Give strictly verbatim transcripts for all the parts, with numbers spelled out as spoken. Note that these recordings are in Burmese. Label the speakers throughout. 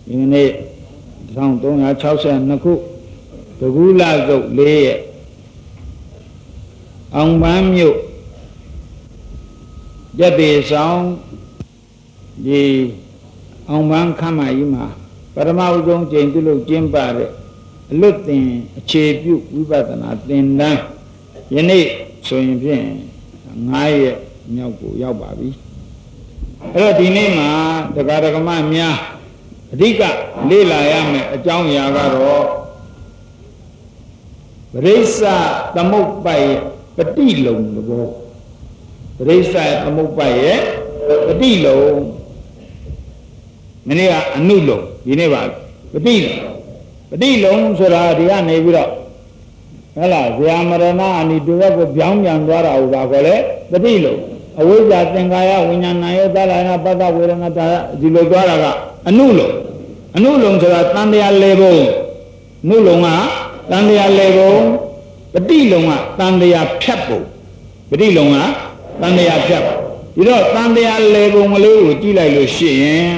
Speaker 1: ဒီနေ့တစ်ထောင်သုံးရာ၆ဆယ်နှစ်ခုတကူလာစုပ်လေးရဲ့အောင်ပန်းမြို့ရက်ပေဆောင်ဒီအောင်ပန်းခမ်းမကြီးမှာပရမဥဆုံးကျင့်ပြုလို့ကျင်းပတဲ့အလွတ်သင်အခြေပြုဝိပဿနာသင်တန်းယနေ့ဆိုရင်ဖြင့်ငါးရက်မြောက်ကိုရောက်ပါပြီအဲ့တော့ဒီနေ့မှာတရားဓမ္မများအဓိကလေ့လာရမယ်အကြောင်းအရာကတော့ပရိစ္ဆသမုပ္ပါယပฏิလုံသဘောပရိစ္ဆသမုပ္ပါယပฏิလုံမနေ့ကအနုလုံဒီနေ့ပါပฏิလုံပฏิလုံဆိုတာဒီကနေပြီးတော့ဟဲ့လားဇာမရဏအနိတုရဲ့ကိုပြောင်းပြန်သွားတာဟိုပါခေါ်လေပฏิလုံအဝိဇ္ဇာသင်္ခါရဝိညာဏယောသလနာပတ္တဝေဒနာတာဒီလိုသွားတာကအနုလုံအနုလုံဆိုတာတန်တရားလေဘုံနုလုံကတန်တရားလေဘုံပฏิလုံကတန်တရားဖြတ်ပုံပฏิလုံကတန်တရားဖြတ်ပုံဒီတော့တန်တရားလေဘုံကလေးကိုကြည့်လိုက်လို့ရှိရင်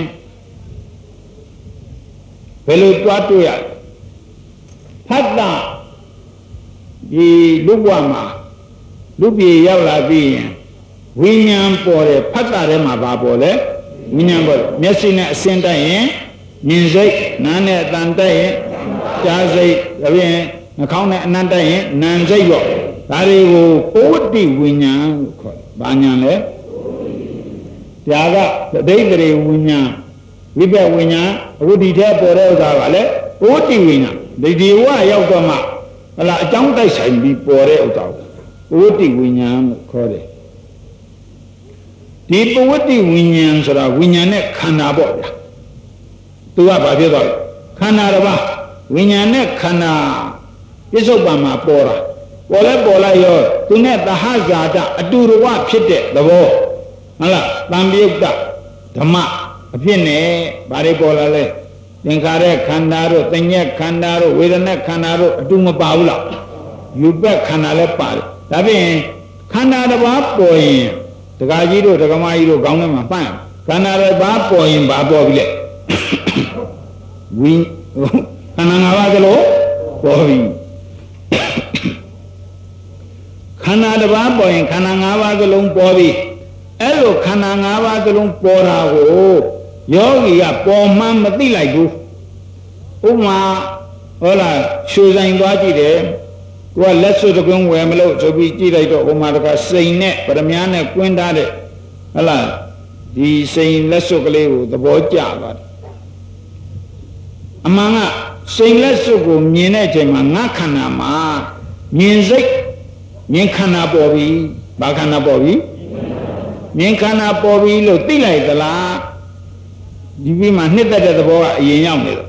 Speaker 1: ဘယ်လိုတွားတွေ့ရဖတ်တာဒီလူဘဝမှာလူပြေရောက်လာပြီးရင်ဝိညာဉ်ပေါ်တယ်ဖတ်တာထဲမှာဘာပေါ်လဲဝိညာဉ်ပေါ်တယ်မျက်စိနဲ့အစင်းတိုက်ရင်မြင်စိတ်နားနဲ့အတန်တိုက်ရင်ကြားစိတ်ဒါပြင်နှာခေါင်းနဲ့အနံ့တိုက်ရင်နာမ်စိတ်ရောဒါတွေကိုပုဝတ္တိဝိညာဉ်လို့ခေါ်တယ်ဘာညာလဲဒါကဒိဋ္ဌိဝိညာဉ်ဝိပက်ဝိညာဉ်အခုဒီထဲပေါ်တဲ့ဥစ္စာကလည်းပုဝတ္တိဝိညာဉ်ဒိဋ္ဌိဝရောက်တော့မှဟလာအကြောင်းတိုက်ဆိုင်ပြီးပေါ်တဲ့ဥစ္စာကိုပုဝတ္တိဝိညာဉ်လို့ခေါ်တယ်ဒီပုဝတ္တိဝိညာဉ်ဆိုတာဝိညာဉ်နဲ့ခန္ဓာပေါ့ဗျာသူကဘာဖြစ်သွားလဲခန္ဓာတစ်ပါးဝိညာဉ်နဲ့ခန္ဓာပြစ္ဆုတ်ပံမှာပေါ်တာပေါ်လဲပေါ်လိုက်ရောသူနဲ့သဟဇာတအတူတဝဖြစ်တဲ့သဘောဟုတ်လားတံပြုတ်တဓမ္မအဖြစ်နဲ့ဘာတွေပေါ်လာလဲသင်္ခါရခန္ဓာတို့သညက်ခန္ဓာတို့ဝေဒနာခန္ဓာတို့အတူမပါဘူးလားယူပက်ခန္ဓာလည်းပါတယ်ဒါဖြင့်ခန္ဓာတစ်ပါးပေါ်ရင်ဒကာကြီးတို့ဒကမကြီးတို့ခေါင်းထဲမှာပန့်ခန္ဓာတစ်ပါးပေါ်ရင်ဘာပေါ်ပြီလဲဝိခန္ဓာ၅ပါးကလေးပေါ်ပြီခန္ဓာတစ်ပါးပေါ်ရင်ခန္ဓာ၅ပါးကလုံးပေါ်ပြီအဲ့လိုခန္ဓာ၅ပါးကလုံးပေါ်တာကိုယောဂီကပေါ်မှန်းမသိလိုက်ဘူးဥပမာဟုတ်လားရှူဆိုင်သွားကြည့်တယ်ကိုကလက်စွပ်တကွင်းဝယ်မလို့ဆိုပြီးကြည့်လိုက်တော့ဥပမာတကစိန်နဲ့ပရမ ्या နဲ့ကွင်းထားတဲ့ဟုတ်လားဒီစိန်လက်စွပ်ကလေးကိုသဘောကျသွားတယ်အမှန်ကစိန်လက်စွပ်ကိုမြင်တဲ့အချိန်မှာငါခန္ဓာမှာမြင်စိတ်မြင်ခန္ဓာပေါ်ပြီဘာခန္ဓာပေါ်ပြီမြင်ခန္ဓာပေါ်ပြီလို့သိလိုက်သလားဒီပြီးမှနှစ်သက်တဲ့သဘောကအရင်ရောက်နေတော့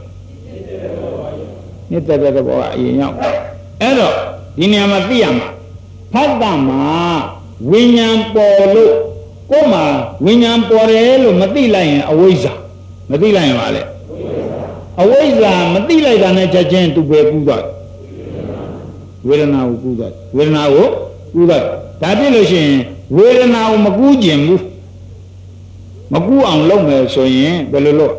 Speaker 1: နှစ်သက်တဲ့သဘောကအရင်ရောက်အဲ့တော့ဒီနေရာမှာသိရမှာဖတ်တာမှာဝိညာဉ်ပေါ်လို့ကိုယ်မှာဝိညာဉ်ပေါ်တယ်လို့မသိလိုက်ရင်အဝိဇ္ဇာမသိလိုက်ရင်ပါလေအဝိဇ္ဇာမသိလိုက်တာနဲ့ချက်ချင်းသူပဲကူးသွားဝေဒနာကိုကူးသွားဝေဒနာကိုကူးသွားဒါဖြစ်လို့ရှိရင်ဝေဒနာကိုမကူးကျင်ဘူးမကူးအောင်လုပ်မယ်ဆိုရင်ဘယ်လိုလုပ်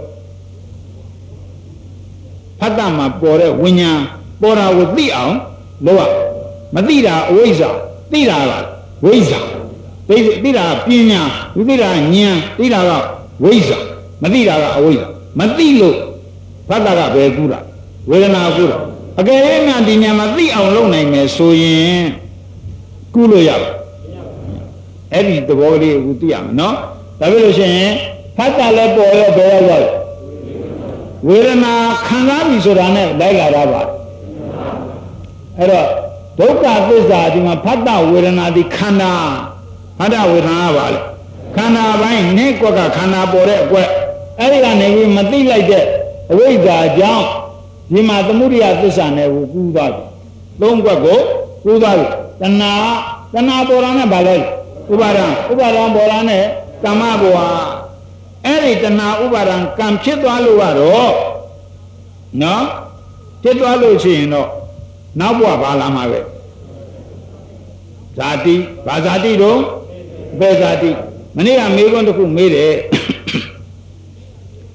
Speaker 1: ဖတ်တာမှာပေါ်တဲ့ဝိညာဉ်ပေါ်တာကိုသိအောင်လုပ်ရမသိတာအဝိဇ္ဇာသိတာကဝိဇ္ဇာသိသိတာပညာဝိသိတာဉာဏ်သိတာကဝိဇ္ဇာမသိတာကအဝိဇ္ဇာမသိလို့ဖတ်တာကဘယ်ကူးတာဝေဒနာကူးတာအကယ်၍များဒီဉာဏ်မှာသိအောင်လုပ်နိုင်မယ်ဆိုရင်ကူးလို့ရပါအဲ့ဒီသဘောလေးကိုသိရမယ်နော်ဒါဖြစ်လို့ရှိရင်ဖတ်တာလည်းပေါ်ရောဘယ်ရောက်ရောက်ဝေဒနာခံစားပြီဆိုတာနဲ့လိုက်လာတာပါအဲ့တော့ဒုက္ခသစ္စာဒီမှာဖတ်တာဝေဒနာဒီခန္ဓာဖတ်တာဝေဒနာပါလေခန္ဓာပိုင်းနဲ့ကွက်ကခန္ဓာပေါ်တဲ့အကွက်အဲ့ဒီကနေပြီးမသိလိုက်တဲ့အဝိဇ္ဇာကြောင့်ဒီမှာသမုဒိယသစ္စာနဲ့ကိုကူးသွားပြီသုံးကွက်ကိုကူးသွားပြီတဏှာတဏှာပေါ်တာနဲ့ဗာလဲဥပါဒံဥပါဒံပေါ်တာနဲ့ကမ္မဘဝအဲ့ဒီတဏှာဥပါဒံကံဖြစ်သွားလို့ကတော့နော်ဖြစ်သွားလို့ရှိရင်တော့နောက်ဘဝဘာလာမှာပဲဇာတိဘာဇာတိတော့ဘယ်ဇာတိမနေ့ကမေးခွန်းတစ်ခုမေးတယ်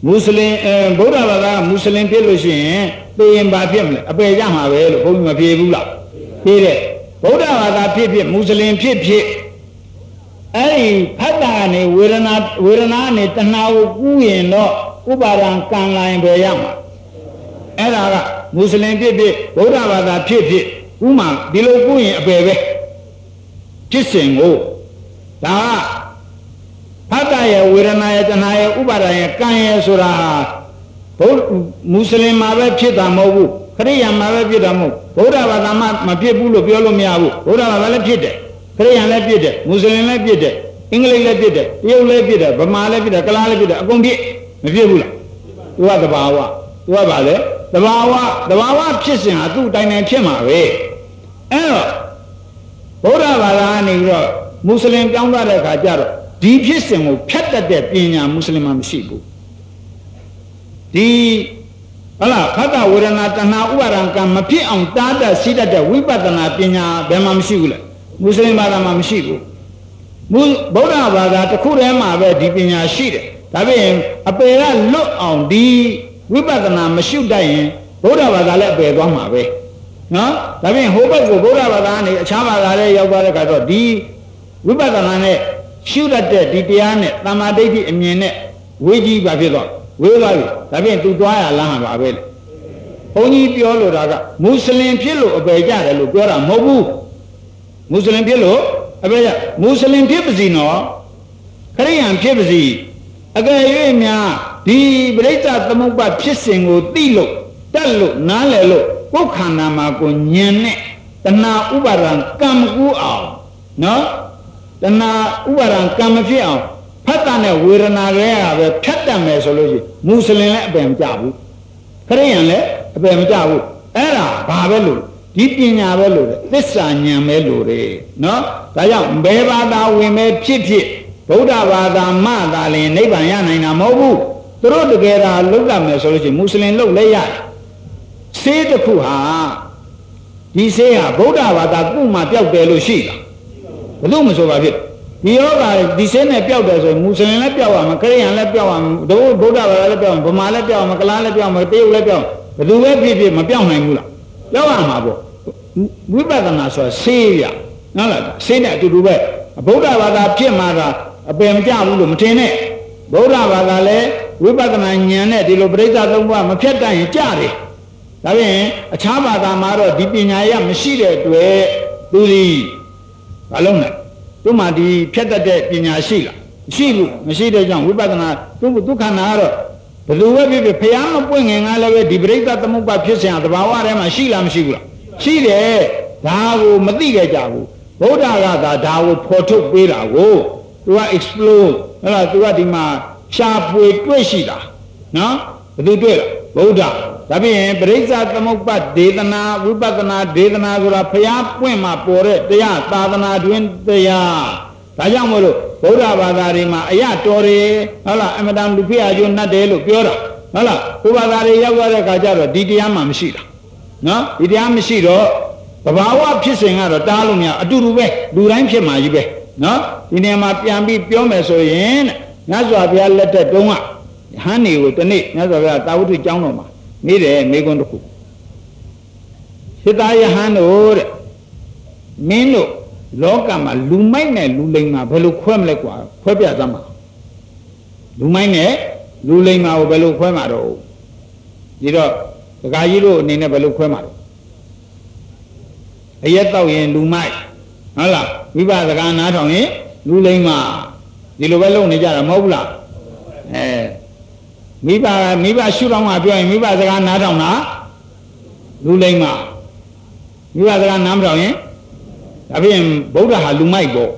Speaker 1: မွတ်စလင်အဲဗုဒ္ဓဘာသာမွတ်စလင်ဖြစ်လို့ရှိရင်သိရင်ဘာဖြစ်မလဲအပေရမှာပဲလို့ဘုန်းကြီးမဖြေဘူးလားဖြေတယ်ဗုဒ္ဓဘာသာဖြစ်ဖြစ်မွတ်စလင်ဖြစ်ဖြစ်အဲ့ဒီဖတ်တာကနေဝေဒနာဝေဒနာနဲ့တဏှာကိုကူးရင်တော့ဥပါဒံကံလာရင်ပဲရမှာအဲ့ဒါကမွတ်စလင်ဖြစ်ဖြစ်ဗုဒ္ဓဘာသာဖြစ်ဖြစ်ဥမာဒီလိုကူးရင်အပေပဲဖြစ်စဉ်ကိုဒါကဖတ်တာရဲ့ဝေဒနာရဲ့တဏှာရဲ့ဥပါဒံရဲ့ကံရဲ့ဆိုတာဘုမွတ်စလင်မှာပဲဖြစ်တာမဟုတ်ဘူးခရိယာမှာပဲဖြစ်တာမဟုတ်ဗုဒ္ဓဘာသာမှာမဖြစ်ဘူးလို့ပြောလို့မရဘူးဗုဒ္ဓဘာသာလည်းဖြစ်တယ်ခရိယာလည်းဖြစ်တယ်မွတ်စလင်လည်းဖြစ်တယ်အင်္ဂလိပ်လည်းဖြစ်တယ်တရုတ်လည်းဖြစ်တယ်ဗမာလည်းဖြစ်တယ်ကလားလည်းဖြစ်တယ်အကုန်ဖြစ်မဖြစ်ဘူးလားသူကသဘာဝသူကဘာလဲသဘာဝသဘာဝဖြစ်စဉ်ဟာသူ့တိုင်းတိုင်းဖြစ်မှာပဲအဲ့တော့ဗုဒ္ဓဘာသာကနေပြီးတော့မွတ်စလင်ပြောင်းသွားတဲ့အခါကျတော့ဒီဖြစ်စဉ်ကိုဖြတ်တတ်တဲ့ပညာမွတ်စလင်မှာမရှိဘူးဒီဟလာဖတ်တာဝေဒနာတဏှာဥပါဒံကံမဖြစ်အောင်တားတတ်စီးတတ်တဲ့ဝိပဿနာပညာဘယ်မှာမရှိဘူးလဲမွတ်စလင်ဘာသာမှာမရှိဘူးမုဗုဒ္ဓဘာသာတစ်ခုတည်းမှာပဲဒီပညာရှိတယ်ဒါပြင်အပေကလွတ်အောင်ဒီဝိပဿနာမရှုတတ်ရင်ဗုဒ္ဓဘာသာလည်းအပေသွားမှာပဲနော်ဒါပြင်ဟိုဘက်ကိုဗုဒ္ဓဘာသာကနေအခြားဘာသာတွေရောက်သွားတဲ့အခါတော့ဒီဝိပဿနာနဲ့ရှုတတ်တဲ့ဒီတရားနဲ့တမ္မာဒိဋ္ဌိအမြင်နဲ့ဝေကြီးပါဖြစ်တော့ဝေးသွားပြီဒါပြင်သူသွားရလမ်းပါပဲလေဘုန်းကြီးပြောလို့တာကမွတ်စလင်ဖြစ်လို့အပေကြတယ်လို့ပြောတာမဟုတ်ဘူးမွတ်စလင်ဖြစ်လို့အပေကြမွတ်စလင်ဖြစ်ပါစီနော်ခရိယန်ဖြစ်ပါစီအကယ်၍များဒီပရိစ္ဆသမုပ္ပါဖြစ်စဉ်ကိုသိလို့တက်လို့နားလည်လို့ကိုယ်ခန္ဓာမှာကိုညံနဲ့တဏှာဥပါဒံကံမကူအောင်နော်တဏှာဥပါဒံကံမဖြစ်အောင်ဖတ်တာနဲ့ဝေဒနာတွေကပဲဖြတ်တတ်မယ်ဆိုလို့ရှိရင်မွတ်စလင်လည်းအပယ်မကြဘူးခရိယန်လည်းအပယ်မကြဘူးအဲ့ဒါဘာပဲလို့ဒီပညာပဲလို့သစ္စာဉာဏ်ပဲလို့တယ်နော်ဒါကြောင့်ဘယ်ဘာသာဝင်ပဲဖြစ်ဖြစ်ဗုဒ္ဓဘာသာမှသာလင်နိဗ္ဗာန်ရနိုင်တာမဟုတ်ဘူးသူတို့တကယ်ဒါလုတ်ရမယ်ဆိုလို့ရှိရင်မွတ်စလင်လုတ်လဲရတယ်ဆေးတစ်ခုဟာဒီဆေးဟာဗုဒ္ဓဘာသာကုမှပျောက်တယ်လို့ရှိတာဘလို့မဆိုပါဖြစ်ဒီယောဂါဒီဆေးနဲ့ပျောက်တယ်ဆိုရင်မွတ်စလင်လည်းပျောက်ရမှာခရိယန်လည်းပျောက်ရမှာတို့ဗုဒ္ဓဘာသာလည်းပျောက်မှာဗမာလည်းပျောက်မှာကလားလည်းပျောက်မှာတရုတ်လည်းပျောက်ဘယ်သူပဲဖြစ်ဖြစ်မပျောက်နိုင်ဘူးလားပျောက်ရမှာပေါ့ဝိပဿနာဆိုတာဆေးရနော်လားဆေးနဲ့အတူတူပဲဗုဒ္ဓဘာသာဖြစ်မှာတာအပယ်မကြဘူးလို့မထင်နဲ့ဗုဒ္ဓဘာသာလည်းဝိပဿနာဉာဏ်နဲ့ဒီလိုပရိစ္ဆာသုံးပါးမဖြတ်တတ်ရင်ကြတယ်ဒါပြင်အခြားဘာသာမှာတော့ဒီပညာရမရှိတဲ့အတွက်သူဒီဘာလုံးလဲသူမှဒီဖြတ်တတ်တဲ့ပညာရှိလားမရှိဘူးမရှိတဲ့ကြောင့်ဝိပဿနာသူဒုက္ခနာကတော့ဘယ်လိုပဲဖြစ်ဖြစ်ဖျားမပွင့်ငင်ကလည်းပဲဒီပရိစ္ဆာသမုပ္ပါဖြစ်စဉ်သဘာဝထဲမှာရှိလားမရှိဘူးလားရှိတယ်ဒါကိုမသိခဲ့ကြဘူးဗုဒ္ဓကသာဒါကိုဖော်ထုတ်ပေးတာကိုသူက explore ဟဲ့လားသူကဒီမှာရှားပွေတွေ့ရှိတာနော်ဘယ်သူတွေ့လားဗုဒ္ဓဒါပြင်ပရိစ္ဆာသမုပ္ပါဒေသနာဝိပဿနာဒေသနာဆိုတာဖျားပွင့်မှာပေါ်တဲ့တရားသာသနာတွင်တရားဒါကြောင့်မို့လို့ဗုဒ္ဓဘာသာတွေမှာအရတော်တယ်ဟုတ်လားအမတန်လူဖြစ်အကျိုးနှတ်တယ်လို့ပြောတာဟုတ်လားဘုရားဘာသာတွေရောက်သွားတဲ့အခါကျတော့ဒီတရားမှမရှိတာနော်ဒီတရားမရှိတော့သဘာဝဖြစ်စဉ်ကတော့တားလို့မရအတူတူပဲလူတိုင်းဖြစ်မှာကြီးပဲနော်ဒီနေရာမှာပြန်ပြီးပြောမယ်ဆိုရင်မြတ်စွာဘုရားလက်ထက်တုန်းကဟန်းနေကိုတနေ့မြတ်စွာဘုရားတာဝတ္ထုကျောင်းတော်မှာနေတယ်မိကွန်းတစ်ခုစိတ္တယဟန်တို့တဲ့မင်းတို့လောကမှာလူမိုက်နဲ့လူလိမ်မှာဘယ်လိုခွဲမလဲကွာခွဲပြသမှာလူမိုက်နဲ့လူလိမ်မှာကိုဘယ်လိုခွဲမှာတော့ဒီတော့ဒကာကြီးတို့အနေနဲ့ဘယ်လိုခွဲမှာတော့အရက်တော့ရင်လူမိုက်ဟုတ်လားဝိပဿနာနားထောင်ရင်လူလိမ်မှာဒီလိုပဲလုပ်နေကြတာမဟုတ်ဘူးလားအဲမိဘမိဘရှုထောင်ကပြောရင်မိဘစကားနားထောင်တာလူလိမ်မှာမိဘစကားနားမထောင်ရင်ဒါဖြင့်ဗုဒ္ဓဟာလူမိုက်ပေါ့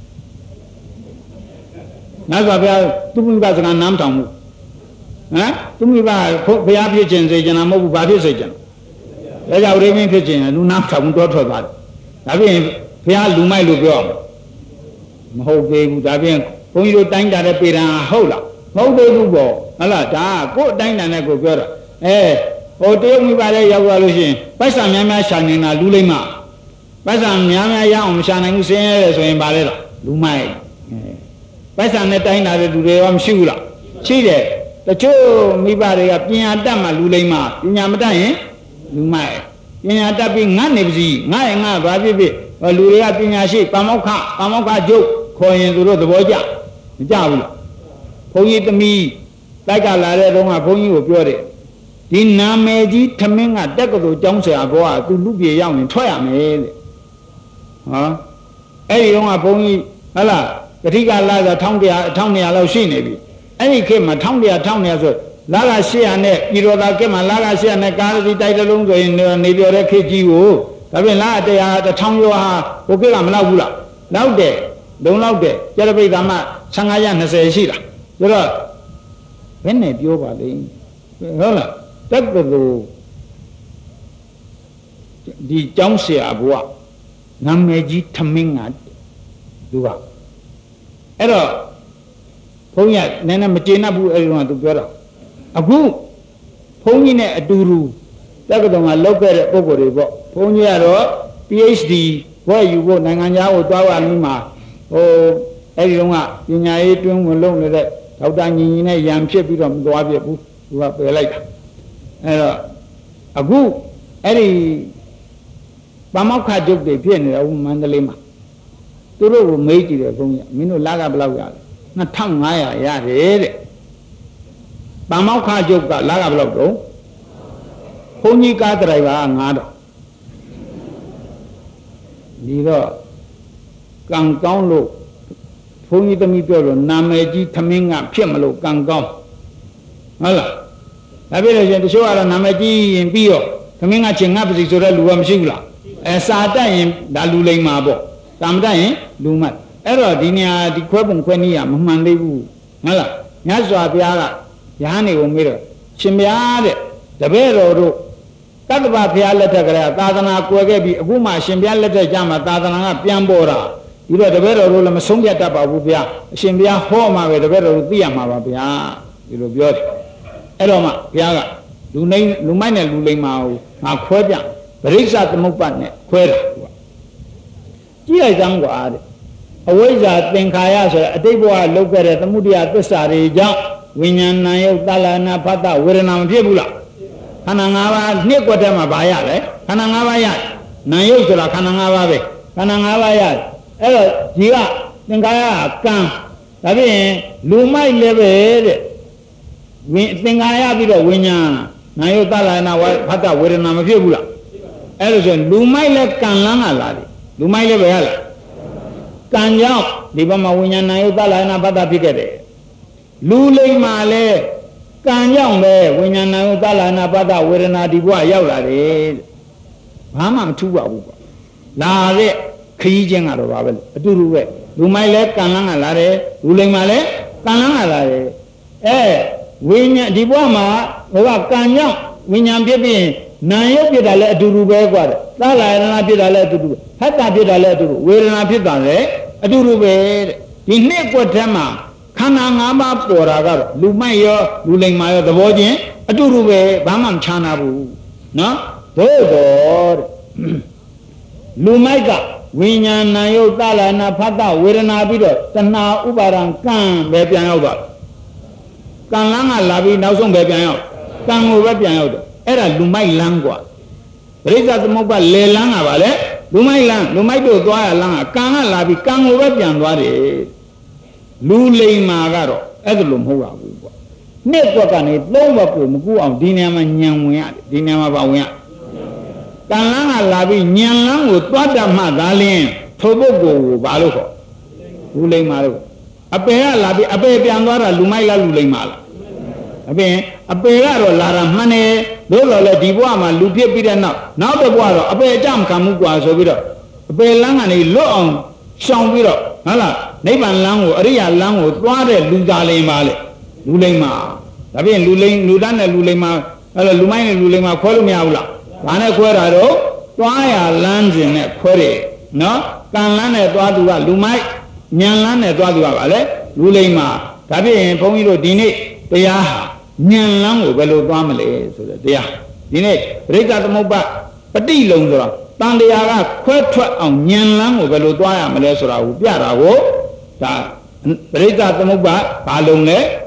Speaker 1: မြတ်စွာဘုရားသူမိဘစကားနားမထောင်ဘူးဟမ်သူမိဘဘုရားဖြစ်ခြင်းစေချင်တာမဟုတ်ဘူးဘာဖြစ်စေချင်လဲဒါကြောင့်ရိမင်းဖြစ်ခြင်းလူနားမထောင်ဘူးတော့ထွက်သွားတယ်ဒါဖြင့်ဘုရားလူမိုက်လို့ပြောမဟုတ်သေးဘူးဒါဖြင့်ဘုန်းကြီးတို့တိုင်းတာတဲ့ပေရန်ဟုတ်လားမဟုတ်သေးဘူးပေါ့ဟုတ်လားဒါကိုယ်အတိုင်းတန်တဲ့ကိုပြောတာအဲဟိုတရုတ်မိဘလည်းရောက်သွားလို့ရှိရင်ပိုက်ဆံများများရှာနေတာလူလိမ့်မပိုက်ဆံများများရအောင်မရှာနိုင်ဘူးဆင်းရဲတယ်ဆိုရင်ပါလေလားလူမိုက်ပိုက်ဆံနဲ့တိုင်းတာတဲ့လူတွေရောမရှိဘူးလားရှိတယ်တချို့မိဘတွေကပညာတတ်မှလူလိမ္မာပညာမတတ်ရင်လူမိုက်ပညာတတ်ပြီးငတ်နေပါစီငါရင်ငါဘာဖြစ်ဖြစ်လူတွေကပညာရှိပါမောက္ခပါမောက္ခကျုပ်ခေါ်ရင်သူတို့သဘောကျမကြဘူးလားဘုန်းကြီးသမီးတိုက်ကလာတဲ့တုန်းကဘုန်းကြီးကိုပြောတယ်ဒီနာမည်ကြီးထမင်းကတက်ကတူကျောင်းဆရာဘောကသူလူပြေရောက်ရင်ထွက်ရမယ်တဲ့ဟောအဲ့ဒီတုန်းကဘုန်းကြီးဟလာကတိကလာတာထောင်းတရားထောင်းနေရလောက်ရှိနေပြီအဲ့ဒီခေတ်မှာထောင်းတရားထောင်းနေရဆိုလာကရှေ့ရနဲ့ပြည်တော်သားခေတ်မှာလာကရှေ့ရနဲ့ကားစီတိုက်တလုံးဆိုရင်နေပြောတဲ့ခေတ်ကြီးကိုဒါပြင်လာတရားတထောင်းရောဟာဘုခေတ်ကမလောက်ဘူးလားလောက်တယ်လုံလောက်တယ်ကျရပိတ်သားမှဆယ်ငါးရနှစ်ဆယ်ရှိတာဆိုတော့ဘယ်နဲ့ပြောပါလိမ့်ဟုတ်လားတက်ကတူဒီကျောင်းဆရာဘုရားနာမည်ကြီးထမင်းကသူကအဲ့တော့ဘုန်းကြီးကနည်းနည်းမကျေနပ်ဘူးအဲ့ဒီတော့သူပြောတော့အခုဘုန်းကြီးနဲ့အတူတူတက္ကသိုလ်မှာလောက်ခဲ့တဲ့ပုံကိုယ်တွေပေါ့ဘုန်းကြီးကတော့ PhD ဘွဲ့ယူဖို့နိုင်ငံခြားကိုသွားရပြီးမှဟိုအဲ့ဒီတော့ကပညာရေးတွင်းဝင်လုပ်နေတဲ့ဒေါက်တာညီညီနဲ့ရံဖြစ်ပြီးတော့မသွားပြဘူးသူကပယ်လိုက်တာအဲ့တော့အခုအဲ့ဒီပါမောက္ခကျုပ်တွေဖြစ်နေတယ်ဦးမန္တလေးမှာသူတို့ကိုမေးကြည့်တယ်ဘုန်းကြီးမင်းတို့လကဘယ်လောက်ရလဲနှစ်ထောင်ငါးရာရတယ်တဲ့ပါမောက္ခကျုပ်ကလကဘယ်လောက်တော့ဘုန်းကြီးကားဒရိုင်ဘာကငါးတော့ဒီတော့ကံကောင်းလို့ဘုန်းကြီးသမီးပြောလို့နာမည်ကြီးထမင်းကဖြစ်မလို့ကံကောင်းဟုတ်လားဒါပြည့်လို့ရှင်တချို့ကတော့နာမည်ကြီးရင်ပြီးတော့သမင်းကချင်းငါပစီဆိုတဲ့လူကမရှိဘူးလားအဲစာတတ်ရင်ဒါလူလိမ္မာပေါ့စာမတတ်ရင်လူမတ်အဲ့တော့ဒီနေရာဒီခွဲပုံခွဲနည်းကမမှန်သေးဘူးဟုတ်လားမြတ်စွာဘုရားကရဟန်းတွေကိုမေးတော့ရှင်ဘုရားတဲ့တပည့်တော်တို့တတ္တဗဘုရားလက်ထက်ကလေးသာသနာကွယ်ခဲ့ပြီးအခုမှရှင်ဘုရားလက်ထက်ကျမှသာသနာကပြန်ပေါ်တာဒီတော့တပည့်တော်တို့လည်းမဆုံးဖြတ်တတ်ပါဘူးဘုရားအရှင်ဘုရားဟောမှာပဲတပည့်တော်တို့သိရမှာပါဘုရားဒီလိုပြောတယ်အဲ့တော့မှဘုရားကလူနိုင်လူမိုက်နဲ့လူလိမ္မာကိုငါခွဲပြပရိစ္ဆသမုပ္ပါဒ်နဲ့ခွဲတာသူကကြည့်လိုက်စမ်းကွာတဲ့အဝိဇ္ဇာသင်္ခါရဆိုတဲ့အတိတ်ဘဝလောက်ခဲ့တဲ့သမုဒယသစ္စာတွေကြောင့်ဝိညာဏယုတ်တလနာဖတ်တဝေဒနာမဖြစ်ဘူးလားခန္ဓာ၅ပါးနှစ်ကွက်ထဲမှာဘာရလဲခန္ဓာ၅ပါးရနာယုတ်ဆိုတာခန္ဓာ၅ပါးပဲခန္ဓာ၅ပါးရအဲ့တော့ဒီကသင်္ခါရကံဒါဖြင့်လူမိုက်လည်းပဲတဲ့ဝိသင်္ခါရပြီးတော့ဝိညာဏနာယုတ်တလနာဖတ်တဝေဒနာမဖြစ်ဘူးလားအဲ့လိုဆိုရင်လူမိုက်လည်းကံလန်းကလာတယ်လူမိုက်လည်းပဲရလားကံကြောင့်ဒီဘက်မှာဝိညာဏနာယုတ်တလနာဖတ်တဖြစ်ခဲ့တယ်လူလိမ္မာလည်းကံကြောင့်ပဲဝိညာဏနာယုတ်တလနာဖတ်တဝေဒနာဒီဘဝရောက်လာတယ်ဘာမှမထူးပါဘူးကွာလာတဲ့ခရီးချင်းကတော့ဘာပဲအတူတူပဲလူမိုက်လည်းကံလန်းကလာတယ်လူလိမ္မာလည်းကံလန်းကလာတယ်အဲဝိညာဉ်ဒီဘဝမှာဟိုကကံကြောင့်ဝိညာဉ်ဖြစ်ပြီးနာယုတ်ဖြစ်တာလည်းအတူတူပဲကွာတဲ့သလာယနာဖြစ်တာလည်းအတူတူဟတ္တဖြစ်တာလည်းအတူတူဝေဒနာဖြစ်တာလည်းအတူတူပဲတဲ့ဒီနှစ်ကွက်ထဲမှာခန္ဓာ၅ပါးပေါ်တာကတော့လူမိုက်ရောလူလိမ္မာရောသဘောချင်းအတူတူပဲဘာမှမခြားနာဘူးနော်သို့တော်တဲ့လူမိုက်ကဝိညာဏယုတ်သလာနာဖတ္တဝေဒနာပြီးတော့တဏှာဥပါဒံကံပဲပြန်ရောက်သွားကံလန်းကလာပြီးနောက်ဆုံးပဲပြန်ရောက်ကံကိုပဲပြန်ရောက်တယ်အဲ့ဒါလူမိုက်လန်းกว่าပရိစ္ဆသမုပ္ပါလေလန်းကပါလေလူမိုက်လန်းလူမိုက်တို့သွားရလန်းကကံကလာပြီးကံကိုပဲပြန်သွားတယ်လူလိမ္မာကတော့အဲ့ဒါလိုမဟုတ်ပါဘူးကွာနှစ်ကွက်ကနေသုံးဘက်ကိုမကူအောင်ဒီနေရာမှာညံဝင်ရတယ်ဒီနေရာမှာပါဝင်ရကံလန်းကလာပြီးညံလန်းကိုသွားတတ်မှသာလင်းထိုပုဂ္ဂိုလ်ကိုဘာလို့ခေါ်လူလိမ္မာလို့အပေကလာပြီးအပေပြန်သွားတာလူမိုက်လားလူလိမ္မာလားအပေအပေကတော့လာတာမှန်တယ်တို့တော့လေဒီဘဝမှာလူဖြစ်ပြီးတဲ့နောက်နောက်တစ်ဘဝတော့အပေအကြမခံမှုกว่าဆိုပြီးတော့အပေလန်းကနေလွတ်အောင်ရှောင်ပြီးတော့ဟုတ်လားနိဗ္ဗာန်လမ်းကိုအရိယာလမ်းကိုသွားတဲ့လူသားလိမ္မာလေလူလိမ္မာဒါဖြင့်လူလိမ္လူသားနဲ့လူလိမ္မာအဲ့လိုလူမိုက်နဲ့လူလိမ္မာခွဲလို့မရဘူးလားဘာနဲ့ခွဲတာတော့သွားရလမ်းစဉ်နဲ့ခွဲတယ်နော်ကံလန်းနဲ့သွားသူကလူမိုက်ဉာဏ်လန်းနဲ့သွားသူကပါလေလူလိမ္မာဒါဖြင့်ဘုန်းကြီးတို့ဒီနေ့တရားဟာဉာဏ်လန်းကိုဘယ်လိုသွားမလဲဆိုတဲ့တရားဒီနေ့ပရိစ္ဆသမုပ္ပါပฏิလုံဆိုတော့တန်တရားကခွဲထွက်အောင်ဉာဏ်လန်းကိုဘယ်လိုသွားရမလဲဆိုတာကိုပြတာကိုဒါပရိစ္ဆသမုပ္ပါဘာလုံးလဲ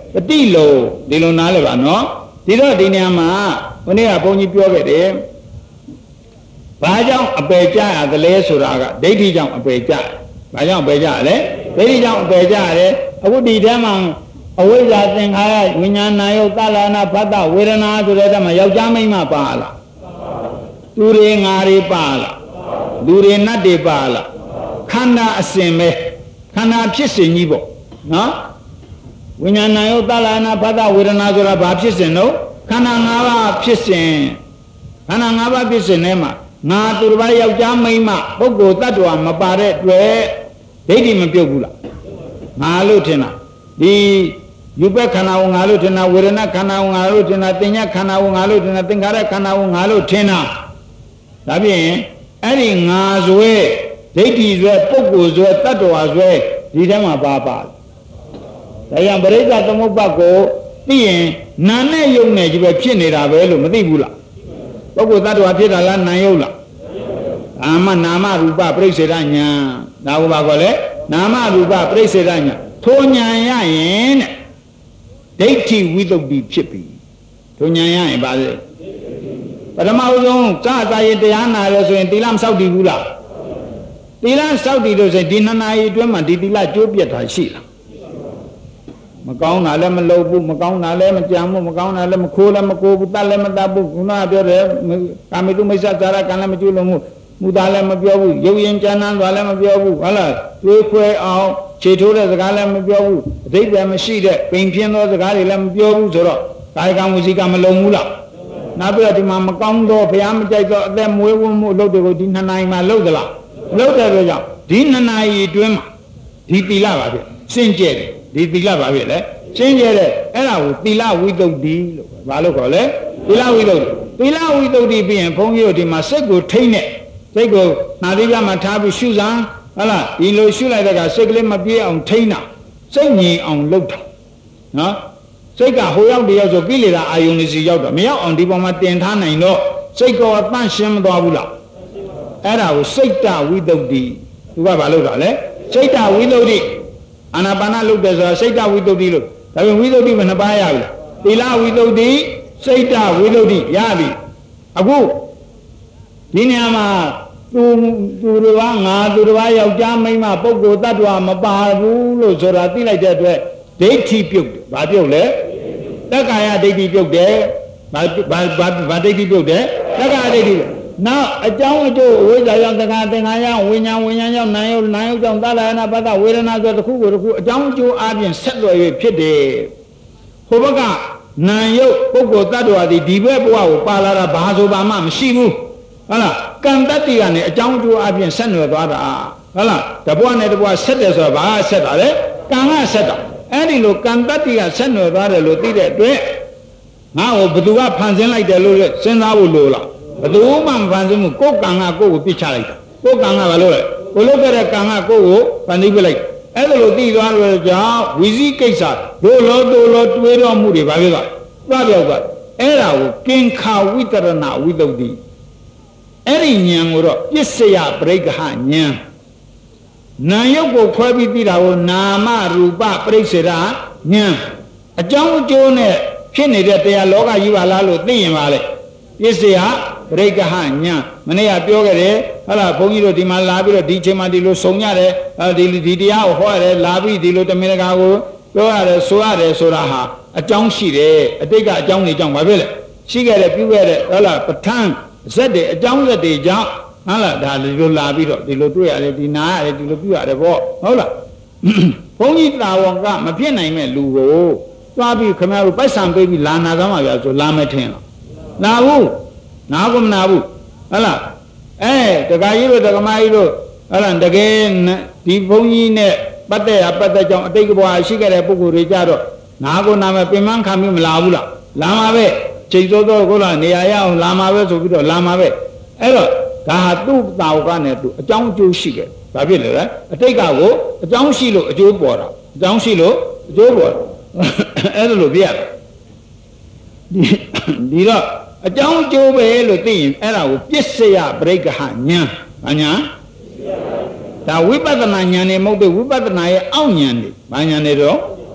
Speaker 1: ပတိလိုဒီလိုနားလဲပါနော်ဒီတော့ဒီနေရာမှာဘုန်းကြီးကဘုန်းကြီးပြောခဲ့တယ်ဘာကြောင့်အပယ်ကြရသလဲဆိုတာကဒိဋ္ဌိကြောင့်အပယ်ကြတယ်ဘာကြောင့်အပယ်ကြရလဲဒိဋ္ဌိကြောင့်အပယ်ကြရတယ်အခုဒီထဲမှာအဝိဇ္ဇာသင်္ခါရဝိညာဏယုတ်သလနာဖတ်တဝေဒနာဆိုတဲ့တည်းမှာယောက်ျားမိန်းမပါလားသူတွေငါတွေပါလားလူတွေနတ်တွေပါလားခန္ဓာအစဉ်ပဲခန္ဓာဖြစ်စဉ်ကြီးပေါ့နော်ဝိညာဏယုတ်သလနာဖတ်တဝေဒနာဆိုတာဘာဖြစ်စဉ်တော့ခန္ဓာ၅ပါးဖြစ်စဉ်ခန္ဓာ၅ပါးဖြစ်စဉ်ထဲမှာငါသူတစ်ပါးယောက်ျားမိန်းမပုဂ္ဂိုလ်တ attva မပါတဲ့တွေ့ဒိဋ္ဌိမပြုတ်ဘူးလားငါလို့ထင်တာဒီယူပခန္ဓာကိုငါလို့ထင်တာဝေဒနာခန္ဓာကိုငါလို့ထင်တာသင်ညာခန္ဓာကိုငါလို့ထင်တာသင်္ခါရခန္ဓာကိုငါလို့ထင်တာဒါဖြင့်အဲ့ဒီငါဆွဲဒိဋ္ဌိဆွဲပုဂ္ဂိုလ်ဆွဲတ attva ဆွဲဒီထဲမှာပါပါဒါကြောင့်ပရိစ္ဆသမုပ္ပါကိုသိရင်နာနဲ့ယုံနဲ့ကြီးပဲဖြစ်နေတာပဲလို့မသိဘူးလားပုဂ္ဂိုလ်တ attva ဖြစ်တာလားနာယုံလားအာမနာမရူပပြိစ္ဆေဒညာဒါကိုပါခေါ်လေနာမရူပပြိစ္ဆေဒညာထိုညာရရင်တဲ့ဒိဋ္ဌိဝိသုဒ္ဓိဖြစ်ပြီထိုညာရရင်ပါလေပထမဦးဆုံးစသာရေးတရားနာရဆိုရင်သီလမဆောက်တည်ဘူးလားသီလဆောက်တည်လို့ဆိုရင်ဒီနှစ်နာရီအတွင်းမှာဒီသီလကျိုးပြတ်တာရှိလားမကောင်းတာလည်းမလုပ်ဘူးမကောင်းတာလည်းမကြံဘူးမကောင်းတာလည်းမခိုးလည်းမကိုးဘူးတတ်လည်းမတတ်ဘူးခုနကပြောတယ်ကာမိတုမိစ္ဆဇာရကံလည်းမကျွလို့မှုမူသားလည်းမပြောဘူးရုပ်ရင်ကြမ်းတမ်းသွားလည်းမပြောဘူးဟုတ်လားတွေးခွဲအောင်ခြေထိုးတဲ့စကားလည်းမပြောဘူးအတိတ်ပဲမရှိတဲ့ပိန်ပြင်းသောစကားတွေလည်းမပြောဘူးဆိုတော့ကာယကံဝစီကံမလုံဘူးလားနောက်ပြီးတော့ဒီမှာမကောင်းသောဘုရားမကြိုက်သောအသက်မွေးဝမ်းမှုအလုပ်တွေကိုဒီနှစ်နိုင်မှာလုပ်သလားလုပ်တဲ့အတွက်ကြောင့်ဒီနှစ်နိုင်အတွင်းမှာဒီသီလပါဖြစ်စင်ကြဲတယ်ဒီသီလပါဖြစ်လေစင်ကြဲတဲ့အဲ့ဒါကိုသီလဝိသုဒ္ဓိလို့ဘာလို့ခေါ်လဲသီလဝိသုဒ္ဓိသီလဝိသုဒ္ဓိပြီးရင်ဘုန်းကြီးတို့ဒီမှာစိတ်ကိုထိမ့်တဲ့စိတ်ကိုနာသီးပြမှာထားပြီးရှုစမ်းဟုတ်လားဒီလိုရှုလိုက်တဲ့ကစိတ်ကလေးမပြေးအောင်ထိမ့်တာစိတ်ငြိမ်အောင်လုပ်တာနော်စိတ်ကဟိုရောက်တရောက်ဆိုကိလေသာအာယုန်စီရောက်တော့မရောက်အောင်ဒီပေါ်မှာတင်ထားနိုင်တော့စိတ်ကောတန့်ရှင်းမသွားဘူးလားအဲ့ဒါကိုစိတ်တဝိသုဒ္ဓိသူကဘာလုပ်တာလဲစိတ်တဝိသုဒ္ဓိအာနာပါနလုပ်တယ်ဆိုတာစိတ်တဝိသုဒ္ဓိလို့ဒါပေမဲ့ဝိသုဒ္ဓိမနှစ်ပါးရပြီလားသီလဝိသုဒ္ဓိစိတ်တဝိသုဒ္ဓိရပြီအခုဒီနေရာမှာသူသူတော်ငါသူတော်ယောက်ျားမိန်းမပုဂ္ဂိုလ်တ attva မပါဘူးလို့ဆိုတာသိလိုက်တဲ့အတွက်ဒိဋ္ဌိပြုတ်တယ်ဘာပြုတ်လဲတက္ကာယဒိဋ္ဌိပြုတ်တယ်ဘာဘာဘာဒိဋ္ဌိပြုတ်တယ်တက္ကာယဒိဋ္ဌိနောက်အကြောင်းအကျိုးဝိဇ္ဇာကြောင့်သင်္ခါသင်္ခါကြောင့်ဝိညာဉ်ဝိညာဉ်ကြောင့်နာယုနာယုကြောင့်သလနာပတ္တဝေဒနာဆိုတစ်ခုကိုတစ်ခုအကြောင်းအကျိုးအပြင်ဆက်သွယ်၍ဖြစ်တယ်ဟိုဘက်ကနာယုပုဂ္ဂိုလ်တ attva ဒီဒီဘက်ဘဝကိုပါလာတာဘာဆိုဘာမှမရှိဘူးဟုတ်လားကံတတ္တိကနေအကြောင်းအကျိုးအပြင်ဆက်နွယ်သွားတာဟုတ်လားတဘွားနဲ့တဘွားဆက်တယ်ဆိုတာဘာကဆက်တာလဲကံကဆက်တာအဲ့ဒီလိုကံတတ္တိကဆက်နွယ်သွားတယ်လို့သိတဲ့အတွက်ငါ့ကိုဘသူကဖန်ဆင်းလိုက်တယ်လို့စဉ်းစားဖို့လိုလားဘသူမှမဖန်ဆင်းဘူးကိုယ်ကံကကိုယ်ကိုပြစ်ချလိုက်တာကိုယ်ကံကဘာလို့လဲကိုလုပ်ခဲ့တဲ့ကံကကိုယ်ကိုဖန်တီးပြလိုက်အဲ့ဒါလိုသိသွားလို့ကြောင့်ဝီစီကိစ္စဒိုလောဒိုလောတွေးတော်မှုတွေဘာဖြစ်သွားသွားပြောက်သွားအဲ့ဒါကိုကင်္ခာဝိတရဏဝိသုဒ္ဓိအဲ့ဒီဉာဏ်ကိုတော့ပစ္စယပရိက္ခဉာဏ်နာယုတ်ကိုခွဲပြီးသိတာကိုနာမရူပပရိစ္ဆေဒဉာဏ်အကြောင်းအကျိုးနဲ့ဖြစ်နေတဲ့တရားလောကကြီးပါလားလို့သိရင်ပါလေပစ္စယပရိက္ခဉာဏ်မနေ့ကပြောခဲ့တယ်ဟုတ်လားဘုန်းကြီးတို့ဒီမှာလာပြီးတော့ဒီချိန်မှာဒီလိုစုံရတယ်ဒီဒီတရားကိုဟောရတယ်လာပြီးဒီလိုတမင်တကာကိုပြောရတယ်ဆိုရတယ်ဆိုတာဟာအကြောင်းရှိတယ်အတိတ်ကအကြောင်းတွေကြောင့်ဘာဖြစ်လဲရှိခဲ့တယ်ပြုခဲ့တယ်ဟုတ်လားပဋ္ဌာန်းဇက်တွေအကြောင်းဇက်တွေကြောင့်ဟုတ်လားဒါဒီလိုလာပြီးတော့ဒီလိုတွေ့ရတယ်ဒီနာရတယ်ဒီလိုပြုရတယ်ပေါ့ဟုတ်လားဘုန်းကြီးတာဝန်ကမဖြစ်နိုင်မဲ့လူကိုသွားပြီးခင်ဗျားတို့ပိုက်ဆံပေးပြီးလာနာသမ်းပါဗျာဆိုလာမထင်လားနာဘူးနာကမနာဘူးဟုတ်လားအဲတခါကြီးတို့တက္ကမကြီးတို့ဟုတ်လားတကယ်ဒီဘုန်းကြီးနဲ့ပတ်သက်ရပတ်သက်ကြောင့်အတိတ်ဘဝရှိခဲ့တဲ့ပုဂ္ဂိုလ်တွေကြတော့နာကိုနာမဲ့ပင်မခံပြီးမလာဘူးလားလာမှာပဲချိန်စောစောကိုလာနေရာရအောင်လာမှာပဲဆိုပြီးတော့လာမှာပဲအဲ့တော့ဒါဟာသူ့တာဝကနဲ့သူအကြောင်းအကျိုးရှိတယ်ဘာဖြစ်လဲအတိတ်ကကိုအကြောင်းရှိလို့အကျိုးပေါ်တာအကြောင်းရှိလို့အကျိုးပေါ်တာအဲ့ဒါလို့ပြရတယ်ဒီဒီတော့အကြောင်းအကျိုးပဲလို့သိရင်အဲ့ဒါကိုပစ္စယပရိက္ခဉာဏ်ဘာညာဒါဝိပဿနာဉာဏ်နဲ့မဟုတ်တဲ့ဝိပဿနာရဲ့အောက်ဉာဏ်တွေဘာဉာဏ်တွေတော့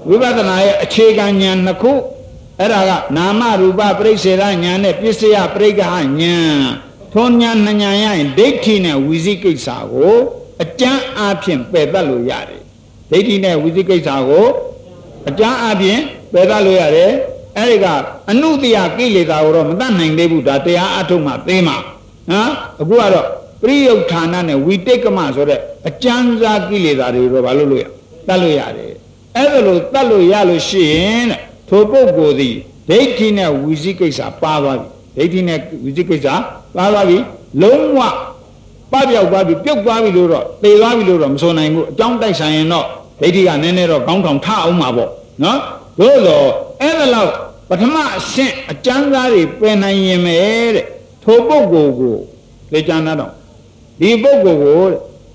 Speaker 1: ဝိပဿနာရဲ့အခြေခံဉာဏ်နှစ်ခုအဲ့ဒါကနာမရူပပရိစ္ဆေဒဉာဏ်နဲ့ပစ္စယပရိက္ခဉာဏ်ထိုဉာဏ်နှစ်ဉာဏ်ရရင်ဒိဋ္ဌိနဲ့ဝိသိကိစ္စကိုအကျမ်းအားဖြင့်ပယ်တတ်လို့ရတယ်ဒိဋ္ဌိနဲ့ဝိသိကိစ္စကိုအကျမ်းအားဖြင့်ပယ်တတ်လို့ရတယ်အဲ့ဒီကအနုတ္တယကိလေသာကိုတော့မတတ်နိုင်သေးဘူးဒါတရားအထုတ်မှသိမှာနော်အခုကတော့ပရိယုဌာဏနဲ့ဝိတိတ်ကမဆိုတဲ့အကျမ်းစားကိလေသာတွေတော့ဘာလို့လို့ရတတ်လို့ရတယ်အဲ့ဒါလို့တတ်လို့ရလို့ရှိရင်တဲ့ထိုပုဂ္ဂိုလ်သည်ဒိဋ္ဌိနဲ့ဝိသိကိစ္စပါသွားပြီဒိဋ္ဌိနဲ့ဝိသိကိစ္စပါသွားပြီလုံးဝပပြောက်သွားပြီပြုတ်သွားပြီလို့တော့သေသွားပြီလို့တော့မဆိုနိုင်ဘူးအကြောင်းတိုက်ဆိုင်ရင်တော့ဒိဋ္ဌိကနည်းနည်းတော့ကောင်းထောင်ထအောင်မှာပေါ့နော်သို့တော့အဲ့ဒါလောက်ပထမအဆင့်အကျမ်းသားတွေပယ်နိုင်ရင်ပဲတဲ့ထိုပုဂ္ဂိုလ်ကိုလေကျမ်းသားတော့ဒီပုဂ္ဂိုလ်ကို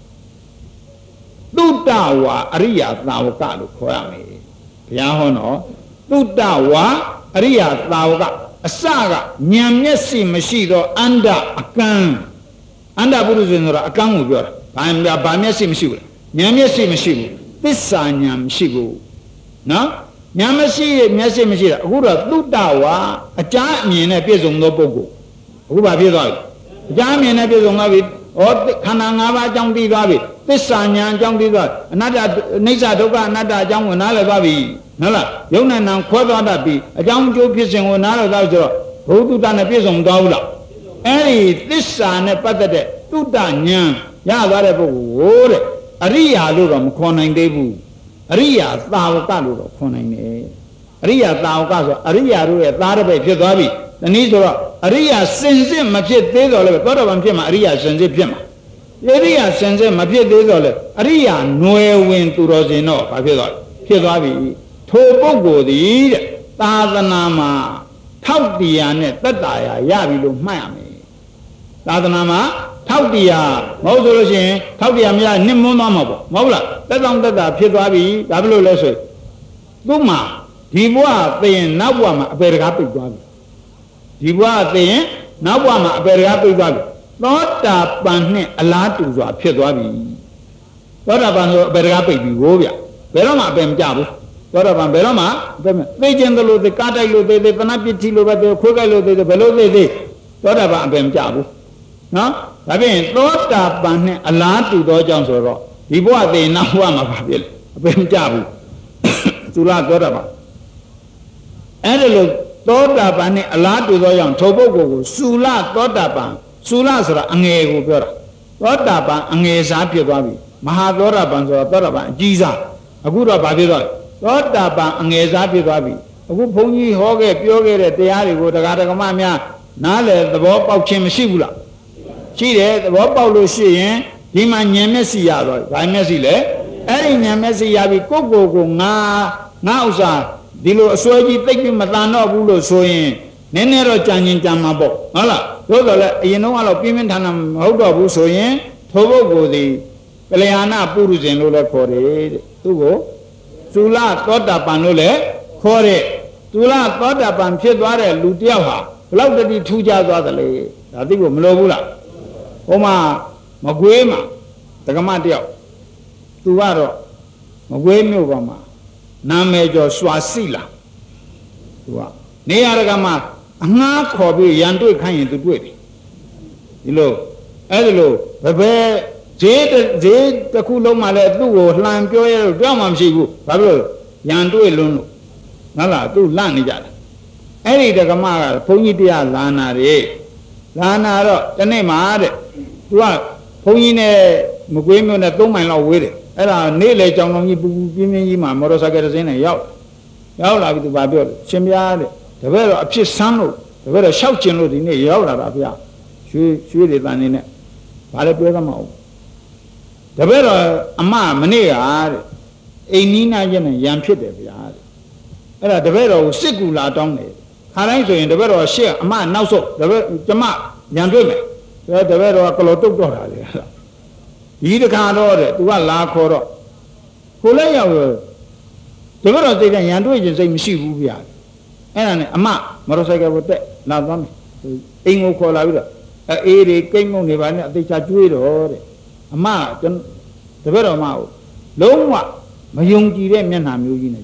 Speaker 1: သုတ္တဝါအရိယသာဝကလို့ခေါ်ရမယ်ဘုရားဟောနော်သုတ္တဝါအရိယသာဝကအစကဉာဏ်မျက်စိမရှိတော့အန္တအကံအန္တပုရုဇဉ်ဆိုတာအကံကိုပြောတာဘာဘာမျက်စိမရှိဘူးဉာဏ်မျက်စိမရှိဘူးသစ္စာဉာဏ်မရှိဘူးနော်ဉာဏ်မရှိမျက်စိမရှိတာအခုတော့သုတ္တဝါအကြအမြင်နဲ့ပြည့်စုံသောပုဂ္ဂိုလ်အခုဘာဖြစ်သွားပြီအကြအမြင်နဲ့ပြည့်စုံသွားပြီဩခန္ဓာ၅ပါးအကြောင်းသိသွားပြီသစ္စာဉာဏ်အကြောင်းသိသွားအနတ္တအိဋ္ဌဒုက္ခအနတ္တအကြောင်းကိုနားလည်သွားပြီဟုတ်လားယုံနဲ့နံခွဲသွားတတ်ပြီအကြောင်းကျိုးဖြစ်စဉ်ကိုနားလည်သွားဆိုတော့ဘုဒ္ဓတနဲ့ပြည့်စုံသွားဘူးလားအဲ့ဒီသစ္စာနဲ့ပတ်သက်တဲ့သုတ္တဉာဏ်ရသွားတဲ့ပုဂ္ဂိုလ်ကိုတဲ့အရိယာလို့တော့မခေါ်နိုင်သေးဘူးအရိယာသာဝကလို့တော့ခေါ်နိုင်တယ်အရိယာသာဝကဆိုအရိယာတို့ရဲ့သားတစ်ပည့်ဖြစ်သွားပြီဒီနည်းဆိုတော့အရိယာစင်စစ်မဖြစ်သေးတော့လည်းသောတာပန်ဖြစ်မှာအရိယာစင်စစ်ဖြစ်မှာအရိယာစင်စစ်မဖြစ်သေးတော့လည်းအရိယာຫນွယ်ဝင်သူတော်စင်တော့ဘာဖြစ်သွားလဲဖြစ်သွားပြီထိုပုဂ္ဂိုလ်သည်တဲ့သာသနာမှာထောက်တရားနဲ့တတ္တရာရပြီလို့မှတ်ရမယ်သာသနာမှာထောက်တရားမဟုတ်ဆိုလို့ရှိရင်ထောက်တရားမရနှစ်မွန်းသွားမှာပေါ့မဟုတ်လားတက်တောင်တက်တာဖြစ်သွားပြီဒါဘယ်လိုလဲဆိုသူ့မှာဒီဘဝသိရင်နောက်ဘဝမှာအပေတကားပိတ်သွားပြီဒီဘဝသိရင်နောက်ဘဝမှာအပေတကားပိတ်သွားပြီသောတာပန်နဲ့အလားတူစွာဖြစ်သွားပြီသောတာပန်ဆိုအပေတကားပိတ်ပြီဟိုးဗျဘယ်တော့မှအပေမကြဘူးသောတာပန်ဘယ်တော့မှအပေမသိခြင်းတလို့သိကားတိုက်လို့သိသိပဏပတိလို့ပဲသိခွေးကြိုက်လို့သိသိဘယ်လိုသိသိသောတာပန်အပေမကြဘူးနော်ဒါဖြင့်သောတာပန်နဲ့အလားတူသောကြောင့်ဆိုတော့ဒီဘဝသိရင်နောက်ဘဝမှာဘာဖြစ်လဲအပေမကြဘူးသူလားသောတာပန်အဲ့ဒါလို့သောတာပန်နဲ့အလားတူသောကြောင့်ထိုပုဂ္ဂိုလ်ကိုသုလသောတာပန်သုလဆိုတာအငယ်ကိုပြောတာသောတာပန်အငယ်စားဖြစ်သွားပြီမဟာသောတာပန်ဆိုတာသောတာပန်အကြီးစားအခုတော့ဘာဖြစ်သွားလဲသောတာပန်အငယ်စားဖြစ်သွားပြီအခုဘုန်းကြီးဟောခဲ့ပြောခဲ့တဲ့တရားတွေကိုတရားဓမ္မများနားလည်သဘောပေါက်ခြင်းမရှိဘူးလားရှိတယ်သဘောပေါက်လို့ရှိရင်ဒီမှာဉာဏ်မျက်စိရတော့ဘာမျက်စိလဲအဲ့ဒီဉာဏ်မျက်စိရပြီကိုယ့်ကိုယ်ကိုငါငါဥစ္စာဒီလိုအစွဲကြီးသိပ်ပြီးမတန်တော့ဘူးလို့ဆိုရင်နည်းနည်းတော့ကြံကျင်ကြံမှာပေါ့ဟုတ်လားသို့တော်လည်းအရင်တော့ကတော့ပြင်းပြင်းထန်ထန်မဟုတ်တော့ဘူးဆိုရင်ထိုပုဂ္ဂိုလ်ဒီကလျာဏပုရုဇဉ်လို့လည်းခေါ်တယ်တဲ့သူ့ကိုသုလသောတာပန်လို့လည်းခေါ်တဲ့သုလသောတာပန်ဖြစ်သွားတဲ့လူတယောက်ဟာဘလောက်တတိထူးခြားသွားသလဲဒါသိဖို့မလိုဘူးလားဟိုမှာမကွေးမှာတက္ကမတယောက်သူကတော့မကွေးမြို့ပေါ်မှာနာမည်ကျော်စွာစီလာသူကနေရကမှာအငှားခေါ်ပြီးရန်တွေ့ခိုင်းရင်သူတွေ့တယ်ဒီလိုအဲ့ဒီလိုဘယ်ဘဲဈေးဈေးတစ်ခုလုံးမှလည်းသူ့ကိုလှန်ပြောရတော့ကြောက်မှမရှိဘူးဘာဖြစ်လို့ရန်တွေ့လွန်းလို့ဟုတ်လားသူလန့်နေကြတယ်အဲ့ဒီတက္ကမကဘုန်းကြီးတရားလာနာတယ်လာနာတော့တနေ့မှတဲ့သူကဘုန်းကြီးနဲ့မကွေးမြို့နဲ့သုံးမိုင်လောက်ဝေးတယ်အဲ့ဒါနေ့လေကြောင်တော်ကြီးပူပူပြင်းပြင်းကြီးမှာမော်တော်ဆိုင်ကယ်တစ်စင်းနဲ့ရောက်ရောက်လာပြီသူဘာပြောလဲရှင်ဗျာတဲ့တပည့်တော်အဖြစ်ဆန်းလို့တပည့်တော်ရှောက်ကျင်လို့ဒီနေ့ရောက်လာတာဗျာရွှေရွှေတွေတန်နေနဲ့ဘာလဲပြောသမှာဟုတ်တပည့်တော်အမမနေ့ကတဲ့အိမ်နီးနားချင်းနဲ့ရံဖြစ်တယ်ဗျာတဲ့အဲ့ဒါတပည့်တော်ကိုစစ်ကူလာတောင်းတယ်ခါတိုင်းဆိုရင်တပည့်တော်ရှေ့အမနောက်ဆုံးတပည့်ကျမရံတွေ့မယ်ဒါတပည့်တော်ကကလော်တုတ်တော့တာလေဒီတခါတော့တဲ့သူကလာခေါ်တော့ကိုလည်းရောက်ရောတပည့်တော်စိတ်ကရန်တွေ့ခြင်းစိတ်မရှိဘူးဗျာအဲ့ဒါနဲ့အမမော်တော်ဆိုင်ကယ်ပေါ်တက်လာသွားမယ်အိမ်ကိုခေါ်လာပြီးတော့အေးတွေကိန်းမုံတွေပါနဲ့အသေးချာကျွေးတော့တဲ့အမတပည့်တော်မကိုလုံးဝမယုံကြည်တဲ့မျက်နှာမျိုးကြီးနဲ့ကြည့်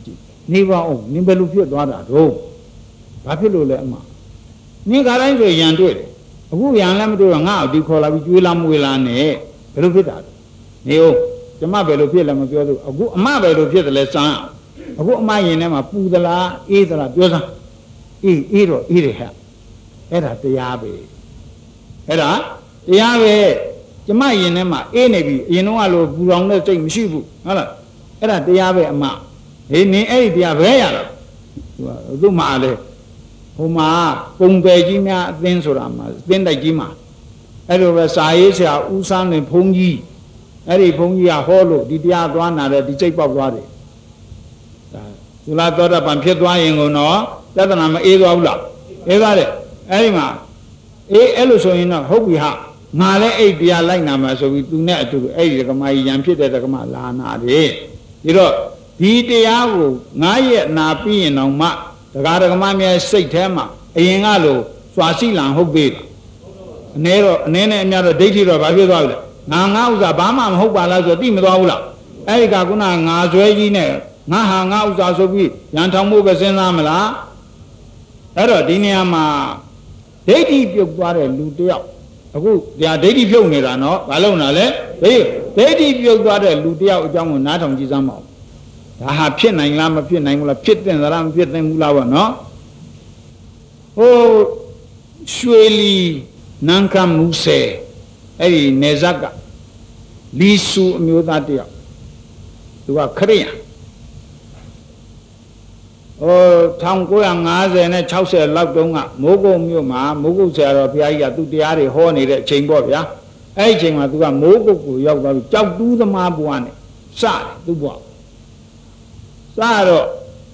Speaker 1: နေပါအောင်နင်ဘယ်လိုဖြစ်သွားတာတော့ဘာဖြစ်လို့လဲအမနင်ကတိုင်းဆိုရန်တွေ့တယ်အခုရန်လည်းမတွေ့တော့ငါ့အဒီခေါ်လာပြီးကျွေးလာမွေးလာနဲ့ဘယ်လိုဖြစ်တာလဲနေဦးကျမဘယ်လိုဖြစ်လဲမပြောသူအခုအမဘယ်လိုဖြစ်တယ်လဲစမ်းအခုအမရင်ထဲမှာပူသလားအေးသလားပြောစမ်းအေးအေးတော့အေးတယ်ဟဲ့အဲ့ဒါတရားပဲအဲ့ဒါတရားပဲကျမရင်ထဲမှာအေးနေပြီအရင်တော့ကလိုပူလောင်တဲ့စိတ်မရှိဘူးဟုတ်လားအဲ့ဒါတရားပဲအမဟေးနင်အဲ့ဒီတရားဘယ်ရတော့သူကသူ့မှာလေဟိုမှာပုံပယ်ကြီးများအသင်းဆိုတာမှာအသင်းတိုက်ကြီးမှာအဲ့လိုပဲစာရေးဆရာဦးဆန်းနေဘုန်းကြီးအဲ့ဒီဘုန်းကြီးကဟောလို့ဒီတရားသွားနာတယ်ဒီစိတ်ပေါက်သွားတယ်ဒါသူလာတော်တာပံဖြစ်သွားရင်ကုန်တော့တသနာမအေးသွားဘူးလားအေးသွားတယ်အဲ့ဒီမှာအေးအဲ့လိုဆိုရင်တော့ဟုတ်ပြီဟာငါလည်းအဲ့တရားလိုက်နာမှာဆိုပြီးသူနဲ့အတူတူအဲ့ဒီဓမ္မကြီးရံဖြစ်တဲ့ဓမ္မလာနာတယ်ဒီတော့ဒီတရားကိုငါရဲ့နာပြီးရင်တော့မှတရားဓမ္မများစိတ်ထဲမှာအရင်ကလိုစွာစီလံဟုတ်ပြီအနည်းတော့အနည်းနဲ့အများတော့ဒိဋ္ဌိတော့ဘာဖြစ်သွားပြီလဲငါငါဥစ္စာဘာမှမဟုတ်ပါလားဆိုသိမသွားဘူးလားအဲ့ဒီကခုနငါဇွဲကြီးနဲ့ငါဟာငါဥစ္စာဆိုပြီးရန်ထောင်မှုပဲစဉ်းစားမလားအဲ့တော့ဒီနေရာမှာဒိဋ္ဌိပြုတ်သွားတဲ့လူတယောက်အခုဒါဒိဋ္ဌိပြုတ်နေတာနော်ဘာလို့နာလဲဒိဋ္ဌိပြုတ်သွားတဲ့လူတယောက်အကြောင်းကိုနားထောင်ကြည့်စမ်းပါဦးဒါဟာဖြစ်နိုင်လားမဖြစ်နိုင်ဘူးလားဖြစ်တဲ့သလားမဖြစ်တဲ့ဘူးလားပေါ့နော်ဟိုရွှေလီနန်းကမူဆယ်အဲ့ဒီနေဇက်ကလီဆူအမျိုးသားတယောက်သူကခရိယံဟို၁၉၅၀နဲ့၆၀လောက်တုန်းကမိုးကုတ်မြို့မှာမိုးကုတ်ဆရာတော်ဘုရားကြီးကသူတရားတွေဟောနေတဲ့အချိန်ပေါ့ဗျာအဲ့ဒီအချိန်မှာသူကမိုးကုတ်ကိုရောက်သွားပြီးကြောက်တူးသမားဘွားနဲ့စတယ်သူ့ဘွားစတော့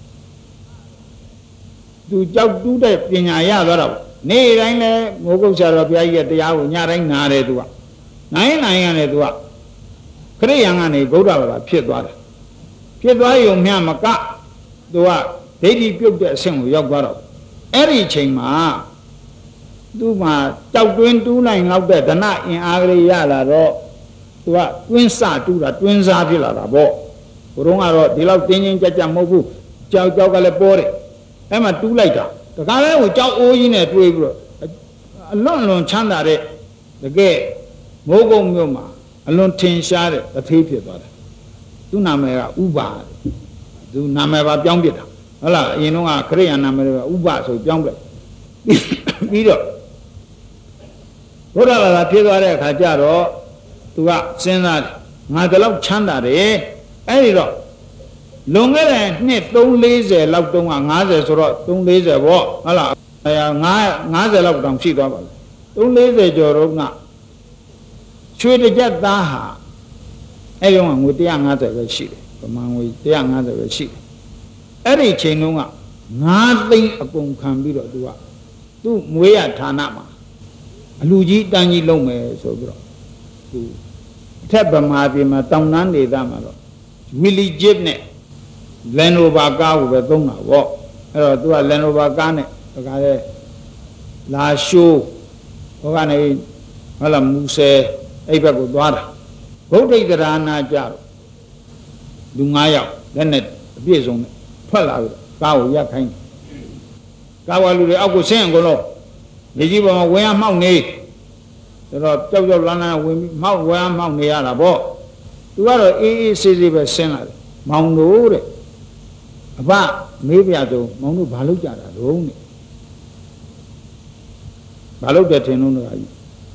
Speaker 1: သူကြောက်တူးတဲ့ပညာရသွားတော့နေ့တိုင်းလဲမိုးကုတ်ဆရာတော်ဘုရားကြီးရဲ့တရားကိုညတိုင်းနားတယ်သူကနိုင်နိုင်ရတယ်သူကခရိယံကနေဗုဒ္ဓဘာသာဖြစ်သွားတယ်ဖြစ်သွားရုံမျှမကသူကဒိဋ္ဌိပြုတ်တဲ့အဆင့်ကိုရောက်သွားတော့အဲ့ဒီအချိန်မှာသူ့မှာကြောက်တွင်းတူးနိုင်လောက်တဲ့ဒဏအင်အားကလေးရလာတော့သူကတွင်းစတူးတာတွင်းစားဖြစ်လာတာပေါ့ဘုရုံးကတော့ဒီလောက်တင်းချင်းကြက်ကြက်မဟုတ်ဘူးကြောက်ကြောက်ကလည်းပေါ်တယ်အဲ့မှာတူးလိုက်တာတခါလဲကိုကြောက်အိုးကြီးနဲ့တွေးပြီးတော့အလွန်လွန်ချမ်းသာတဲ့တကယ်မိုးကုတ်မြို့မှာအလွန်ထင်ရှားတဲ့တထေးဖြစ်သွားတယ်သူ့နာမည်ကဥပါသူနာမည်ပါပြောင်းပြစ်တာဟုတ်လားအရင်တော့ခရိယာနာမည်ကဥပဆိုပြောင်းပြပြီးတော့ဘုရားဘာသာဖြစ်သွားတဲ့အခါကျတော့သူကစဉ်းစားတယ်ငါတလောက်ချမ်းသာတယ်အဲ့ဒီတော့လွန်ခဲ့တဲ့နှစ်၃၄၀လောက်တုန်းက၅၀ဆိုတော့၃၄၀ပေါ့ဟုတ်လား၅၅၀လောက်တောင်ရှိသွားပါလား၃၄၀ကျော်တော့ကရွှေတစ်ကြက်သားဟာအဲ့ဒီကငွေ၁၅၀ပဲရှိတယ်ဗမာငွေ၁၅၀ပဲရှိတယ်အဲ့ဒီချိန်တုန်းကငါးသိန်းအကုန်ခံပြီးတော့သူကသူ့မွေးရဌာနမှာအလူကြီးတန်းကြီးလုံးမယ်ဆိုပြီးတော့သူအထက်ဗမာပြည်မှာတောင်တန်းဒေသမှာတော့ဝီလီဂျစ်နဲ့လန်နိုဗာကားကိုပဲသုံးတာပေါ့အဲ့တော့သူကလန်နိုဗာကားနဲ့တခါလဲလာရှိုးဟိုကနေဟုတ်လားမူဆယ်အဲ့ဘက်ကိုသွားတာဗုဒ္ဓိတရာနာကြတော့လူ၅ယောက်လက်နဲ့အပြည့်စုံနဲ့ထွက်လာပြီးကားကိုရပ်ခိုင်းတယ်ကားဝါလူတွေအောက်ကိုဆင်းအောင်ကုန်လို့မြေကြီးပေါ်မှာဝင်ရမှောက်နေဆိုတော့ကြောက်ကြောက်လန်းလန်းဝင်ပြီးမှောက်ဝင်ရမှောက်နေရတာပေါ့သူကတော့အေးအေးဆေးဆေးပဲဆင်းလာတယ်မောင်တို့တဲ့အဘမေးပြတော့မောင်တို့ဘာလုပ်ကြတာတော့နဲ့ဘာလုပ်တယ်ထင်လို့တော့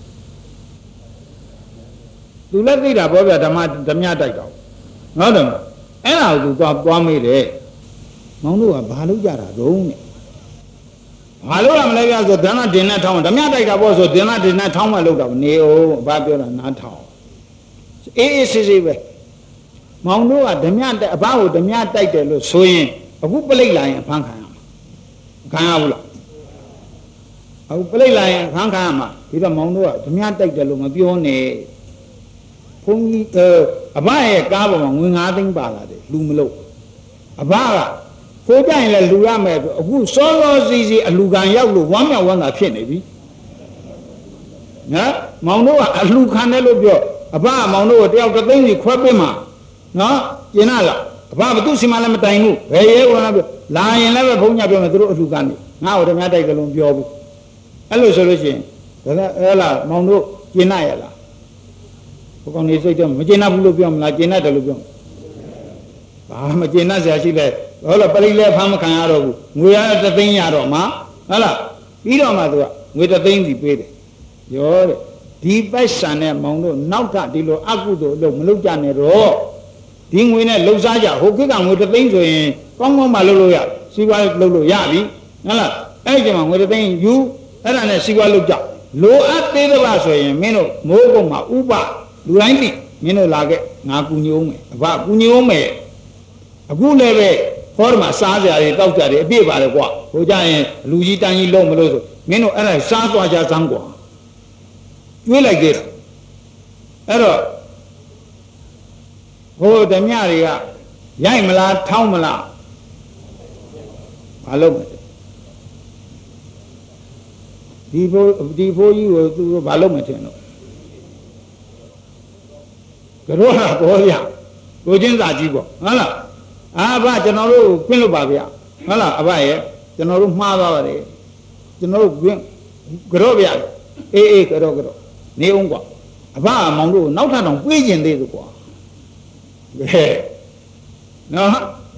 Speaker 1: သူလည်းသိတာပေါ့ဗျာဓမ္မဓမြတိုက်တော့ဟုတ်တယ်မလားအဲ့ဒါကိုသူသွားသွားမေးတယ်မောင်တို့ကဘာလုပ်ကြတာတော့နဲ့ဘာလို့ရမလဲဗျာဆိုဒဏ္ဍတင်နဲ့ထောင်းဓမြတိုက်တာပေါ့ဆိုဒဏ္ဍတင်နဲ့ထောင်းမှလုပ်တာနေအောင်ဘာပြောတာနားထောင်အေးအေးဆေးဆေးပဲမောင်တို့ကဓမြတိုက်အဘကိုဓမြတိုက်တယ်လို့ဆိုရင်အခုပလိတ်လာရင်ဖမ်းခံရမှာခံရဘူးလားအခုပလိတ်လာရင်ဖမ်းခံရမှာဒီတော့မောင်တို့ကဓမြတိုက်တယ်လို့မပြောနဲ့ဘုန်းကြီးအဘရဲ့ကားပေါ်မှာငွေ၅သိန်းပါလာတယ်လူမလို့အဘကဖိုးကြရင်လည်းလူရမယ်အခုစောစောစီစီအလူခံရောက်လို့ဝမ်းမြောက်ဝမ်းသာဖြစ်နေပြီနော်မောင်တို့ကအလူခံတယ်လို့ပြောအဘကမောင်တို့ကိုတယောက်တစ်သိန်းစီခွဲပေးမှာနော်ကျင်လားဘာဘသူစီမလည်းမတိုင်ဘူးဘယ်ရဲဝင်လာပြလာရင်လည်းပဲဘုန်းကြီးပြောမယ်သူတို့အလှကနေငါ့ကိုဓမြတိုက်ကြလုံးပြောဘူးအဲ့လိုဆိုလို့ရှိရင်ဒါကအဲ့လားမောင်တို့ကျင်နာရလားဘုကောင်နေစိတ်တော့မကျင်နာဘူးလို့ပြောမလားကျင်နာတယ်လို့ပြောဘာမကျင်နာဆရာရှိလဲဟုတ်လားပရိလဲဖမ်းမခံရတော့ဘူးငွေရတစ်သိန်းရတော့မှဟုတ်လားပြီးတော့မှသူကငွေတစ်သိန်းစီပေးတယ်ရောတဲ့ဒီပိုက်ဆံနဲ့မောင်တို့နောက်ထပ်ဒီလိုအကုသိုလ်လို့မလုပ်ကြနဲ့တော့ဒီငွေနဲ့လှုပ်ရှားကြဟိုကိကငွေတစ်သိန်းဆိုရင်ကောင်းကောင်းမှလှုပ်လို့ရစီးပွားလှုပ်လို့ရပြီဟုတ်လားအဲ့ဒီမှာငွေတစ်သိန်းယူအဲ့ဒါနဲ့စီးပွားလှုပ်ကြလိုအပ်သေးတဲ့ပါဆိုရင်မင်းတို့မိုးကုန်းမှာဥပလူတိုင်းသိမင်းတို့လာခဲ့ငါကူညီအောင်မယ်အဘကူညီအောင်မယ်အခုလည်းပဲဟောဒီမှာစားကြရတယ်တောက်ကြတယ်အပြည့်ပါတယ်ကွာဟိုကြရင်လူကြီးတန်းကြီးလုံးမလို့ဆိုမင်းတို့အဲ့ဒါစားသွားကြစမ်းကွာတွေးလိုက်သေးတယ်အဲ့တော့ဟိုဓမြတွေကရိုက်မလားထောင်းမလားမလုပ်ဘူးဒီဖိုးဒီဖိုးကြီးကိုသူတို့မလုပ်မထင်တော့ကြောတာပေါ်ရကိုချင်းစာကြီးပေါ့ဟုတ်လားအာဘကျွန်တော်တို့ခွင့်လို့ပါဗျဟုတ်လားအဘရဲ့ကျွန်တော်တို့မှားသွားပါတယ်ကျွန်တော်တို့ခွင့်ကြောဗျအေးအေးကြောကြောနေအောင်ကွာအဘမောင်တို့နောက်ထပ်တော့ပြေးကျင်သေးသူကွာဘယ်နော်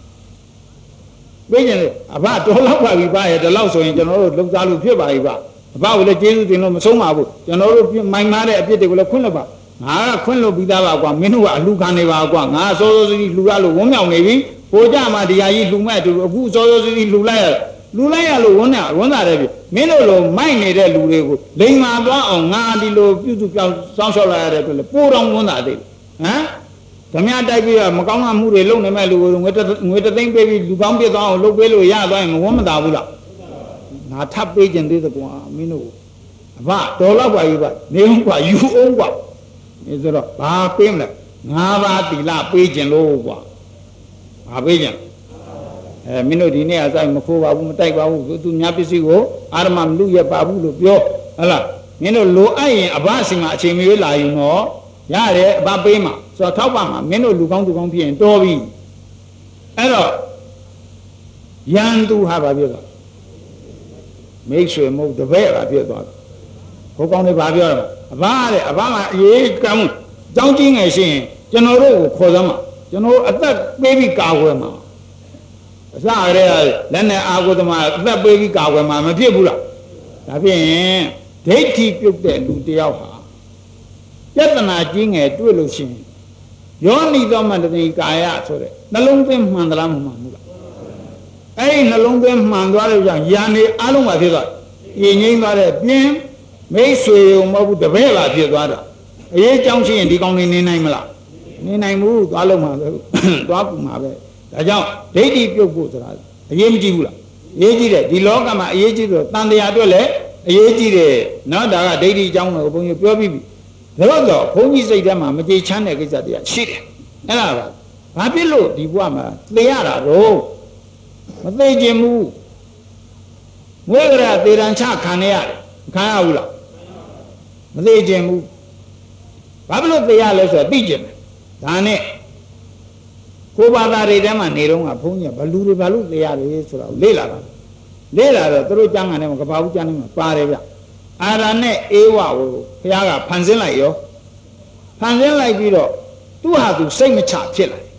Speaker 1: ပြေးကျင်သေးအဘတော်လောက်ပါပြီဗျရဲ့ဒီလောက်ဆိုရင်ကျွန်တော်တို့လုံစားလို့ဖြစ်ပါပြီဗျအဘကိုလည်းကျေးဇူးတင်လို့မဆုံးပါဘူးကျွန်တော်တို့မိုင်မားတဲ့အပြစ်တွေကိုလည်းခွင့်လို့ပါငါကခွင့်လို့ပြီးသားပါကွာမင်းတို့ကအလူခံနေပါကွာငါစောစောစီးလူရလို့ဝန်းမြောင်နေပြီဟိုကြမှာတရားကြီးလူမဲ့တူအခုစောစောစီးလူလိုက်ရလူလိုက်ရလို့ဝန်းနေဝန်းတာတယ်ပြီမင်းတို့လိုမိုက်နေတဲ့လူတွေကိုလိန်မာသွားအောင်ငါဒီလိုပြုစုပြောင်းစောင်းလျှောက်လာရတဲ့အတွက်လေပိုးတော်ဝန်းတာသေးဟမ်ဓမြတိုက်ပြီးတော့မကောင်းမှုတွေလုပ်နေမဲ့လူကိုငွေငွေတသိန်းပေးပြီးလူကောင်းပြစ်သွားအောင်လုပ်ပေးလို့ရသွားရင်မဝန်းမသာဘူးလားငါထပ်ပေးခြင်းသေးတယ်ကွာမင်းတို့အဘတော်တော့ပါပြီဗျနေဦးကွာယူအောင်ကွာဒီဆိုတော့ဘာပေးမလဲငါးပါးသီလပေးခြင်းလို့ကွာဘာပေးခြင်းအဲမင်းတို့ဒီနေ့အဆိုင်မခိုးပါဘူးမတိုက်ပါဘူးသူများပစ္စည်းကိုအာရမမလူရပါဘူးလို့ပြောဟုတ်လားမင်းတို့လိုအပ်ရင်အဘအစီမှာအချိန်မရွေးလာရင်တော့ရတယ်အဘပေးမှာဆိုတော့ထောက်ပါမှာမင်းတို့လူကောင်းသူကောင်းဖြစ်ရင်တော်ပြီအဲ့တော့ရန်သူဟာဘာပြောတာမိတ်ဆွေမဟုတ်တပည့်ပါပြောသွားတယ်ဘုကောင်းတွေဘာပြောတော့အဘတဲ့အဘမှာအေးကံကြောင်းကြီးငယ်ရှိရင်ကျွန်တော်တို့ကိုခေါ်သမှာကျွန်တော်အသက်ပေးပြီးကာကွယ်မှာအစရတဲ့လက်နဲ့အာဟုသမာအသက်ပေးပြီးကာကွယ်မှာမဖြစ်ဘူးလားဒါဖြင့်ဒိဋ္ဌိပြုတ်တဲ့လူတယောက်ဟာယတနာကြီးငယ်တွေ့လို့ရှိရင်ယောနိသောမတတိကာယဆိုတဲ့နှလုံးသွင်းမှန်သလားမမှန်ဘူးလားအဲ့ဒီနှလုံးသွင်းမှန်သွားလို့ကြောင့်ယာနေအလုံးပါဖြစ်သွားရင်ငိမ့်သွားတဲ့ပြင်းမိတ်ဆွေုံမဟုတ်ဘူးတပည့်ပါဖြစ်သွားတာအရေးကြောင်းရှိရင်ဒီကောင်းနေနေနိုင်မလားနေနိုင်ဘူးသွားလုံးမှာပဲသွားပူမှာပဲဒါကြောင့်ဒိဋ္ဌိပြုတ်ဖို့ဆိုတာအရေးမကြီးဘူးလားအရေးကြီးတယ်ဒီလောကမှာအရေးကြီးဆိုတန်တရားအတွက်လည်းအရေးကြီးတယ်နော်ဒါကဒိဋ္ဌိအကြောင်းကိုဘုန်းကြီးပြောပြီးပြီဒါတော့ဘုန်းကြီးစိတ်ထဲမှာမကြေချမ်းတဲ့ကိစ္စတရားရှိတယ်အဲ့ဒါကဘာဖြစ်လို့ဒီဘဝမှာသိရတာတော့မသိခြင်းဘူးငွေကြသေရန်ချခံရရတယ်ခံရဘူးလားမသိခြင်းဘူးဘာဖြစ်လို့သိရလဲဆိုတော့သိခြင်းဒါနဲ့ကိုယ်ဘာသာတွေထဲမှာနေတော့ကဘုန်းကြီးကဘလူတွေဘာလို့သိရတယ်ဆိုတော့လေ့လာတာလေ့လာတော့သူတို့ကျမ်းဂန်ထဲမှာကဘာဘူးကျမ်းထဲမှာပါတယ်ဗျအာရနဲ့အေဝကိုဘုရားကဖန်ဆင်းလိုက်ရောဖန်ဆင်းလိုက်ပြီးတော့သူ့ဟာသူစိတ်မချဖြစ်လာတယ်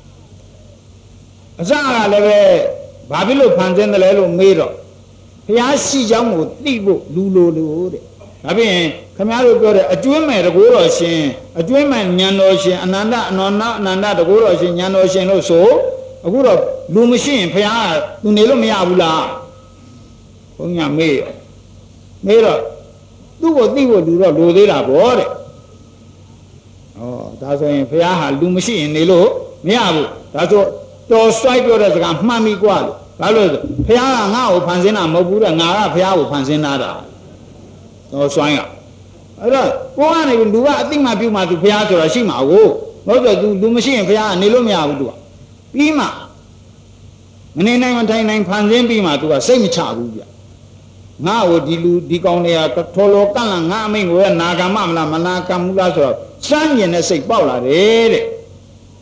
Speaker 1: အစကလည်းပဲဘာဖြစ်လို့ဖန်ဆင်းတယ်လဲလို့မေးတော့ဘုရားရှိကြောင်းကိုသိဖို့လူလိုလိုတဲ့ဒါဖြင့်ခမည်းတော်ပြောတဲ့အကျွမ်းမဲ့တကိုးတော်ရှင်အကျွမ်းမဲ့ဉာဏ်တော်ရှင်အနန္တအနောနအနန္တတကိုးတော်ရှင်ဉာဏ်တော်ရှင်လို့ဆိုအခုတော့လူမရှိရင်ဘုရားကသူနေလို့မရဘူးလားဘုန်းကြီးမေးရမေးတော့သူ့ကိုသိဖို့လူတော့လိုသေးတာပေါ့တဲ့ဩဒါဆိုရင်ဘုရားဟာလူမရှိရင်နေလို့မရဘူးဒါဆိုတော်စွိုက်ပြောတဲ့စကားမှန်ပြီกว่าလို့ဘာလို့လဲဘုရားကငါ့ကိုဖန်ဆင်းတာမဟုတ်ဘူးတဲ့ငါကဘုရားကိုဖန်ဆင်းတာတော်စွိုင်းကအဲ့တော့ကိုကနေလူကအသိမှပြုမှသူဘုရားဆိုတာရှိမှာကိုမဟုတ်တော့ तू လူမရှိရင်ဘုရားကနေလို့မရဘူး तू ကပြီးမှမနေနိုင်မထိုင်နိုင်ဖန်ဆင်းပြီးမှ तू ကစိတ်မချဘူးဗျငါ့ကိုဒီလူဒီကောင်တွေကထော်လောကန့်လာငါအမိန့်ကိုနာကမမလားမနာကမဘူးလားဆိုတော့စမ်းကျင်တဲ့စိတ်ပေါက်လာတယ်တဲ့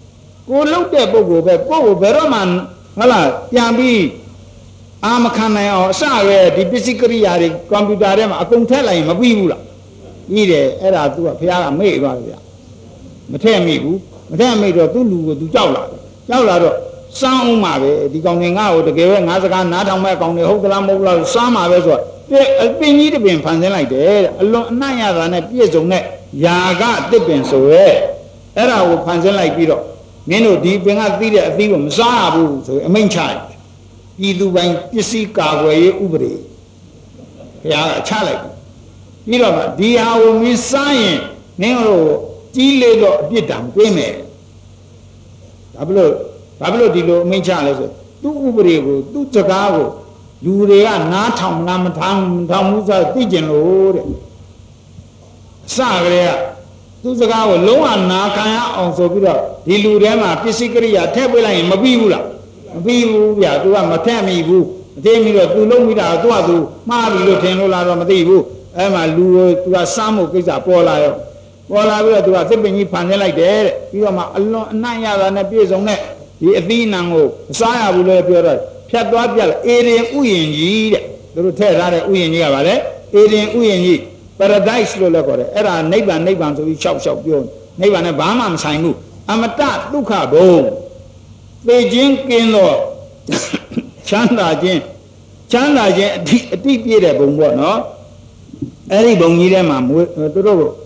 Speaker 1: ကိုလုတ်တဲ့ပုဂ္ဂိုလ်ပဲကိုယ့်ကိုဘယ်တော့မှဟုတ်လားပြန်ပြီးအာမခံနိုင်အောင်အစပဲဒီပစ္စည်းကရိယာတွေကွန်ပျူတာထဲမှာအကုန်ထည့်လိုက်ရင်မပြီးဘူးလားပြီးတယ်အဲ့ဒါ तू ကဘုရားကမေ့သွားတယ်ဗျမထည့်မိဘူးမထည့်မိတော့သူ့လူကို तू ကြောက်လာတယ်ကြောက်လာတော့စမ်းအောင်မှာပဲဒီကောင်တွေငါ့ကိုတကယ်ပဲငါစကားနားထောင်မဲ့ကောင်တွေဟုတ်သလားမဟုတ်လားစမ်းမှာပဲဆိုတော့ပင်ကြီးတပင်ဖန်ဆင်းလိုက်တယ်အလွန်အနှံ့ရတာနဲ့ပြည့်စုံတဲ့ယာကတစ်ပင်ဆိုရဲအဲ့ဒါကိုဖန်ဆင်းလိုက်ပြီးတော့မင်းတို့ဒီပင်ကသီးတဲ့အသီးကိုမစားရဘူးဆိုအမိန့်ချတယ်ဤသူပိုင်းပစ္စည်းကာကွယ်ရေးဥပဒေဘုရားကချလိုက်ပြီပြီးတော့ဒီဟာကိုမင်းစားရင်မင်းတို့ကြီးလေတော့အပြစ်ဒဏ်ပေးမယ်ဒါဘလို့ဘာဖြစ်လို့ဒီလိုအမိန့်ချလဲဆိုသူ့ဥပဒေကိုသူ့စကားကိုလူတွေကနားထောင်လားမထောင်ထောင်မှုဆိုသိကျင်လို့တဲ့အစကလေးကသူ့စကားကိုလုံးဝနာခံရအောင်ဆိုပြီးတော့ဒီလူထဲမှာပစ္စည်းကရိယာထည့်ပေးလိုက်ရင်မပြီးဘူးလားမပြီးဘူးဗျာ तू ကမထည့်မိဘူးမထည့်မိတော့ तू လုံးမိတာ तू က तू မှားပြီလို့ထင်လို့လားတော့မသိဘူးအဲ့မှာလူကို तू ကစားမှုကိစ္စပေါ်လာရောပေါ်လာပြီးတော့ तू ကသစ်ပင်ကြီးဖန်ဆင်းလိုက်တယ်တဲ့ပြီးတော့မှအလွန်အနှံ့ရတာနဲ့ပြည့်စုံတဲ့ဒီအသီးအနှံကိုမစားရဘူးလို့ပြောတော့ဖြတ်သွားပြက်အေရင်ဥယျင်ကြီးတဲ့သူတို့ထည့်ထားတဲ့ဥယျင်ကြီးကဗါလေအေရင်ဥယျင်ကြီး paradise လို့လည်းခေါ်တယ်အဲ့ဒါနိဗ္ဗာန်နိဗ္ဗာန်ဆိုပြီးရှောက်ရှောက်ပြောနိဗ္ဗာန်နဲ့ဘာမှမဆိုင်ဘူးအမတဒုက္ခဘုံသိခြင်းကင်းတော့ချမ်းသာခြင်းချမ်းသာခြင်းအတိအတိပြည့်တဲ့ဘုံပေါ့နော်အဲ့ဒီဘုံကြီးထဲမှာသူတို့ကို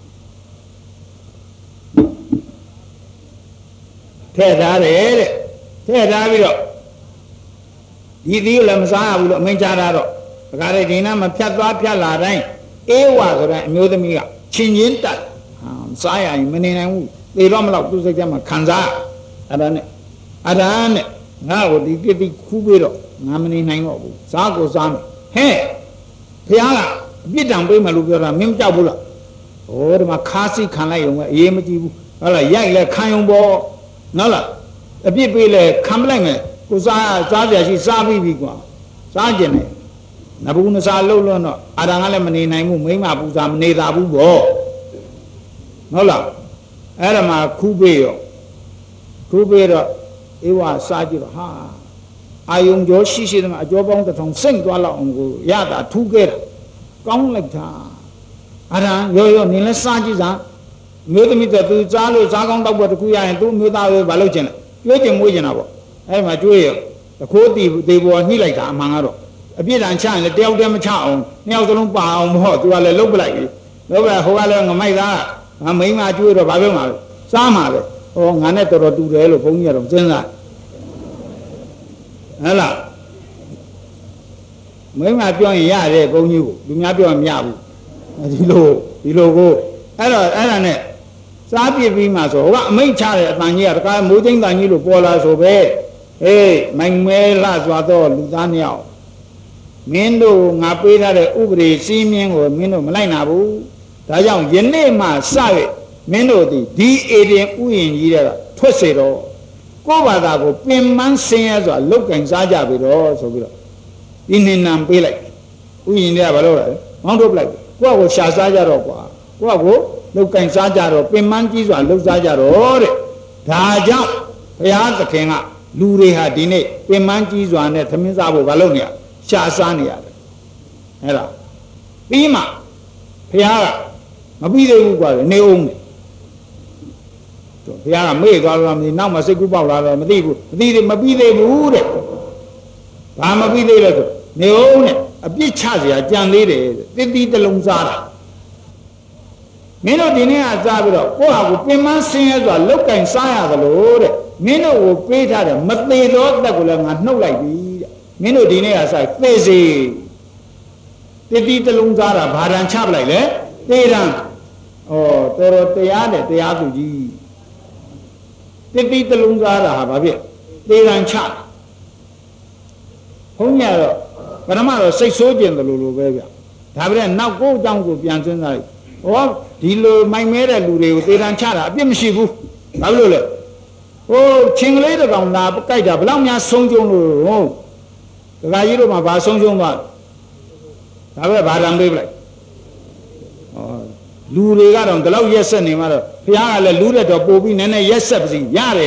Speaker 1: ထည့်ထားတယ်တဲ့ထည့်ထားပြီးတော့ဒီသီးကိုလည်းမစားရဘူးလို့အမိန့်ချတာတော့ဒါကြတဲ့ဒီနားမှာဖြတ်သွားဖြတ်လာတိုင်းအေးဝါဆိုတဲ့အမျိုးသမီးကချင်းချင်းတက်ဟာစားရရင်မနေနိုင်ဘူးသေတော့မလို့သူစိတ်ထဲမှာခံစားအဲ့ဒါနဲ့အဲ့ဒါနဲ့ငါ့ကိုဒီတိတိခူးပြီးတော့ငါမနေနိုင်တော့ဘူးစားကိုစားမယ်ဟဲ့ဘုရားကအပြစ်ဒဏ်ပေးမယ်လို့ပြောတာမင်းမကြောက်ဘူးလားဟိုဒီမှာခါးစီခံလိုက်ရုံပဲအေးမကြည့်ဘူးဟုတ်လားရိုက်လဲခံရုံပေါ့နော်လားအပြစ်ပေးလဲခံမလိုက်မယ်ကိုစားစားပြရှိစားပြီးပြီကွာစားကျင်တယ်နဘူးနစားလှုပ်လွန်းတော့အာရံကလည်းမနေနိုင်ဘူးမိမပူစားမနေတာဘူးပေါ့ဟုတ်လားအဲ့ဒါမှခူးပေးရောခူးပေးတော့အေးဝါစားကြည့်တော့ဟာအာယုံကျော်ရှိရှိတယ်မှာအကျော်ပေါင်းတစ်ထောင်စိတ်သွားလောက်အောင်ကိုရတာထူးခဲ့တာကောင်းလိုက်တာအာရံရောရောနင်လည်းစားကြည့်စားမျိုးသမီးကသူစားလို့စားကောင်းတော့ဘတခုရရင်သူ့မျိုးသားပဲမလုပ်ချင်လဲကျွေးကျင်မွေးကျင်တာပေါ့အဲ့မှာကျွေးရတခိုးတီတေပေါ်ညှိလိုက်တာအမှန်ကတော့အပြစ်ဒဏ်ချရင်လည်းတယောက်တည်းမချအောင်နှစ်ယောက်စလုံးပါအောင်မဟုတ်သူကလည်းလုတ်ပလိုက်ပြီလုတ်ပလိုက်ဟိုကလည်းငမိုက်သားငါမိန်းမကျွေးတော့ဘာပြောမှာလဲစားမှာပဲဟောငါနဲ့တော်တော်တူတယ်လို့ဘုန်းကြီးကတော့စဉ်းစားဟဲ့လားမိန်းမပြောရင်ရတယ်ဘုန်းကြီးကိုလူများပြောရင်မရဘူးဒီလိုဒီလိုကိုအဲ့တော့အဲ့ဒါနဲ့စားပြစ်ပြီးမှဆိုဟိုကအမိတ်ချတဲ့အတန်ကြီးကတခါမိုးသိန်းတန်ကြီးလို့ပေါ်လာဆိုပဲဟေးမိုင်မဲလှစွာတော့လူသားနှစ်ယောက်မင်းတို့ငါပေးထားတဲ့ဥပဒေစည်းမျဉ်းကိုမင်းတို့မလိုက်နာဘူးဒါကြောင့်ယနေ့မှစရမင်းတို့ဒီဒီအေဒင်ဥယျင်ကြီးတဲ့ကထွက်စေတော့ကိုယ့်ဘာသာကိုပင်မဆင်းရဲစွာလုတ်ကင်စားကြပြီတော့ဆိုပြီးတော့ဒီနေနံပေးလိုက်ဥယျင်တွေကဘာလို့လဲမောင်းထုတ်ပလိုက်ကိုယ့်ကိုရှာစားကြတော့ကွာကိုယ့်ကိုလုတ်ကင်စားကြတော့ပင်မကြီးစွာလုတ်စားကြတော့တဲ့ဒါကြောင့်ဘုရားသခင်ကလူတွေဟာဒီနေ့ပင်မကြီးစွာနဲ့သမင်းစားဖို့ဘာလုပ်နေရရှာစားနေရတယ်အဲ့ဒါပြီးမှဘုရားကမပြီးသေးဘူးကွာနေအောင်နေဘုရားကမေ့သွားလို့မသိနောက်မှစိတ်ကူးပေါက်လာတော့မသိဘူးမသိသေးမပြီးသေးဘူးတဲ့ဘာမပြီးသေးလဲဆိုနေအောင်နဲ့အပြစ်ချเสียကြံသေးတယ်တစ်တိတလုံးစားတာမင်းတို့ဒီနေ့ကစားပြီးတော့ကိုယ့်ဟာကိုပင်မဆင်းရဲစွာလုတ်ကင်စားရသလိုတဲ့မင်းတို့ကိုပေးထားတယ်မသေးသောအသက်ကိုလည်းငါနှုတ်လိုက်ပြီတဲ့မင်းတို့ဒီနေ့ကစားသေစေတစ်တိတလုံးစားတာဘာတန်ချပလိုက်လဲသေတံဩတော်တော်တရားနဲ့တရားသူကြီးတစ်တိတလုံးစားတာဟာဘာဖြစ်သေတံချဘုန်းကြီးကတော့ပထမတော့စိတ်ဆိုးကျင်တယ်လို့လိုပဲဗျဒါပေမဲ့နောက်ကိုယ့်အကြောင်းကိုပြန်စဉ်းစားလိုက်ဟောဒီလိုမိုင်မဲတဲ့လူတွေကိုသေတံချတာအပြစ်မရှိဘူးဘာလို့လဲဟိုချင်းကလေးတကောင်လာကြိုက်တာဘလောက်များဆုံးကျုံလို့ဟုတ်ဒကာကြီးတို့မှဘာဆုံးကျုံသွားဒါပဲဘာတံပေးပလိုက်ဟောလူတွေကတော့ဒီလောက်ရက်ဆက်နေမှတော့ဘုရားကလည်းလူတဲ့တော့ပို့ပြီးနည်းနည်းရက်ဆက်ပါစီရတယ်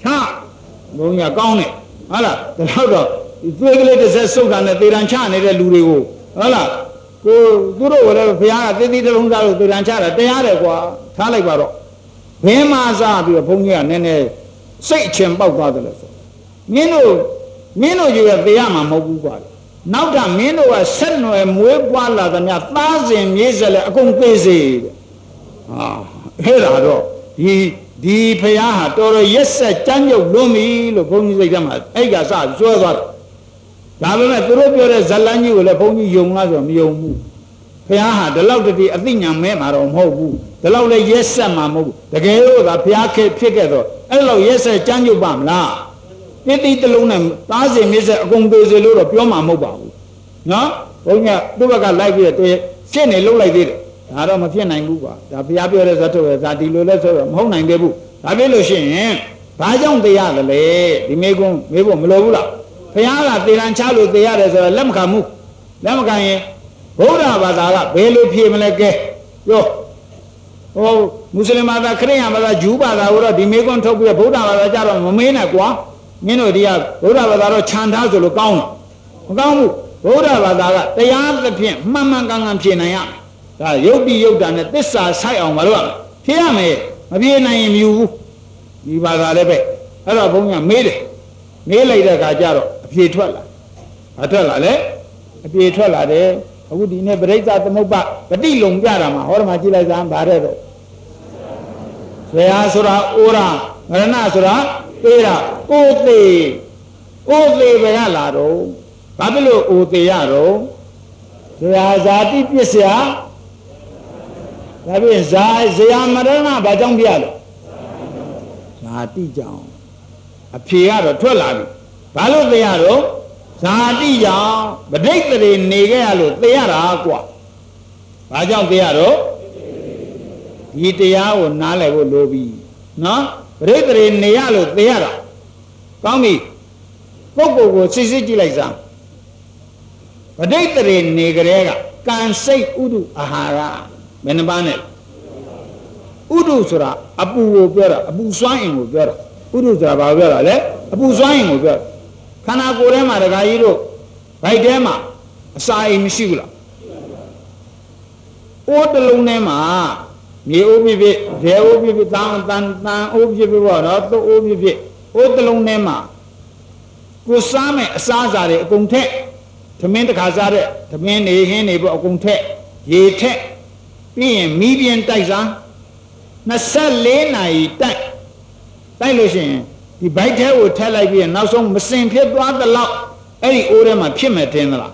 Speaker 1: Ha, Bonia Gone, Allah, the Lauda, regulated as Sogan, the Ranchana, the Lurigo, Allah, go, Duro, whatever, Piana, they need the Lunga, the Ranchana, they are a Talibaro. Vemaza, the Bonia, Nene, say Chemba, Godless. Mino, Mino, you have the Yama Mobu. Now that Mino was sent no and Webwala than a thousand years ago. Ah, Herado, he, the Paya, Toro, yes, a Chanjo, Lumi, Loponi, Egasa, so Davina, Turo, Zalani, Laponi, Yomazum, Yomu. Paya, the love of the Athenian Memar on Hobu, the love of yes, Mamu, the Gale, the Piake Picato, hello, yes, a Chanjo Bam, la. They eat the Lunam, Tazim is a Gombezel of Yoma Mobile. No? Onya, Dubaga like it, Sene look like it. I don't know if you're Namuba, the Piabio is at all, that the Luleso, Mona Debu. I will listen, Pajon the other lay, the Mego, Mego Mlola. Payala, the Ranchalo, the others are Lamkamu. Lamkaye, Oda Bazala, Belu Pimeleke. Yo. Oh, Muslimada Kriam, Juba, the Megon took the Buddha, Momena Gua. Mino dia, Buddha Vadaro Chanda to look down. Gamu, Buddha Vadara, they are the pin, Mamma Gangam Chinaya. Yobi Yodan, this are sight on Malua. Here me, a Vienna in you. You was a lebe. Arabonia made it. Me later Gajaro, a Pietuala. A Tolale, a Pietuala there. I would never raise out the Moba, but the Long Garama, or Magila Zambarero. Sveasura, Ora, Ranasura. Era, Ote, Ote Vealaro, Pablo Otearo, Zati Pisia, that is Zaya Marana, Bajang Bialo, Zati Jang, a Piaro Tolami, Palo Vearo, Zati Jang, but take the Negalo, they are Aqua, Bajang Biaro, Itiao, Nalevo Lobi, no? Brethren, Nealo, Theara. Kami, Coco, Sisi like that. But they train Negrega can say Udu Ahara, Benabanel. Udu Sura, Abu Vera, Abu Swain Vera, Udu Zabavera, Abu Swain Vera. Kanagorema, the Gairo, Baidema, Sai Mishula. What the Lunema? Ye obi bit, they obi bit down, down, down, obi bit, not the obi bit, what the long nema. Kusame, Sazare, Gunte, to mean the Kazare, to mean a neighbor of Gunte, ye te, being median Taisan, Nasalena, that. Dilution, the bite will tell I be now some same people the law, any order my pimet in the law.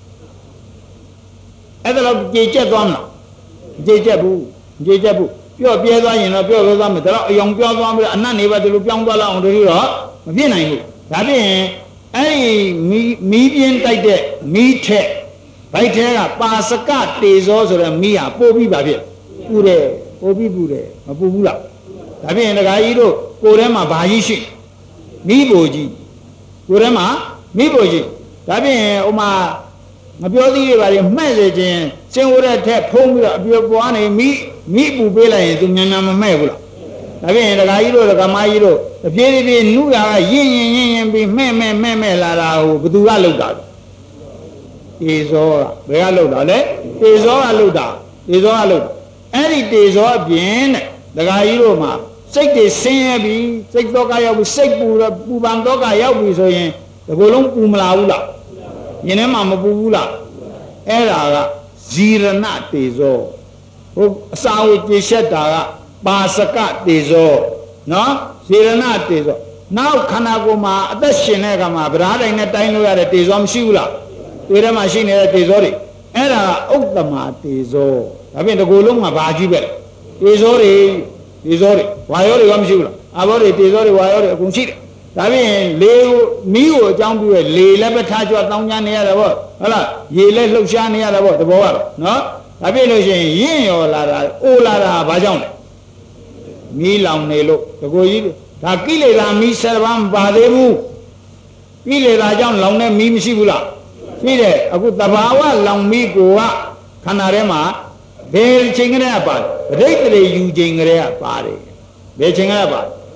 Speaker 1: Other Jeja Jejabu. Jejabu, your Piazza in a Piazza, young Piazza, and none ever to Piangala on the hero, Vienna. That is, any median like that, me check. By terra, Pasaka, is also a Mia, Pobi Babi, Pure, Pobi Pure, a Pula. That is, the Gaido, Porema Bayishi, Miboji, Purema, Miboji. That is, Oma. A beauty message in Singura tap home with a me, me, Bubela to Nanama Mabula. Again, the Gairo, the Gamairo, the beauty knew our yin yin yin be me, me, me, me, la, but do I look out? Is all, we are looked at, is all I looked out, is all I looked. Any days all bien, the Gairo ma, six days same, six dog I have six Buban dog I have so in the Bolong Pumlaula. Yenema Mabula, Era, Zirana Tezo, Sawi Shetara, Basaka Tezo, no? Zirana Tezo. Now Kanagoma, the Shinegama, brother in a time where it is on Shula, with a machine at Tezori, Era Oktama Tezo. I mean the Goluma Bajibe, Tezori, Tezori, Wayori Shula, Avori Tezori, Wayori Kunshira. I mean, Leo, Mio, Jambu, Lay Lebetajua, Tongan near the word. Hala, ye let Lucian near the word, the board. No? I mean, Yin or Lara, O Lara Bajon. Me long Nelo, the go eat. Takile la mi servam Badebu. Pile Rajan long name Mim Sibula. Fide, a good Tabawa, long me goa, Canarema, Bell Chingapa, regularly you jingrea party. Bell Chingapa.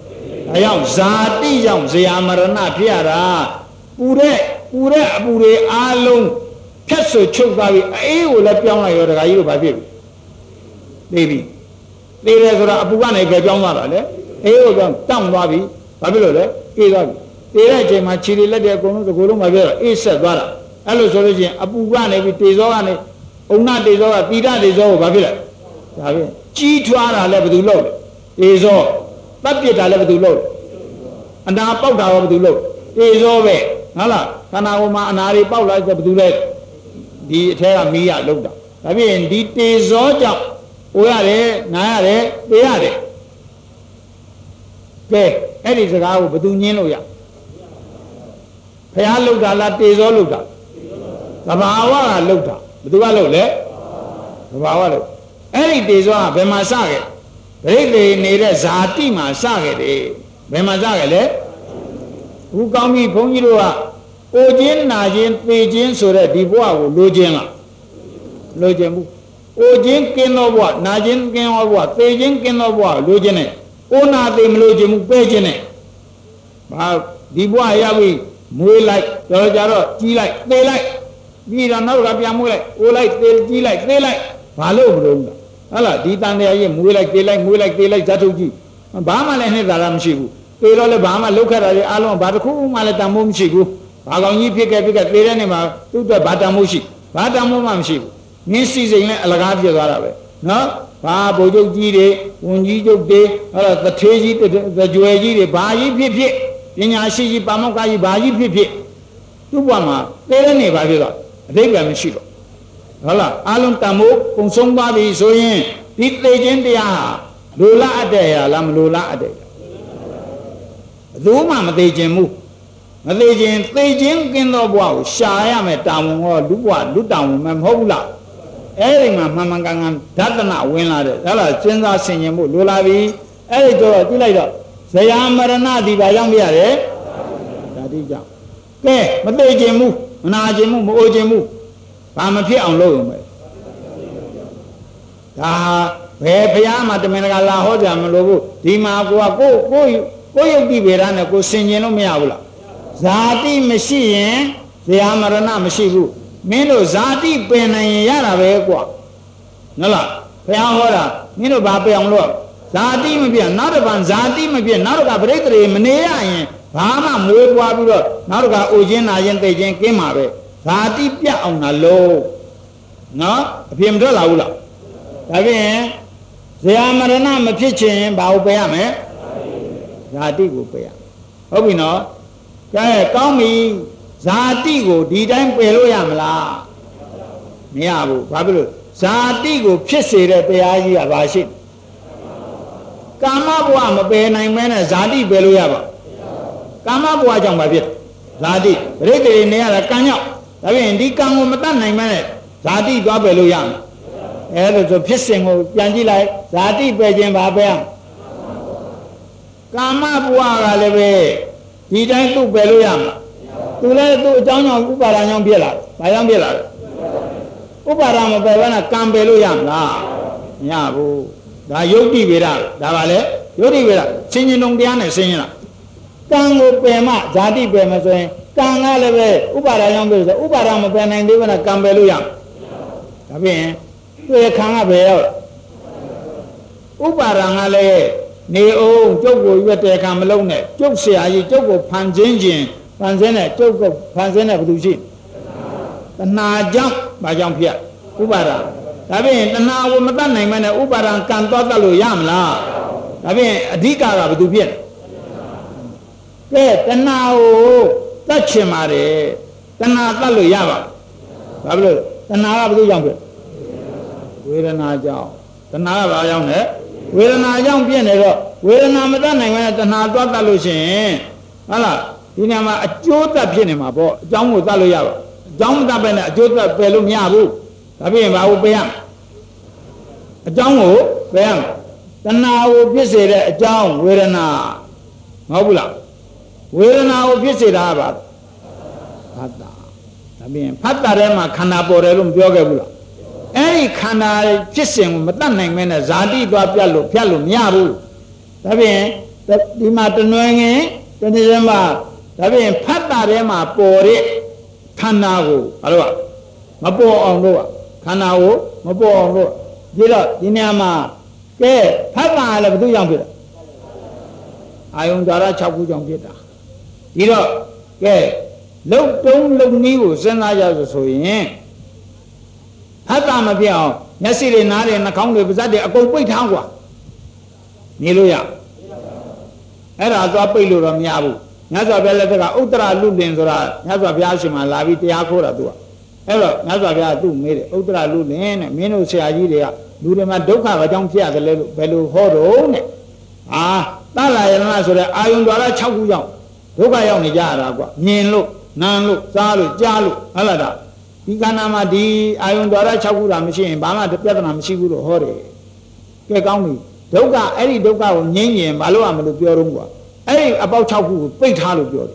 Speaker 1: ဒါကြောင့်ဇာတိကြောင့်ဇရာမရဏဖြစ်ရတာပူတဲ့ပူတဲ့အပူတွေအားလုံးဖြတ်ဆိုချုပ်သွားပြီအေးကိုလည်းပြောင်းလိုက်ရောတခါကြီးတို့ဘာဖြစ်ပြီသိပြီသိတယ်ဆိုတော့အပူကနေပဲပြောင်းသွားတာလေအေးကိုပြောင်းတောင့်သွားပြီဘာဖြစ်လို့လဲအေးသွားပြီတေတဲ့အချိန်မှာခြေတွေလက်တွေအကုန်လုံးဒီကိုယ်လုံးမပြောတော့အေးဆက်သွားတာအဲ့လိုဆိုလို့ချင်းအပူကနေပြီးတေဇောကနေအုံနာတေဇောကပိဋတေဇောကိုဘာဖြစ်လဲဒါပဲကြီးထွားတာလည်းဘယ်သူလုပ်လဲတေဇောတပ်ပစ်တာလည်းဘယ်သူလုပ်လဲအနာပေါက်တာရောဘယ်သူလုပ်တေဇောပဲဟုတ်လားခန္ဓာကိုယ်မှာအနာတွေပေါက်လာဆိုဘယ်သူလဲဒီအထက်ကမီးရလောက်တာဒါဖြင့်ဒီတေဇောကြောင့်ဟိုရတယ်နားရတယ်သိရတယ်ကဲအဲ့ဒီစကားကိုဘယ်သူညင်းလို့ရဖះလောက်တာလားတေဇောလောက်တာသဘာဝကလောက်တာဘယ်သူကလောက်လဲသဘာဝလောက်အဲ့ဒီတေဇောကဘယ်မှာစခဲ့ဗိဓိနေတဲ့ဇာတိမှာစခဲ့တယ်ဘယ်မှာစခဲ့လဲဘူးကောင်းပြီဘုန်းကြီးတို့ကကိုချင်းနာချင်းသေချင်းဆိုတဲ့ဒီဘဝကိုလိုချင်လားလိုချင်ဘူးကိုချင်းကင်းသောဘဝနာချင်းကင်းသောဘဝသေချင်းကင်းသောဘဝလိုချင်တယ်ကိုနာသေမလိုချင်ဘူးပဲချင်တယ်ဘာဒီဘဝရပြီမွေးလိုက်တော့ကြတော့ကြီးလိုက်သေလိုက်ပြီးတော့နောက်ကပြန်မွေးလိုက်အိုးလိုက်သေကြီးလိုက်သေလိုက်ဘာလို့မလို့လဲဟုတ်လားဒီတန်တရားကြီးမွေးလိုက်သေလိုက်မွေးလိုက်သေလိုက်ဇတ်ထုတ်ကြီးဘာမှလည်းနှစ်သာရမရှိဘူးသေတော့လည်းဘာမှလုတ်ခတ်တာတွေအားလုံးဘာတစ်ခုမှလည်းတန်ဖိုးမရှိဘူးဘာကောင်ကြီးဖြစ်ခဲ့ဖြစ်ခဲ့သေတဲ့နေမှာသူ့အတွက်ဘာတန်ဖိုးရှိဘာတန်ဖိုးမှမရှိဘူးငင်းစီစိန်လည်းအလကားပြသွားတာပဲနော်ဘာဗိုလ်ချုပ်ကြီးတွေဝန်ကြီးချုပ်တွေဟုတ်လားသထေးကြီးသကြွယ်ကြီးတွေဘာကြီးဖြစ်ဖြစ်ပညာရှိကြီးပါမောက္ခကြီးဘာကြီးဖြစ်ဖြစ်သူ့ဘဝမှာသေတဲ့နေပါဖြစ်တော့အဓိပ္ပာယ်မရှိတော့ဟုတ်လားအလုံးတန်မိုးပုံဆုံးသွားပြီဆိုရင်ဒီသေခြင်းတရားဟာလိုလားအပ်တဲ့ဟာလားမလိုလားအပ်တဲ့ဘယ်သူမှမသေးခြင်းဘူးမသေးခြင်းသေခြင်းကင်းသောဘဝကိုရှာရမယ်တာဝန်ဟောလူဘဝလူတာဝန်မဟုတ်ဘူးလားအဲ့ဒီမှာမှန်မှန်ကန်ကန်ဓတနာဝင်လာတယ်ဟုတ်လားစဉ်းစားဆင်ခြင်မှုလိုလာပြီအဲ့ဒီတော့ကြည့်လိုက်တော့ဇရာမရဏဒီပါရောက်ပြရတယ်ဒါတိကြောင့်ကဲမသေးခြင်းဘူးမနာခြင်းဘူးမအိုခြင်းဘူးဘာမဖြစ်အောင်လုပ်ရုံပဲဒါဘယ်ဘုရားမှာတမင်တကာလာဟောကြမလို့ဘူးဒီမှာကိုကကိုကိုကိုယုတ်တိဗေဒနဲ့ကိုဆင်ခြင်လို့မရဘူးလားဇာတိမရှိရင်ဇရာမရဏမရှိဘူးမင်းတို့ဇာတိပင်နိုင်ရင်ရတာပဲကွာနော်လားဘုရားဟောတာမင်းတို့ဘာပင်အောင်လို့ဇာတိမပြတ်နောက်တစ်ပံဇာတိမပြတ်နောက်တစ်ခါပြိတ္တိမနေရရင်ဘာမှမွေးပွားပြီးတော့နောက်တစ်ခါအိုခြင်းနာခြင်းသိခြင်းကင်းမှာပဲဇာတိပြတ်အောင်လားလို့နော်အပြင်းမထွက်လာဘူးလားဒါဖြင့်ဇရာမရဏမဖြစ်ချင်ဘာကိုပယ်ရမလဲဇာတိကိုပယ်ရဟုတ်ပြီနော်ကဲကောင်းပြီဇာတိကိုဒီတိုင်းပယ်လို့ရမလားမရဘူးဘာဖြစ်လို့ဇာတိကိုဖြစ်စေတဲ့တရားကြီးကဘာရှိကာမဘဝမပယ်နိုင်မဲနဲ့ဇာတိပယ်လို့ရပါကာမဘဝကြောင့်ဘာဖြစ်ဇာတိပရိသေနေရတာကံကြောင့်ဒါဖြင့်ဒီကံကိုမတတ်နိုင်မဲနဲ့ဇာတိသွားပယ်လို့ရမှာအဲဒါဆိုဖြစ်စဉ်ကိုပြန်ကြည့်လိုက်ဇာတိပယ်ခြင်းဘာပယ်အောင်ကာမဘဝကလည်းပဲဒီတိုင်းသူ့ပယ်လို့ရမှာသူလည်းသူ့အကြောင်းကြောင့်ဥပါဒံကြောင့်ဖြစ်လာဘာကြောင့်ဖြစ်လာလဲဥပါဒံမပယ်ဘဲနဲ့ကံပယ်လို့ရမလားမရဘူးဒါယုတ်တိဗေဒဒါပါလေယုတ်တိဗေဒဆင်ញင်ုံတရားနဲ့ဆင်ញင်လားကံကိုပယ်မှဇာတိပယ်မှဆိုရင်ကံကလည်းပဲဥပါဒံကြောင့်ဖြစ်ဆိုဥပါဒံမပယ်နိုင်သေးဘဲနဲ့ကံပယ်လို့ရမှာဒါဖြင့်သူ့ခံကဘယ်ရောက်ဥပါဒံကလည်းနေအောင်ကျုပ်ကိုရွက်တယ်ခံမလုံးနဲ့ကျုပ်ဆရာကြီးကျုပ်ကိုဖန်ဆင်းခြင်းဖန်ဆင်းတဲ့ကျုပ်ကိုဖန်ဆင်းတဲ့ဘယ်သူရှိတဏှာကြောင့်ဘာကြောင့်ဖြစ်ဥပါဒံဒါဖြင့်တဏှာကိုမတတ်နိုင်မနဲ့ဥပါဒံကံသွားတတ်လို့ရမလားဒါဖြင့်အဓိကကဘယ်သူဖြစ်ကဲတဏှာကိုတတ်ချင်ပါတယ်တဏှာတတ်လို့ရပါဘာဖြစ်လို့တဏှာကဘယ်သူကြောင့်ဖြစ်ဝေဒနာကြောင့်တဏှာကဘာကြောင့်လဲဝေဒနာကြောင့်ဖြစ်နေတော့ဝေဒနာမတတ်နိုင်မနဲ့တဏှာသွားတတ်လို့ရှိရင်ဟုတ်လားဒီနေရာမှာအကျိုးသက်ဖြစ်နေမှာပေါ့အကြောင်းကိုတတ်လို့ရပါအကြောင်းမတတ်ပဲနဲ့အကျိုးသက်ပယ်လို့မရဘူးဒါဖြင့်ဘာကိုပယ်ရမလဲအကြောင်းကိုပယ်ရမယ်တဏှာကိုဖြစ်စေတဲ့အကြောင်းဝေဒနာမဟုတ်ဘူးလားဝေဒနာကိုဖြစ်စေတာကဘာဖတ်တာဒါဖြင့်ဖတ်တာထဲမှာခန္ဓာပေါ်တယ်လို့မပြောခဲ့ဘူးလားအဲ့ဒီခန္ဓာဖြစ်စဉ်ကိုမတတ်နိုင်မဲနဲ့ဇာတိသွားပြတ်လို့ဖြတ်လို့မရဘူးဒါဖြင့်တဒီမှာတနွယ်ငင်တနေ့စမှာဒါပြင်ဖတ်တာထဲမှာပေါ်တဲ့ခန္ဓာကိုဘာလို့မပေါ်အောင်လို့ခန္ဓာကိုမပေါ်အောင်လို့ဒီတော့ဒီနေရာမှာကဲဖတ်တာလည်းဘယ်သူကြောင့်ဖြစ်တာအာယုံဓာရ၆ခုကြောင့်ဖြစ်တာဒီတော့ကဲလုံတုံးလုံနည်းကိုစဉ်းစားကြဆိုရင်ဖတ်တာမဖြစ်အောင်မျက်စိတွေနားတွေနှာခေါင်းတွေပါးစပ်တွေအကုန်ပိတ်ထားกว่าနေလို့ရအဲ့ဒါသွားပိတ်လို့တော့မရဘူးမြတ်စွာဘုရားလက်ထက်ကဥတ္တရလူလင်ဆိုတာမြတ်စွာဘုရားရှင်မှာလာပြီးတရားခိုးတာသူကအဲ့တော့မြတ်စွာဘုရားသူ့မေးတယ်ဥတ္တရလူလင်တဲ့မင်းတို့ဆရာကြီးတွေကလူတွေမှာဒုက္ခဘာကြောင့်ဖြစ်ရတယ်လဲလို့ဘယ်လိုဟောတော့တဲ့အာသလာယနာဆိုတဲ့အာယုံဓာရ၆ခုကြောင့်ဒုက္ခရောက်နေကြရတာကွာမြင်လို့နားလို့စားလို့ကြားလို့ဟုတ်လားဒါဒီခန္ဓာမှာဒီအာယုံဓာရ၆ခုတာမရှိရင်ဘာမှပြဿနာမရှိဘူးလို့ဟောတယ်ကဲကောင်းပြီဒုက္ခအဲ့ဒီဒုက္ခကိုငြင်းရင်ဘာလို့ရမလို့ပြောတော့ကွာအဲ့ဒီအပေါက်၆ခုကိုပိတ်ထားလို့ပြောတယ်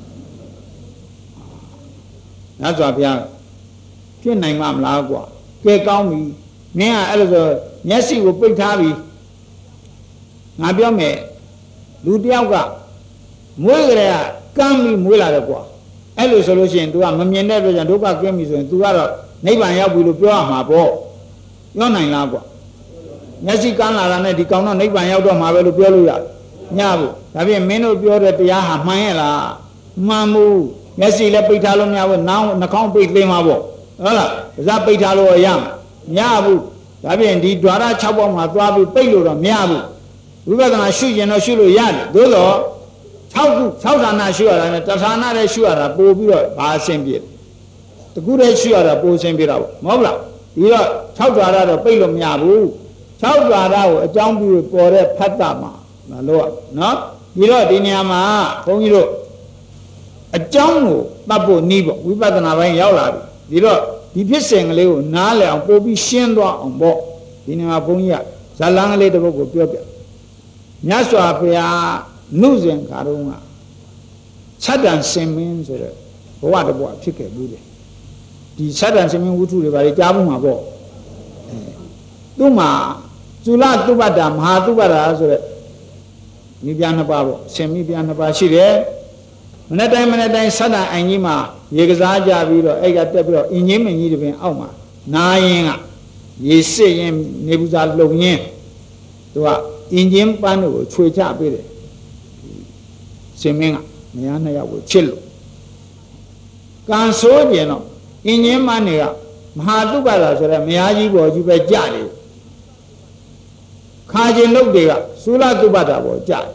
Speaker 1: ညစွာဘုရားဖြစ်နိုင်မှာမလားကွာကဲကောင်းပြီမင်းကအဲ့လိုဆိုမျက်စိကိုပိတ်ထားပြီငါပြောမယ်လူတယောက်ကမွေးကြတဲ့ကမ်းပြီးမွေးလာတယ်ကွာအဲ့လိုဆိုလို့ရှိရင် तू ကမမြင်တဲ့အတွက်ကြောင့်ဒုက္ခကင်းပြီဆိုရင် तू ကတော့နိဗ္ဗာန်ရောက်ပြီလို့ပြောရမှာပေါ့ပြောနိုင်လားကွာမျက်စိကမ်းလာတာနဲ့ဒီကောင်တော့နိဗ္ဗာန်ရောက်တော့မှာပဲလို့ပြောလို့ရတယ်ညဘူးဒါပြင်မင်းတို့ပြောတဲ့တရားဟာမှန်ရဲ့လားမှန်ဘူးမျက်စိလည်းပိတ်ထားလို့မရဘူးနောင်နှာခေါင်းပိတ်သိမ်းမှာပေါ့ဟုတ်လားပါးစပ်ပိတ်ထားလို့ရမှာမရဘူးဒါပြင်ဒီ द्वार ၆ပေါက်မှာသွားပြီးပိတ်လို့တော့မရဘူးဝိပဿနာရှုရင်တော့ရှုလို့ရတယ်သို့တော့၆ခု၆ဌာနရှုရတာနဲ့တဌာနနဲ့ရှုရတာပို့ပြီးတော့ဘာအဆင်ပြေတကူတည်းရှုရတာပို့အဆင်ပြေတာပေါ့မဟုတ်လားဒီတော့၆ द्वार တော့ပိတ်လို့မရဘူး၆ द्वार ကိုအကြောင်းပြုပေါ်တဲ့ဖတ်တာမှာမလို့နော်ဒီတော့ဒီနေရာမှာဘုန်းကြီးတို့အကြောင်းကိုတတ်ဖို့နီးပေါ့ဝိပဿနာပိုင်းရောက်လာပြီဒီတော့ဒီဖြစ်စဉ်ကလေးကိုနားလည်အောင်ပို့ပြီးရှင်းသွားအောင်ပေါ့ဒီနေရာဘုန်းကြီးကဇာလန်းကလေးတစ်ပုဒ်ကိုပြောပြမြတ်စွာဘုရားနုစဉ်ကာရုံးကသတ္တန်စင်မင်းဆိုတဲ့ဘဝတစ်ဘဝဖြစ်ခဲ့ဘူးလေဒီသတ္တန်စင်မင်းဝုထုတွေဘာတွေကြားဖို့မှာပေါ့အဲသူ့မှာဇူလသုဘတ္တမဟာသုဘတ္တဆိုတဲ့မိပြားနှစ်ပါးပေါ့ဆင်မိပြားနှစ်ပါးရှိတယ်မနေ့တိုင်းမနေ့တိုင်းသတ္တန်အင်ကြီးမှာရေကစားကြပြီးတော့အဲ့ကတက်ပြီးတော့အင်ကြီးမင်းကြီးတွေပင်အောက်မှာနာရင်ကရေစစ်ရင်နေပူစာလုံရင်သူကအင်ဂျင်ပန်းတို့ကိုခြွေချပေးတယ်ရှင်မင်းကမယားနှစ်ယောက်ကိုချစ်လို့ကန်ဆိုးကျင်တော့အင်ဂျင်ပန်းတွေကမဟာတုပ္ပတာဆိုတဲ့မယားကြီးပေါ်ကြီးပဲကြတယ်ခါကျင်လုတ်တွေကသုလတုပ္ပတာပေါ်ကြတယ်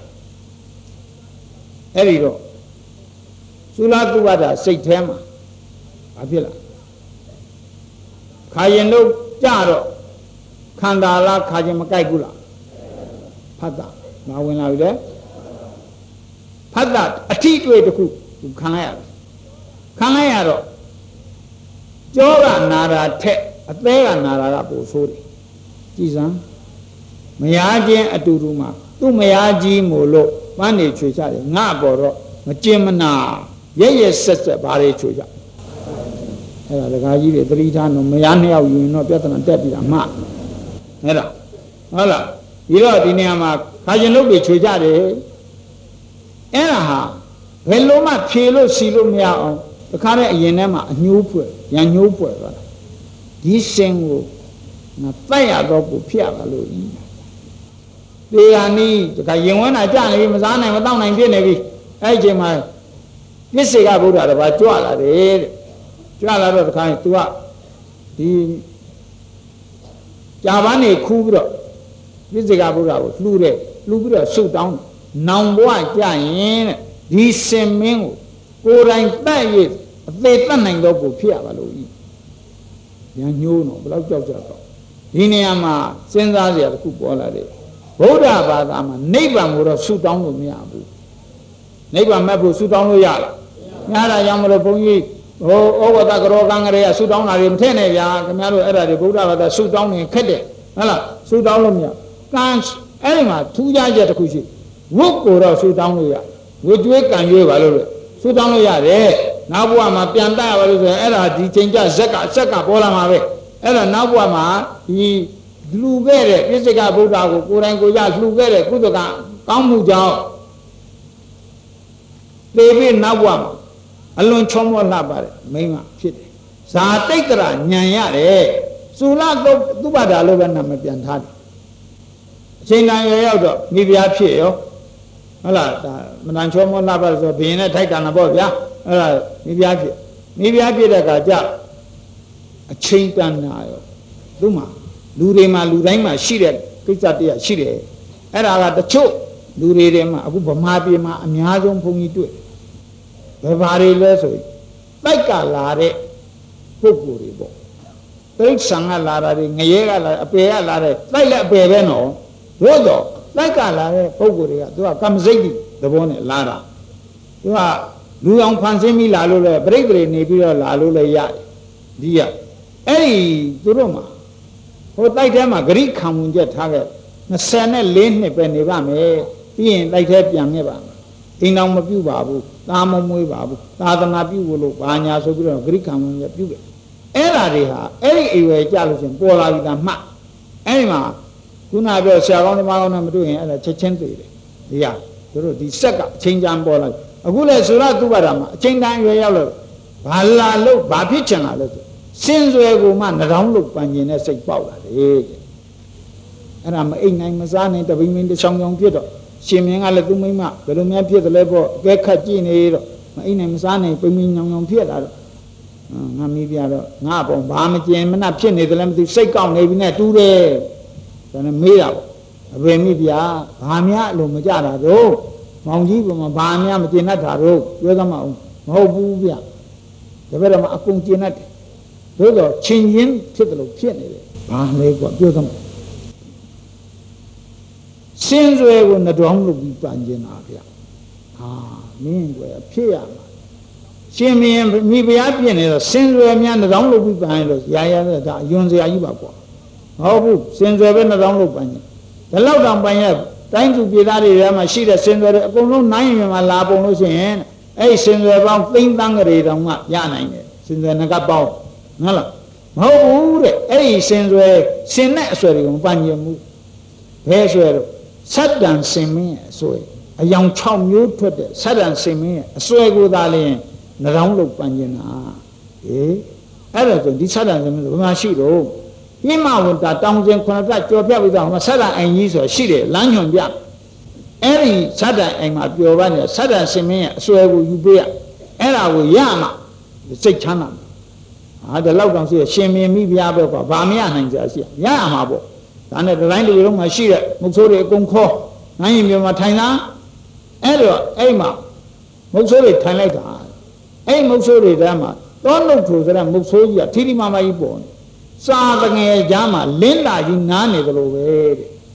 Speaker 1: အဲ့ဒီတော့သုလတုပ္ပတာစိတ်ထဲမှာဘာဖြစ်လာခါကျင်လုတ်ကြတော့ခန္ဓာလားခါကျင်မကြိုက်ဘူးလားဖတ်တာငါဝင်လာပြီလေဖတ်တာအထီးတွေ့တစ်ခုခံလိုက်ရတယ်ခံလိုက်ရတော့ကြောကနာတာထက်အသေးကနာတာကပိုဆိုးတယ်ကြည်စမ်းမယားချင်းအတူတူမှာသူ့မယားကြီးမို့လို့ပန်းနေချွေချတယ်ငါပေါ်တော့မကျင်မနာရဲရဲဆက်ဆက်ဘာတွေချွေချအဲ့ဒါဒကာကြီးတွေသတိထားတော့မယားနှစ်ယောက်ယူရင်တော့ပြဿနာတက်ပြီလားမှအဲ့ဒါဟုတ်လားဒီတော့ဒီနေရာမှာခါကျင်လုတ်တွေချွေကြတယ်အဲ့ဒါဟာဘယ်လိုမှဖြေလို့စီလို့မရအောင်တခါတည်းအရင်ထဲမှာအညှိုးဖွဲ့ရန်ညှိုးဖွဲ့သွားတာဒီစင်ကိုငါတိုက်ရတော့ကိုဖြစ်ရပါလို့ဤဒီဟာနီးတခါရင်ဝန်းတာကြာနေပြီမစားနိုင်မတောက်နိုင်ဖြစ်နေပြီအဲ့ဒီချိန်မှာပြစ္ဆေကဗုဒ္ဓတပါးကြွလာတယ်တဲ့ကြွလာတော့တခါသူကဒီကြာပန်းနေခူးပြီးတော့ပြစ္ဆေကဗုဒ္ဓကိုလှူတယ်လှူပြီးတော့ဆုတောင်းနောင်ဘဝကြရင်တဲ့ဒီစင်မင်းကိုကိုယ်တိုင်တက်ရအသေးတတ်နိုင်တော့ကိုဖြစ်ရပါလို့ဤရန်ညိုးတော့ဘယ်တော့ကြောက်ကြတော့ဒီနေရာမှာစဉ်းစားစရာတစ်ခုပေါ်လာတယ်ဗုဒ္ဓဘာသာမှာနိဗ္ဗာန်ကိုတော့ဆုတောင်းလို့မရဘူးနိဗ္ဗာန်မဲ့ဖို့ဆုတောင်းလို့ရလားမရတာကြောင့်မလို့ဘုန်းကြီးဟိုဩဝတ္တကရောကံကလေးကဆုတောင်းတာတွေမထည့်နဲ့ဗျာခင်ဗျားတို့အဲ့ဒါတွေဗုဒ္ဓဘာသာဆုတောင်းနေခက်တယ်ဟုတ်လားဆုတောင်းလို့မရကံအဲ့ဒီမှာထူးခြားချက်တစ်ခုရှိဝုတ်ကိုတော့ဆူတောင်းလို့ရဝုတ်ကျွေးကံရွေးပါလို့လေဆူတောင်းလို့ရတယ်နောက်ဘဝမှာပြန်တတ်ရပါလို့ဆိုရင်အဲ့ဒါဒီချိန်ကျဇက်ကဇက်ကပေါ်လာမှာပဲအဲ့ဒါနောက်ဘဝမှာဒီဒလူခဲ့တဲ့ပြစ္ဆေကဗုဒ္ဓကိုကိုယ်တိုင်ကိုယ်ကြလှူခဲ့တဲ့ကုသကကောင်းမှုကြောင့်သေပြီးနောက်ဘဝမှာအလွန်ချောမောလှပါတယ်မိန်းမဖြစ်တယ်ဇာတိတ်တရညံရတယ်သုလသုသုဘတာလို့ပဲနာမပြန်ထားတယ်အချိန်တိုင်းရရောက်တော့မိဖုရားဖြစ်ရောဟုတ်လားဒါမနန်ချောမောလှပါဆိုဘင်းနဲ့ထိုက်တာနာပေါ့ဗျာအဲ့ဒါမိဖုရားဖြစ်မိဖုရားဖြစ်တဲ့အခါကျအချိန်တန်နာရောသူ့မှာလူတွေမှာလူတိုင်းမှာရှိတဲ့ကိစ္စတရားရှိတယ်အဲ့ဒါကတချို့လူတွေထဲမှာအခုဗမာပြည်မှာအများဆုံးဘုန်းကြီးတွေ့ဘယ်ဘာတွေလဲဆိုရင်တိုက်ကလာတဲ့ပုဂ္ဂိုလ်တွေပေါ့တိရစ္ဆာန်ကလာတာတွေငရဲကလာအပေကလာတဲ့တိုက်လက်အပေပဲနော်သို့တော့တိုက်ကလာတဲ့ပုဂ္ဂိုလ်တွေကသူကကမ္မစိတ်တိသဘောနဲ့လာတာသူကလူအောင်ဖန်ဆင်းပြီးလာလို့လဲပြိတ္တိနေပြီးတော့လာလို့လဲရတယ်ဒီကအဲ့ဒီသူတို့မှာဟိုတိုက်ထဲမှာဂရိခံဝင်ချက်ထားခဲ့၂၄နှစ်ပဲနေပါမယ်ပြီးရင်တိုက်ထဲပြန်ခဲ့ပါမယ်အိမ်တော်မပြုတ်ပါဘူးသားမမွေးပါဘူးသာသနာပြုလို့ဘာညာဆိုပြီးတော့ဂရိခံဝင်ချက်ပြုတ်တယ်အဲ့ဓာတွေဟာအဲ့ဒီအိမ်ဝယ်ကြလို့ရှင်ပေါ်လာပြီသားမှတ်အဲ့ဒီမှာခုနပြောဆရာကောင်းသမားကောင်းနဲ့မတွေ့ရင်အဲ့ဒါချက်ချင်းသိတယ်ဒီရသူတို့ဒီဆက်ကအချင်းချမ်းပေါ်လာအခုလဲဆိုရသူ့ဘာသာမှာအချင်းတိုင်းရွယ်ရောက်လို့ဘာလာလို့ဘာဖြစ်ချင်လာလို့စင်စွယ်ကိုမှနှောင်းလို့ပန်ကျင်တဲ့စိတ်ပေါက်လာတယ်အဲ့ဒါမအိမ်နိုင်မစားနိုင်တပိမင်းတစ်ချောင်းချောင်းဖြစ်တော့ရှင်မင်းကလည်းသူ့မိမဘယ်လိုများဖြစ်တယ်လဲပေါ့အကဲခတ်ကြည့်နေတော့မအိမ်နိုင်မစားနိုင်ပိမင်းညောင်ညောင်ဖြစ်လာတော့ငါမိပြတော့ငါပေါ့ဘာမကျင်မနှဖြစ်နေတယ်လည်းမသိစိတ်ကောက်နေပြီနဲ့တူးတယ်ဒါနဲ့မေးတာပေါ့အဘယ်မိပြဘာများအလိုမကြတာတော့မောင်ကြီးကမှဘာများမကျင်တတ်တာတော့ပြောသမအောင်မဟုတ်ဘူးဗျဒါပေမဲ့အကုန်ကျင်တတ်တယ်သို့တော့ချင်းချင်းဖြစ်တယ်လို့ဖြစ်နေတယ်ဘာလဲကွာပြောသမောစင်စွဲကိုနှတောင်းလို့ပြီးပန်ကျင်တာဗျဟာမင်းကွယ်ဖြစ်ရမှာရှင်မင်းမိဖုရားပြင်နေတော့စင်စွဲများနှတောင်းလို့ပြီးပန်ရလို့ရာရတဲ့ဒါအယွန်စရာကြီးပါကွာမဟုတ်ဘူးစင်စွဲပဲနှတောင်းလို့ပန်ကျင်ဒီလောက်တောင်ပန်ရတိုင်းသူပြည်သားတွေထဲမှာရှိတဲ့စင်စွဲတွေအကုန်လုံးနိုင်ရင်မှလာပုံလို့ရှိရင်အဲ့စင်စွဲပေါင်းသိန်းတန်းကလေးတောင်မှရနိုင်တယ်စင်စွဲငကပေါင်းဟုတ်လားမဟုတ်ဘူးတဲ့အဲ့ဒီစင်စွဲစင်နဲ့အစွဲတွေကိုမပန်ကျင်ဘူးဘယ်စွဲတော့စတ္တန်စင်မင်းရဲ့အစွဲအယောင်၆မျိုးထွက်တဲ့စတ္တန်စင်မင်းရဲ့အစွဲကိုသာလျှင်နှောင်းလို့ပန်ကျင်တာဟေးအဲ့ဒါဆိုဒီစတ္တန်စင်မင်းဆိုဘယ်မှာရှိတော့ပြင်းမဝန်တာတောင်စင်ခုနှစ်တက်ကြော်ပြပြီးတော့ဟိုစတ္တန်အိမ်ကြီးဆိုရှိတယ်လမ်းညွန်ပြအဲ့ဒီစတ္တန်အိမ်မှာပျော်ပါနေစတ္တန်စင်မင်းရဲ့အစွဲကိုယူပေးရအဲ့ဒါကိုရမှာစိတ်ချမ်းသာဟာဒီလောက်တောင်ရှိရရှင်မင်းမိဖုရားပဲကွာဘာမရနိုင်ကြရှိရရမှာပေါ့ဒါနဲ့ဒီတိုင်းလူတွေလုံးမှာရှိတဲ့မုတ်ဆိုးတွေအကုန်ခေါ်နိုင်ရင်မြို့မှာထိုင်တာအဲ့တော့အဲ့မှာမုတ်ဆိုးတွေထိုင်လိုက်တာအဲ့မုတ်ဆိုးတွေထဲမှာတောနှုတ်ထူဆိုတဲ့မုတ်ဆိုးကြီးကထီထီမာမာကြီးပေါ်နေစာတငယ်ကြားမှာလင်းလာကြီးနားနေသလိုပဲတဲ့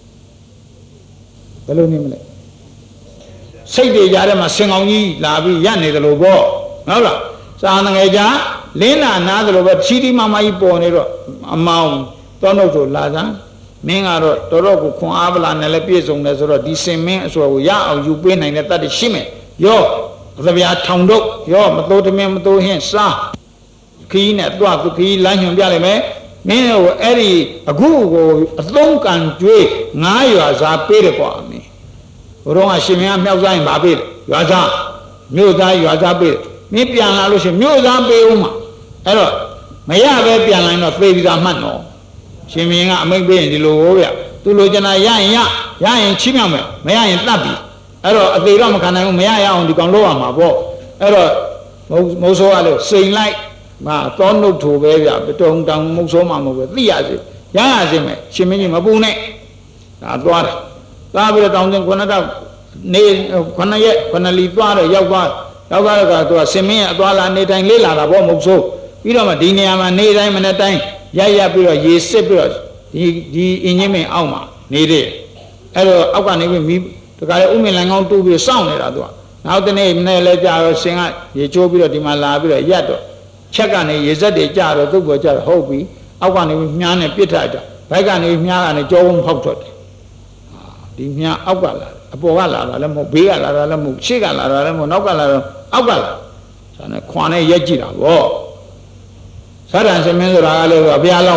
Speaker 1: ဘယ်လိုနေမလဲစိတ်တွေကြားထဲမှာစင်ကောင်ကြီးလာပြီးရပ်နေသလိုပေါ့ဟုတ်လားစာတငယ်ကြားလင်းလာနားသလိုပဲထီထီမာမာကြီးပေါ်နေတော့အမောင်တောနှုတ်ထူလာစမ်းမင်းကတော့တော်တော်ကိုခွန်အားပလာနဲ့လည်းပြည့်စုံတယ်ဆိုတော့ဒီစင်မင်းအစွာကိုရအောင်ယူပေးနိုင်တဲ့တတ်တရှိမယ်ရောသဗျာထောင်တော့ရောမတိုးတမင်းမတိုးဟင်းစားခီးနဲ့တွားသူခီးလမ်းညွန်ပြလိုက်မယ်မင်းကိုအဲ့ဒီအခုကိုအသုံးကံကျွေးငါးရွာစားပေးတယ်ကွာမင်းဘုရောကရှင်မင်းကမြောက်စားရင်ဗာပေးတယ်ရွာစားမြို့သားရွာစားပေးတယ်မင်းပြန်လာလို့ရှိရင်မြို့သားပေးဦးမှာအဲ့တော့မရပဲပြန်လာရင်တော့သေပြီးသားမှတ်တော့ရှင်မင်းကအမိတ်ပေးရင်ဒီလိုဟောဗျသူလိုချင်တာရရင်ရရရင်ချိမြောက်မယ်မရရင်တတ်ပြီအဲ့တော့အသေးတော့မခံနိုင်ဘူးမရရအောင်ဒီကောင်လုပ်ရမှာပေါ့အဲ့တော့မုတ်ဆိုးကလည်းစိန်လိုက်ဟာတောနှုတ်ထိုပဲဗျတုံတောင်မုတ်ဆိုးမှမဟုတ်ပဲသိရစေရရစေမယ်ရှင်မင်းကြီးမပူနဲ့ဒါသွားတာသွားပြီးတော့တောင်ကျင်ခုနှစ်တော့နေခုနှစ်ရက်ခုနှစ်လီသွားတော့ရောက်သွားရောက်သွားတော့ကသူကရှင်မင်းရဲ့အသွားလာနေတိုင်းလေးလာတာပေါ့မုတ်ဆိုးပြီးတော့မှဒီနေရာမှာနေတိုင်းမနေ့တိုင်းရရပြီးတော့ရေစစ်ပြီးတော့ဒီဒီအင်းကြီးမင်းအောက်မှာနေတဲ့အဲ့တော့အောက်ကနေပြီးမိတခါလေဥမင်လန်ကောင်းတူးပြီးစောင့်နေတာသူကနောက်တနေ့မနေ့လဲကြာတော့ရှင်ကရေချိုးပြီးတော့ဒီမှာလာပြီးတော့ရက်တော့ချက်ကနေရေစက်တွေကြာတော့သူ့ပေါ်ကြာတော့ဟုတ်ပြီအောက်ကနေမြားနဲ့ပြစ်ထတာဘက်ကနေမြားကနေကြောဝုံဖောက်ထွက်တယ်ဒီမြားအောက်ကလာအပေါ်ကလာတာလည်းမဟုတ်ဘေးကလာတာလည်းမဟုတ်ရှေ့ကလာတာလည်းမဟုတ်နောက်ကလာတော့အောက်ကလာဒါနဲ့ခွာနဲ့ရက်ကြည့်တာဗောစတ္တန်စမင်းဆိုတာကလည်းဘုရားလောင်း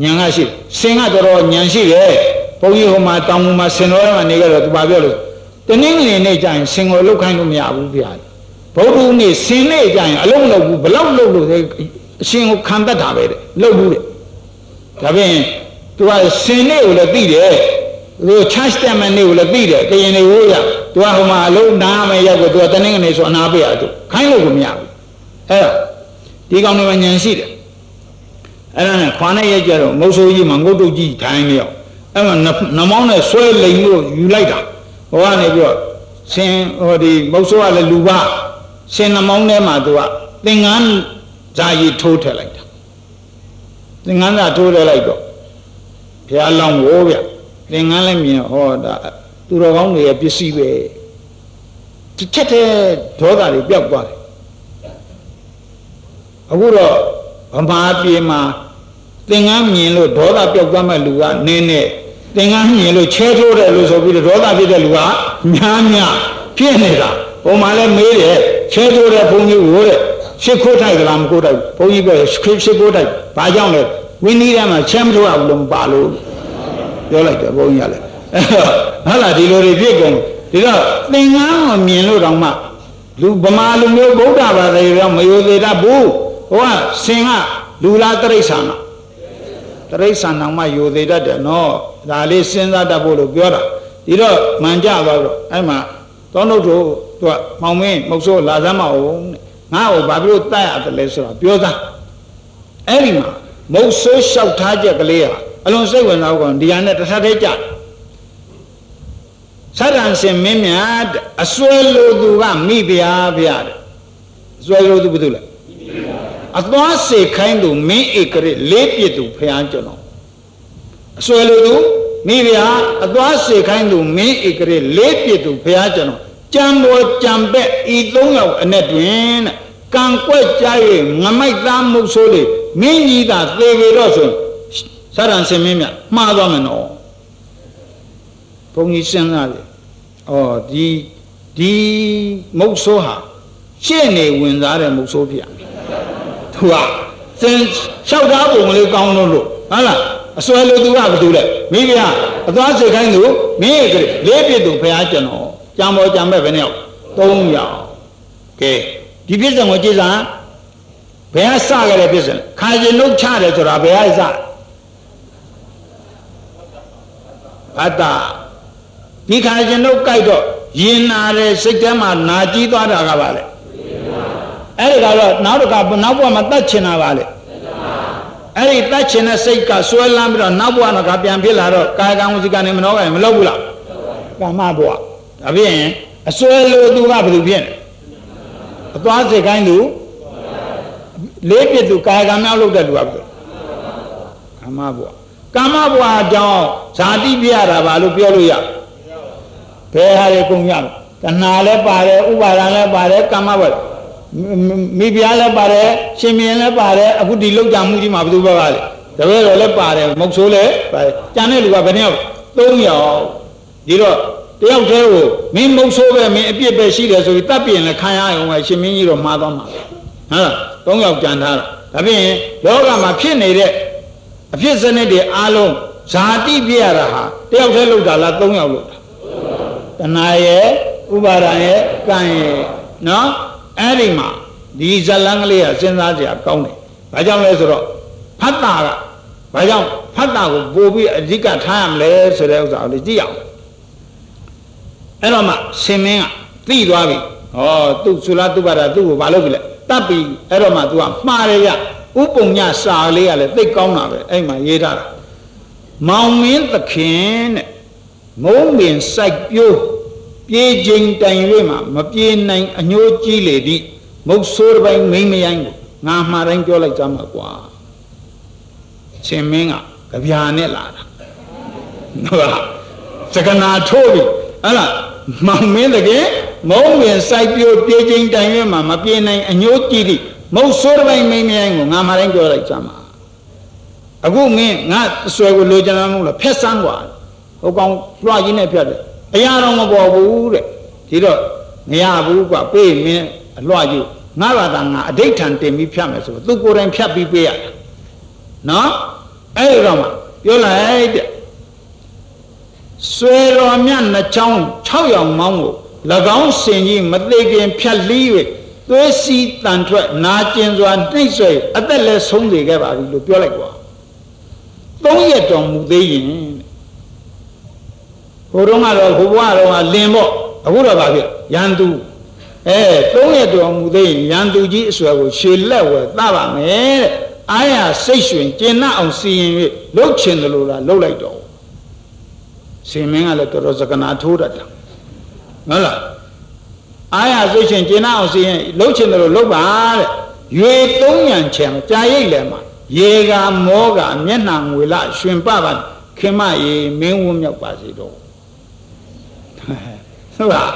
Speaker 1: ညာကရှိစင်ကတော့ညာရှိတယ်ဘုန်းကြီးဟိုမှာတောင်ပေါ်မှာစင်တော်ထဲမှာနေကြတော့သူပါပြောလို့တနင်္ဂနွေနေ့ကျရင်စင်ကိုလုတ်ခိုင်းလို့မရဘူးဗျာဗုဒ္ဓနေ့စင်နေ့ကျရင်အလုံးမလုပ်ဘူးဘလောက်လုပ်လို့အရှင်ကိုခံတတ်တာပဲတဲ့လုပ်ဘူးတဲ့ဒါပြင်သူကစင်နေ့ကိုလည်းသိတယ်သူချားစတမန်နေ့ကိုလည်းသိတယ်ကရင်နေဟိုးရသူကဟိုမှာအလုံးနားမယ်ရောက်ကိုသူကတနင်္ဂနွေဆိုအနာပေးရသူခိုင်းလို့ကိုမရဘူးအဲ့ဒါဒီကောင်တွေမှာဉာဏ်ရှိတယ်အဲ့ဒါနဲ့ခွာနဲ့ရိုက်ကြတော့မုတ်ဆိုးကြီးမှာငုတ်တုတ်ကြီးထိုင်နေရောက်အဲ့မှာနှမောင်းနဲ့ဆွဲလိမ်လို့ယူလိုက်တာဟိုကနေပြီးတော့ဆင်ဟိုဒီမုတ်ဆိုးကလည်းလူပါဆင်နှမောင်းထဲမှာသူကသင်္ကန်းဇာကြီးထိုးထည့်လိုက်တာသင်္ကန်းဇာထိုးထည့်လိုက်တော့ဘုရားလောင်းဝိုးဗျသင်္ကန်းလည်းမြင်ဟောဒါသူတော်ကောင်းတွေရဲ့ပစ္စည်းပဲတစ်ချက်တည်းဒေါသတွေပျောက်သွားတယ်အခုတော့ဗမာပြည်မှာသင်္ကန်းမြင်လို့ဒေါသပျောက်သွားမဲ့လူကနင်းနေသင်္ကန်းမြင်လို့ချဲထိုးတယ်လို့ဆိုပြီးဒေါသဖြစ်တဲ့လူကများများဖြစ်နေတာဟိုမှာလည်းမေးတယ်ချဲထိုးတဲ့ဘုန်းကြီးကိုတဲ့ရှစ်ခိုးထိုက်သလားမခိုးထိုက်ဘုန်းကြီးပြောရှစ်ခိုးထိုက်ဘာကြောင့်လဲဝင်းကြီးထဲမှာချဲမထိုးရဘူးလို့မပါလို့ပြောလိုက်တယ်ဘုန်းကြီးကလည်းဟုတ်လားဒီလိုတွေဖြစ်ကုန်ဒီတော့သင်္ကန်းကိုမြင်လို့တောင်မှလူဗမာလူမျိုးဗုဒ္ဓဘာသာတွေတော့မယိုသေးတတ်ဘူးဟိုကစင်ကလူလားတိရစ္ဆာန်လားတိရစ္ဆာန်တောင်မှယိုသေးတတ်တယ်နော်ဒါလေးစဉ်းစားတတ်ဖို့လို့ပြောတာဒီတော့မှန်ကြသွားတော့အဲ့မှာသောနှုတ်တို့သူကမောင်မင်းမုတ်ဆိုးလာစမ်းမအောင်တဲ့ငါ့ကိုဘာဖြစ်လို့တတ်ရတယ်လဲဆိုတော့ပြောသားအဲ့ဒီမှာမုတ်ဆိုးလျှောက်ထားချက်ကလေးဟာအလွန်စိတ်ဝင်စားကောင်ဒီဟာနဲ့တစ်ထပ်သေးကြဆရံစင်မင်းမြတ်အစွဲလို့သူကမိဖုရားဗျာတဲ့အစွဲလို့သူဘာလို့လဲအသွားစေခိုင်းသူမင်းဧကရလေးပြစ်သူဖျားကျွန်တော်အစွဲလို့သူမိဖုရားအသွားစေခိုင်းသူမင်းဧကရလေးပြစ်သူဖျားကျွန်တော်ကြံပေါ်ကြံပက်ဤသုံးယောက်အနဲ့တွင်တဲ့ကံကွက်ကြ၍ငမိုက်သားမုတ်ဆိုးလေမင်းကြီးသာသေပြီတော့ဆိုဆရံစင်မင်းမြတ်မှားသွားမယ်နော်ဘုန်းကြီးစဉ်းစားတယ်ဩဒီဒီမုတ်ဆိုးဟာရှင်းနေဝင်စားတဲ့မုတ်ဆိုးဖြစ်သူကစင်လျှောက်သားပုံလေးကောင်းလို့လို့ဟုတ်လားအစွဲလို့သူကဘာလို့လဲမိဖုရားအသွားစိတ်ခိုင်းသူမင်းရဲ့လေးပြစ်သူဖရားကျွန်တော်ကြံပေါ်ကြံမဲ့ဘယ်နှယောက်သုံးယောက်ကဲဒီပြစ္ဆံကိုကြည်စားဘယ်ကစခဲ့တဲ့ပြစ္ဆံခါရင်လုံးချတယ်ဆိုတာဘယ်ကစဘတ်တာဒီခါရင်လုံးကြိုက်တော့ရင်နာတဲ့စိတ်ထဲမှာနာကြီးသွားတာကပါလေအဲ့ဒီကတော့နောက်တစ်ခါနောက်ဘဝမှာတတ်ချင်တာပါလေအဲ့ဒီတတ်ချင်တဲ့စိတ်ကဆွဲလန်းပြီးတော့နောက်ဘဝကပြန်ဖြစ်လာတော့ကာယကံဝစီကံနဲ့မနောကံမလုပ်ဘူးလားကာမဘဝဒါဖြင့်အစွဲလို့သူကဘယ်လိုဖြစ်လဲအသွားစိတ်ခိုင်းသူလေးပြစ်သူကာယကံမြောက်လုပ်တဲ့လူကဘယ်လိုကာမဘဝကာမဘဝကြောင့်ဇာတိပြရတာပါလို့ပြောလို့ရဘယ်ဟာတွေကုန်ရလဲတဏှာလည်းပါတယ်ဥပါဒံလည်းပါတယ်ကာမဘဝမိဖုရားလည်းပါတယ်ရှင်မင်းလည်းပါတယ်အခုဒီလောက်ကြမှုကြီးမှာဘယ်သူဘက်ကလဲတပည့်တော်လည်းပါတယ်မုတ်ဆိုးလည်းပါတယ်ကြံတဲ့လူကဘယ်နှယောက်သုံးယောက်ဒီတော့တယောက်တည်းကိုမင်းမုတ်ဆိုးပဲမင်းအပြစ်ပဲရှိတယ်ဆိုပြီးတပ်ပြင်လည်းခံရအောင်ပဲရှင်မင်းကြီးတော့မှားသွားမှာဟုတ်လားသုံးယောက်ကြံထားတာဒါဖြင့်လောကမှာဖြစ်နေတဲ့အဖြစ်စနစ်တွေအားလုံးဇာတိပြရတာဟာတယောက်တည်းလုပ်တာလားသုံးယောက်လုပ်တာတဏှာရဲ့ဥပါဒံရဲ့ကံရဲ့နော်အဲ့ဒီမှာဒီဇလံကလေးကစဉ်းစားကြရကောင်းတယ်ဘာကြောင့်လဲဆိုတော့ဖတ်တာကဘာကြောင့်ဖတ်တာကိုပို့ပြီးအဓိကထားရမလဲဆိုတဲ့ဥစ္စာကိုကြည့်အောင်အဲ့တော့မှရှင်မင်းကသိသွားပြီဟောသူသုလာတုပ္ပတာသူ့ကိုဘာလုပ်ပြီလဲတတ်ပြီအဲ့တော့မှ तू ကမှားရရဥပုံညစာလေးကလည်းသိကောင်းတာပဲအဲ့မှာရေးထားတာမောင်မင်းသခင်တဲ့မုံပင်စိုက်ပြိုးပြေးချိန်တိုင်၍မှမပြေးနိုင်အညိုးကြီးလေသည်မုတ်ဆိုးတစ်ပိုင်းမိမ့်မရိုင်းကိုငါမှားတိုင်းပြောလိုက်ကြမှာကွာရှင်မင်းကကြပြာနဲ့လာတာဟုတ်လားစကနာထိုးပြီအဲ့လားမောင်မင်းတကယ်မုံပင်စိုက်ပြိုးပြေးချိန်တိုင်၍မှမပြေးနိုင်အညိုးကြီးသည်မုတ်ဆိုးတစ်ပိုင်းမိမ့်မရိုင်းကိုငါမှားတိုင်းပြောလိုက်ကြမှာအခုမင်းငါအစွဲကိုလိုချင်တာမဟုတ်လားဖက်ဆန်းกว่าဟိုကောင်လွှတ်ကြီးနဲ့ဖြတ်တယ်အရာတော့မပေါ်ဘူးတဲ့ဒီတော့မရဘူးကွာပေးမင်းအလွှတ်ကြီးငါဘာသာငါအဋိဋ္ဌံတင်ပြီးဖြတ်မယ်ဆိုတော့သူကိုယ်တိုင်ဖြတ်ပြီးပေးရတာနော်အဲ့ဒီတော့မှပြောလိုက်တဲ့ဆွေတော်မြတ်နှစ်ချောင်း၆ရောင်မောင်းကို၎င်းစင်ကြီးမသေးခင်ဖြတ်လီး၍သွေးစီးတန်ထွက်နာကျင်စွာနှိမ့်ဆွဲအသက်လည်းဆုံးစေခဲ့ပါပြီလို့ပြောလိုက်ကွာသုံးရက်တော်မူသေးရင်ဟိုတုန်းကတော့ဟိုဘဝတော့လင်ပေါ့အခုတော့ဗာဖြစ်ရန်သူအဲသုံးရက်တော်မူသေးရင်ရန်သူကြီးအစွဲကိုရှေလက်ဝဲသပါမယ်တဲ့အားရစိတ်ရွှင်ကျင်နှံ့အောင်စီရင်၍လှုပ်ချင်တယ်လို့လားလှုပ်လိုက်တော့ရှင်မင်းကလည်းတော်တော်စကနာထိုးတတ်တယ်ဟုတ်လားအားရစိတ်ရွှင်ကျင်နှံ့အောင်စီရင်လှုပ်ချင်တယ်လို့လှုပ်ပါတဲ့ရွေသုံးညံချံကြာရိတ်လည်းမှာရေကမောကမျက်နှာငွေလရွှင်ပပါခင်မရေမင်းဝန်းမြောက်ပါစေတော့ဟုတ်လား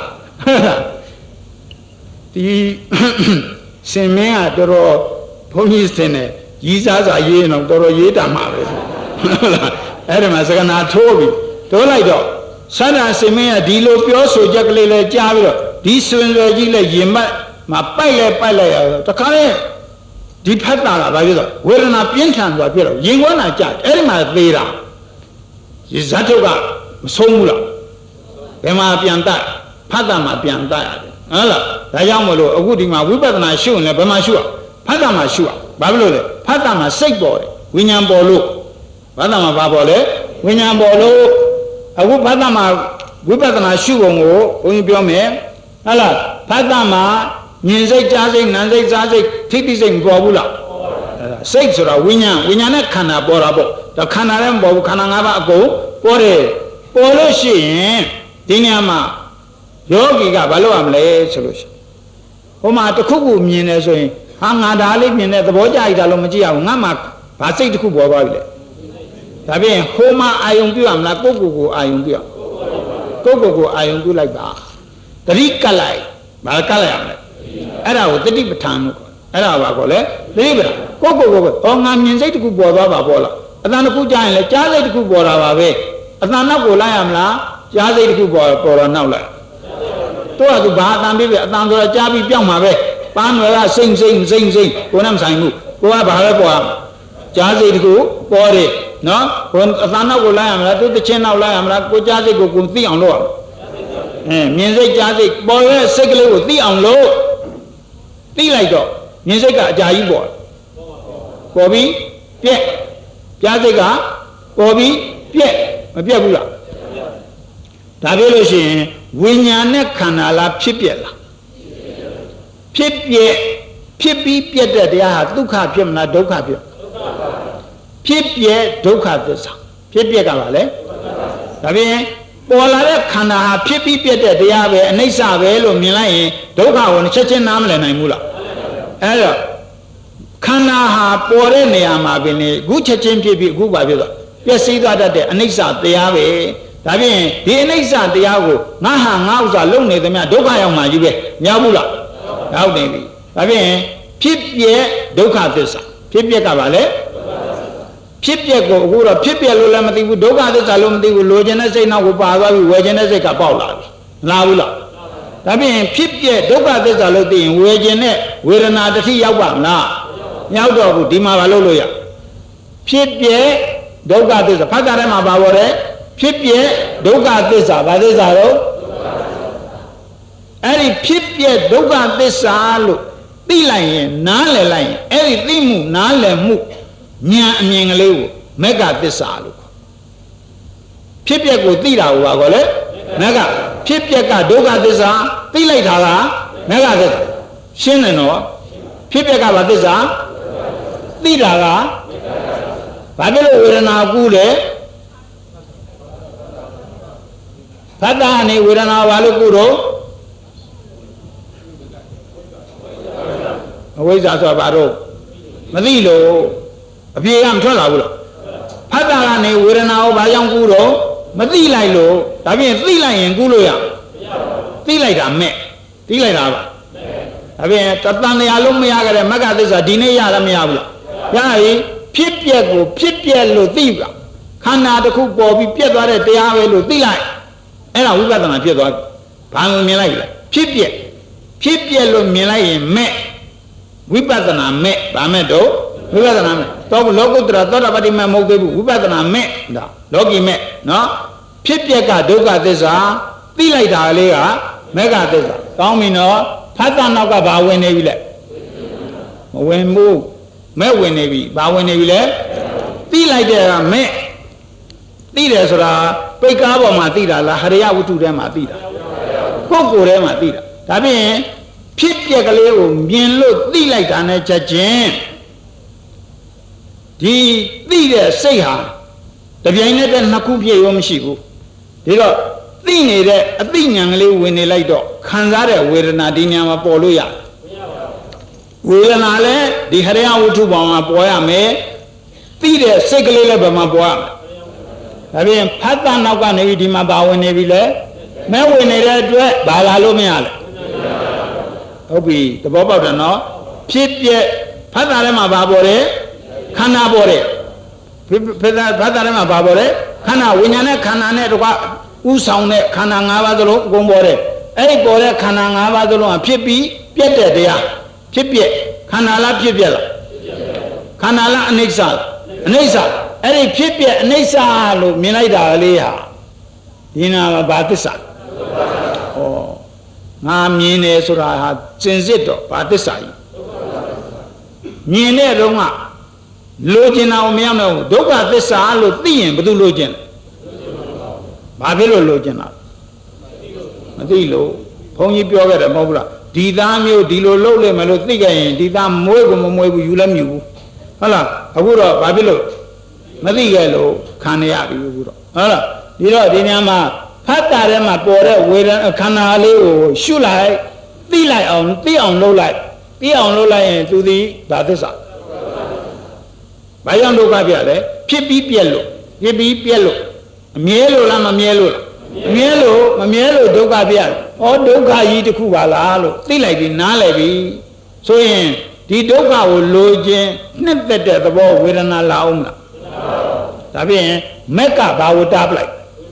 Speaker 1: ဒီရှင်မင်းကတော်တော်ဘုန်းကြီးစင်တယ်ကြီးစားစာရေးရင်တော့တော်တော်ရေးတာမှာပဲဟုတ်လားအဲ့ဒီမှာစကနာထိုးပြီးထိုးလိုက်တော့ဆန္ဒရှင်မင်းကဒီလိုပြောဆိုချက်ကလေးလဲကြားပြီးတော့ဒီဆွင်ရွယ်ကြီးလဲရင်မတ်မှာပိုက်လဲပိုက်လိုက်ရတော့တခါလေဒီဖတ်တာကဘာဖြစ်တော့ဝေဒနာပြင်းထန်သွားပြတော့ရင်ခွန်းတာကြအဲ့ဒီမှာသေးတာဒီဇတ်ထုတ်ကမဆုံးဘူးလားဘယ်မှာပြန်တတ်ဖတ်တာမှာပြန်တတ်ရတယ်ဟုတ်လားဒါကြောင့်မလို့အခုဒီမှာဝိပဿနာရှုရင်လည်းဘယ်မှာရှုရဖတ်တာမှာရှုရဘာဖြစ်လို့လဲဖတ်တာမှာစိတ်ပေါ်တယ်ဝိညာဉ်ပေါ်လို့ဖတ်တာမှာဘာပေါ်လဲဝိညာဉ်ပေါ်လို့အခုဖတ်တာမှာဝိပဿနာရှုပုံကိုဘုန်းကြီးပြောမယ်ဟုတ်လားဖတ်တာမှာမြင်စိတ်ကြားစိတ်နာမ်စိတ်စားစိတ်ထိတိစိတ်မပေါ်ဘူးလားစိတ်ဆိုတာဝိညာဉ်ဝိညာဉ်နဲ့ခန္ဓာပေါ်တာပေါ့ဒါခန္ဓာလည်းမပေါ်ဘူးခန္ဓာ၅ပါးအကုန်ပေါ်တယ်ပေါ်လို့ရှိရင်ဒီနေရာမှာယောဂီကဘာလုပ်ရမလဲဆိုလို့ရှိရင်ဟိုမှာတစ်ခုခုမြင်နေဆိုရင်ဟာငါဒါလေးမြင်တဲ့သဘောကျရတာလို့မကြည့်အောင်ငါမှဘာစိတ်တစ်ခုပေါ်သွားပြီလေဒါပြင်ဟိုမှာအာယုံပြုရမလားကိုယ့်ကိုယ်ကိုအာယုံပြုရကိုယ့်ကိုယ်ကိုအာယုံပြုလိုက်ပါတတိကတ်လိုက်ဘာကတ်လိုက်ရမလဲအဲ့ဒါကိုတတိပဋ္ဌာန်လို့အဲ့ဒါဘာခေါ်လဲတတိပဋ္ဌာန်ကိုယ့်ကိုယ်ကိုဟောငါမြင်စိတ်တစ်ခုပေါ်သွားပါပေါ့လားအတန်တစ်ခုကြားရင်လည်းကြားစိတ်တစ်ခုပေါ်တာပါပဲအတန်နောက်ကိုလိုက်ရမလားကြားစိတ်တစ်ခုပေါ်ပေါ်တော့နောက်လိုက်တို့ကသူဘာအတန်ပြပြအတန်ဆိုတော့ကြားပြီးပြောင်းမှာပဲပန်းွယ်ကစိမ့်စိမ့်စိမ့်စိမ့်ကိုယ်နဲ့မဆိုင်ဘူးကိုကဘာပဲပေါ်ကြားစိတ်တစ်ခုပေါ်တယ်နော်ကိုအတန်နောက်ကိုလိုက်ရမလားသူတစ်ချင်းနောက်လိုက်ရမလားကိုကြားစိတ်ကိုကိုသိအောင်လုပ်ရအဲမြင်စိတ်ကြားစိတ်ပေါ်ရဲ့စိတ်ကလေးကိုသိအောင်လို့သိလိုက်တော့မြင်စိတ်ကအကြာကြီးပေါ်ပေါ်ပြီးပြက်ကြားစိတ်ကပေါ်ပြီးပြက်မပြက်ဘူးလားဒါပြောလို့ရှိရင်ဝိညာဉ်နဲ့ခန္ဓာလားဖြစ်ပြက်လားဖြစ်ပြက်ဖြစ်ပြီးပြက်တဲ့တရားဟာဒုက္ခဖြစ်မလားဒုက္ခဖြစ်ဖြစ်ပြက်ဒုက္ခသစ္စာဖြစ်ပြက်ကပါလေဒါပြင်ပေါ်လာတဲ့ခန္ဓာဟာဖြစ်ပြီးပြက်တဲ့တရားပဲအနိစ္စပဲလို့မြင်လိုက်ရင်ဒုက္ခကိုချက်ချင်းနားမလည်နိုင်ဘူးလားအဲ့တော့ခန္ဓာဟာပေါ်တဲ့နေရာမှာပင်လေအခုချက်ချင်းဖြစ်ပြီးအခုပါဖြစ်သွားပျက်စီးသွားတတ်တဲ့အနိစ္စတရားပဲဒါဖြင့်ဒီအနိစ္စတရားကိုငါဟာငါဥစ္စာလုံနေသမျှဒုက္ခရောက်မှာကြီးပဲမရောက်ဘူးလားရောက်နေပြီဒါဖြင့်ဖြစ်ပြက်ဒုက္ခသစ္စာဖြစ်ပြက်ကပါလေဖြစ်ပြက်ကိုအခုတော့ဖြစ်ပြက်လို့လည်းမသိဘူးဒုက္ခသစ္စာလို့မသိဘူးလိုချင်တဲ့စိတ်နောက်ကိုပါသွားပြီဝယ်ချင်တဲ့စိတ်ကပေါက်လာပြီမလာဘူးလားဒါဖြင့်ဖြစ်ပြက်ဒုက္ခသစ္စာလို့သိရင်ဝယ်ချင်တဲ့ဝေဒနာတစ်ထိရောက်ပါမလားမရောက်တော့ဘူးဒီမှာမလုပ်လို့ရဖြစ်ပြက်ဒုက္ခသစ္စာဖတ်တာထဲမှာပါပေါ်တယ်ဖြစ်ပြက်ဒုက္ခသစ္စာဘာသစ္စာတော့အဲ့ဒီဖြစ်ပြက်ဒုက္ခသစ္စာလို့သိလိုက်ရင်နားလည်လိုက်ရင်အဲ့ဒီသိမှုနားလည်မှုဉာဏ်အမြင်ကလေးကိုမက္ကသစ္စာလို့ခေါ်ဖြစ်ပြက်ကိုသိတာကိုပါခေါ်လေမက္ကဖြစ်ပြက်ကဒုက္ခသစ္စာသိလိုက်တာကမက္ကသစ္စာရှင်းတယ်နော်ဖြစ်ပြက်ကဘာသစ္စာသိတာကဘာဖြစ်လို့ဝေဒနာကူးလဲဖတ်တာနေဝေဒနာဘာလို့ကူးတော့အဝိဇ္ဇာဆိုတာဘာတော့မသိလို့အပြေကမထွက်လာဘူးလားဖတ်တာကနေဝေဒနာကိုဘာကြောင့်ကူးတော့မသိလိုက်လို့ဒါဖြင့်သိလိုက်ရင်ကူးလို့ရသိလိုက်တာမဲ့သိလိုက်တာပါဒါဖြင့်တတန်တရားလုံးမရကြတဲ့မက္ခသစ္စာဒီနေ့ရလားမရဘူးလားရပြီဖြစ်ပြက်ကိုဖြစ်ပြက်လို့သိပါခန္ဓာတစ်ခုပေါ်ပြီးပြက်သွားတဲ့တရားပဲလို့သိလိုက်အဲ့ဒါဝိပဿနာဖြစ်သွားဘာလို့မြင်လိုက်လဲဖြစ်ပြက်ဖြစ်ပြက်လို့မြင်လိုက်ရင်မဲ့ဝိပဿနာမဲ့ဗာမဲ့တော့ဝိပဿနာမဲ့တော့လောကုတ္တရာသောတာပတိမေမဟုတ်သေးဘူးဝိပဿနာမဲ့ဒါလောကီမဲ့နော်ဖြစ်ပျက်ကဒုက္ခသစ္စာသိလိုက်တာလေးကမေဃသစ္စာကောင်းပြီနော်ဖတ်တာနောက်ကဘာဝင်နေပြီလဲမဝင်ဘူးမဲ့ဝင်နေပြီဘာဝင်နေပြီလဲသိလိုက်တဲ့ကမဲ့သိတယ်ဆိုတာပိတ်ကားပေါ်မှာသိတာလားဟရိယဝတ္ထုထဲမှာသိတာပုဂ္ဂိုလ်ထဲမှာသိတာဒါဖြင့်ဖြစ်ပျက်ကလေးကိုမြင်လို့သိလိုက်တာနဲ့ချက်ချင်းဒီသိတဲ့စိတ်ဟာတပြိုင်နက်တည်းနှစ်ခုပြည့်ရောမရှိဘူးဒီတော့သိနေတဲ့အသိဉာဏ်ကလေးဝင်နေလိုက်တော့ခံစားတဲ့ဝေဒနာဒီဉာဏ်မှာပေါ်လို့ရဝေဒနာလည်းဒီဟရိယဝတ္ထုပေါ်မှာပေါ်ရမယ်သိတဲ့စိတ်ကလေးလည်းဘယ်မှာပေါ်ရမလဲဒါပြင်ဖတ်တာနောက်ကနေပြီးဒီမှာပါဝင်နေပြီလေမဲဝင်နေတဲ့အတွက်ဘာလာလို့မရလဲဟုတ်ပြီသဘောပေါက်တယ်နော်ဖြစ်ပြက်ဖတ်တာထဲမှာဘာပေါ်တယ်ခန္ဓာပေါ်တယ်ဖတ်တာဖတ်တာထဲမှာဘာပေါ်တယ်ခန္ဓာဝိညာဉ်နဲ့ခန္ဓာနဲ့တကွဥဆောင်တဲ့ခန္ဓာ၅ပါးသလုံးအကုန်ပေါ်တယ်အဲ့ဒီပေါ်တဲ့ခန္ဓာ၅ပါးသလုံးကဖြစ်ပြီးပြက်တဲ့တရားဖြစ်ပြက်ခန္ဓာလားဖြစ်ပြက်လားခန္ဓာလားအနိစ္စလားအနိစ္စအဲ့ဒီဖြစ်ပြက်အနိစ္စလို့မြင်လိုက်တာလေးဟာဒီနာဘာသစ္စာဩငါမြင်တယ်ဆိုတာဟာစင်စစ်တော့ဘာသစ္စာကြီးမြင်တဲ့တုန်းကလိုချင်တာမရမလို့ဒုက္ခသစ္စာလို့သိရင်ဘယ်သူလိုချင်လဲဘာဖြစ်လို့လိုချင်တာမသိလို့ဘုန်းကြီးပြောခဲ့တယ်မဟုတ်ဘူးလားဒီသားမျိုးဒီလိုလုပ်လိမ့်မယ်လို့သိခဲ့ရင်ဒီသားမွေးကိုမမွေးဘူးယူလည်းမယူဘူးဟုတ်လားအခုတော့ဘာဖြစ်လို့မသိခဲ့လို့ခံရပြီအခုတော့ဟုတ်လားဒီတော့ဒီညမှာဖတ်တာထဲမှာပေါ်တဲ့ဝေဒနာခန္ဓာလေးကိုရှုလိုက်သိလိုက်အောင်သိအောင်လုပ်လိုက်သိအောင်လုပ်လိုက်ရင်သူသည်ဒါသစ္စာဘာကြောင့်ဒုက္ခပြလဲဖြစ်ပြီးပြက်လို့ဖြစ်ပြီးပြက်လို့အမြဲလို့လားမမြဲလို့လားအမြဲလို့မမြဲလို့ဒုက္ခပြတယ်ဩဒုက္ခကြီးတစ်ခုပါလားလို့သိလိုက်ပြီးနားလိုက်ပြီးဆိုရင်ဒီဒုက္ခကိုလိုခြင်းနှစ်သက်တဲ့သဘောဝေဒနာလာအောင်မလားဒါဖြင့်မက်ကဘာဝတားပလိုက်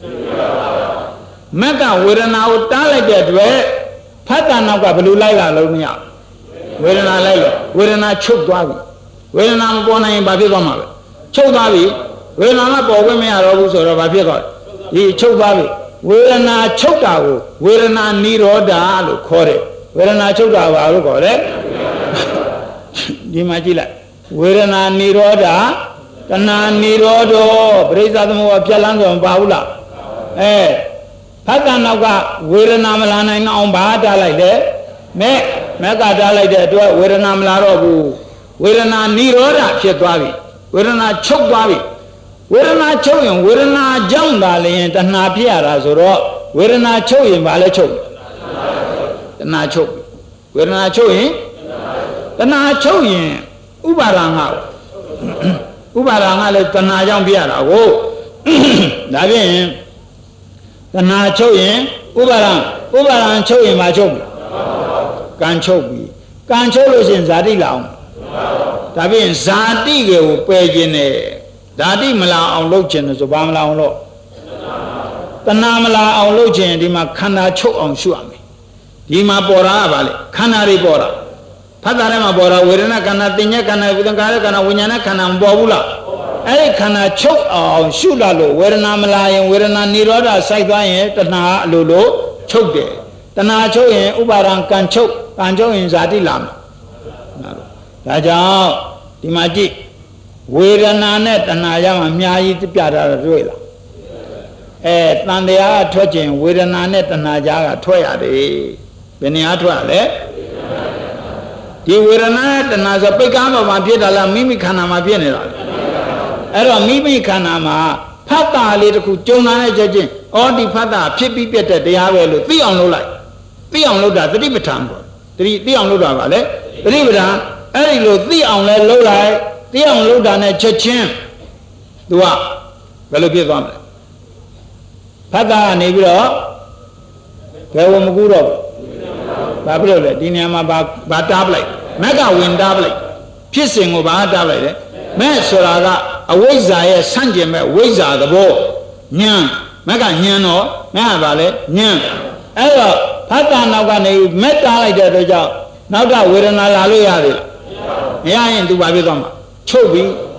Speaker 1: မက်ကဝေဒနာကိုတားလိုက်တဲ့အတွက်ဖတ်တာနောက်ကဘယ်လိုလိုက်လာလို့မရဝေဒနာလိုက်လို့ဝေဒနာချုပ်သွားပြီဝေဒနာမပေါ်နိုင်ရင်ဘာဖြစ်သွားမှာလဲချုပ်သွားပြီဝေဒနာကပေါ်ခွင့်မရတော့ဘူးဆိုတော့ဘာဖြစ်သွားလဲဒီချုပ်သွားပြီဝေဒနာချုပ်တာကိုဝေဒနာនិရောဓလို့ခေါ်တယ်ဝေဒနာချုပ်တာဘာလို့ခေါ်လဲဒီမှာကြည့်လိုက်ဝေဒနာនិရောဓတဏှာនិရောဓပရိစ္ဆသမုပ္ပါဖြတ်လန်းဆိုမပါဘူးလားအဲဖတ်တာနောက်ကဝေဒနာမလာနိုင်အောင်ဘာတားလိုက်လဲမဲ့မက်ကတားလိုက်တဲ့အတွက်ဝေဒနာမလာတော့ဘူးဝေဒနာនិရောဓဖြစ်သွားပြီဝေဒနာချုပ်သွားပြီဝေဒနာချုပ်ရင်ဝေဒနာကြောင့်သာလျင်တဏှာဖြစ်ရတာဆိုတော့ဝေဒနာချုပ်ရင်ဘာလဲချုပ်တဏှာချုပ်ဝေဒနာချုပ်ရင်တဏှာချုပ်ရင်ဥပါဒံငါဥပါဒံငါလည်းတဏှာကြောင့်ဖြစ်ရတာကိုဒါဖြင့်တဏှာချုပ်ရင်ဥပါဒံဥပါဒံချုပ်ရင်မချုပ်ဘူးကံချုပ်ပြီကံချုပ်လို့ရှိရင်ဇာတိလာအောင်ဒါဖြင့်ဇာတိကိုပယ်ခြင်းနဲ့ဓာတိမလာအောင်လုပ်ခြင်းဆိုဘာမလာအောင်လို့တဏှာမလာအောင်လုပ်ခြင်းဒီမှာခန္ဓာချုပ်အောင်ရှုရမယ်ဒီမှာပေါ်တာကဘာလဲခန္ဓာတွေပေါ်တာဖတ်တာထဲမှာပေါ်တာဝေဒနာခန္ဓာသင်ညက်ခန္ဓာဝိသင်္ခါရခန္ဓာဝိညာဏခန္ဓာမပေါ်ဘူးလားအဲ့ဒီခန္ဓာချုပ်အောင်ရှုလာလို့ဝေဒနာမလာရင်ဝေဒနာនិရောဓစိုက်သွားရင်တဏှာအလိုလိုချုပ်တယ်တဏှာချုပ်ရင်ဥပါဒံကံချုပ်ကံချုပ်ရင်ဇာတိလာမယ်ဒါကြောင့်ဒီမှာကြည့်ဝေဒနာနဲ့တဏှာရမှာအများကြီးပြတာတွေ့လားအဲတန်တရားထွက်ခြင်းဝေဒနာနဲ့တဏှာကြားကထွက်ရတယ်ဘယ်နေရာထွက်လဲဒီဝေဒနာနဲ့တဏှာဆိုပိတ်ကားပေါ်မှာဖြစ်တာလားမိမိခန္ဓာမှာဖြစ်နေတာလားအဲ့တော့မိမိခန္ဓာမှာဖတ်တာလေးတစ်ခုကြုံလာတဲ့ချက်ချင်းဩဒီဖတ်တာဖြစ်ပြီးပြတ်တဲ့တရားပဲလို့သိအောင်လုပ်လိုက်သိအောင်လုပ်တာသတိပဋ္ဌာန်ပေါ့သတိသိအောင်လုပ်တာပါလေသတိပဋ္ဌာန်အဲ့ဒီလိုသိအောင်လဲလုပ်လိုက်သိအောင်လုပ်တာနဲ့ချက်ချင်းသူကဘယ်လိုဖြစ်သွားမလဲဖတ်တာကနေပြီးတော့ဘယ်ဝမကူတော့ဘာဖြစ်လို့လဲဒီနေရာမှာဘာဘာတားပလိုက်မက်ကဝင်တားပလိုက်ဖြစ်စဉ်ကိုဘာတားပလိုက်လဲမဲ့ဆိုတာကအဝိဇ္ဇာရဲ့ဆန့်ကျင်မဲ့ဝိဇ္ဇာသဘောညံမက်ကညံတော့မက်ကဘာလဲညံအဲ့တော့ဖတ်တာနောက်ကနေမက်တားလိုက်တဲ့အတွက်ကြောင့်နောက်ကဝေဒနာလာလို့ရသေးလားမရရင်သူဘာဖြစ်သွားမှာချုပ်ပြီး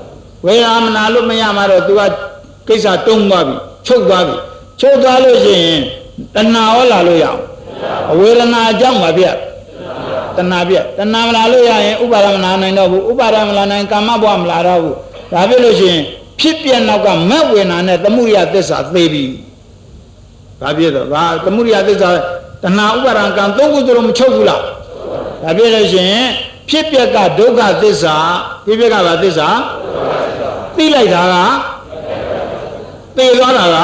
Speaker 1: ဝေရာမနာလို့မရမှာတော့ तू ကကိစ္စတုံးသွားပြီချုပ်သွားပြီချုပ်သွားလို့ရှိရင်တဏှာဟောလာလို့ရအောင်အဝေဒနာအကြောင်းပါဗျတဏှာပြတဏှာမလာလို့ရရင်ဥပါဒမလာနိုင်တော့ဘူးဥပါဒမလာနိုင်ကာမဘဝမလာတော့ဘူးဒါဖြစ်လို့ရှိရင်ဖြစ်ပြနောက်ကမက်ဝေနာနဲ့သမုဒိယသစ္စာသေပြီဒါဖြစ်တော့ဒါသမုဒိယသစ္စာတဏှာဥပါဒံကံသုံးခုစလုံးမချုပ်ဘူးလားဒါဖြစ်လို့ရှိရင်ဖြစ်ပြကဒုက္ခသစ္စာဖြစ်ပြကဘာသစ္စာသိလိုက်တာကသေသွားတာက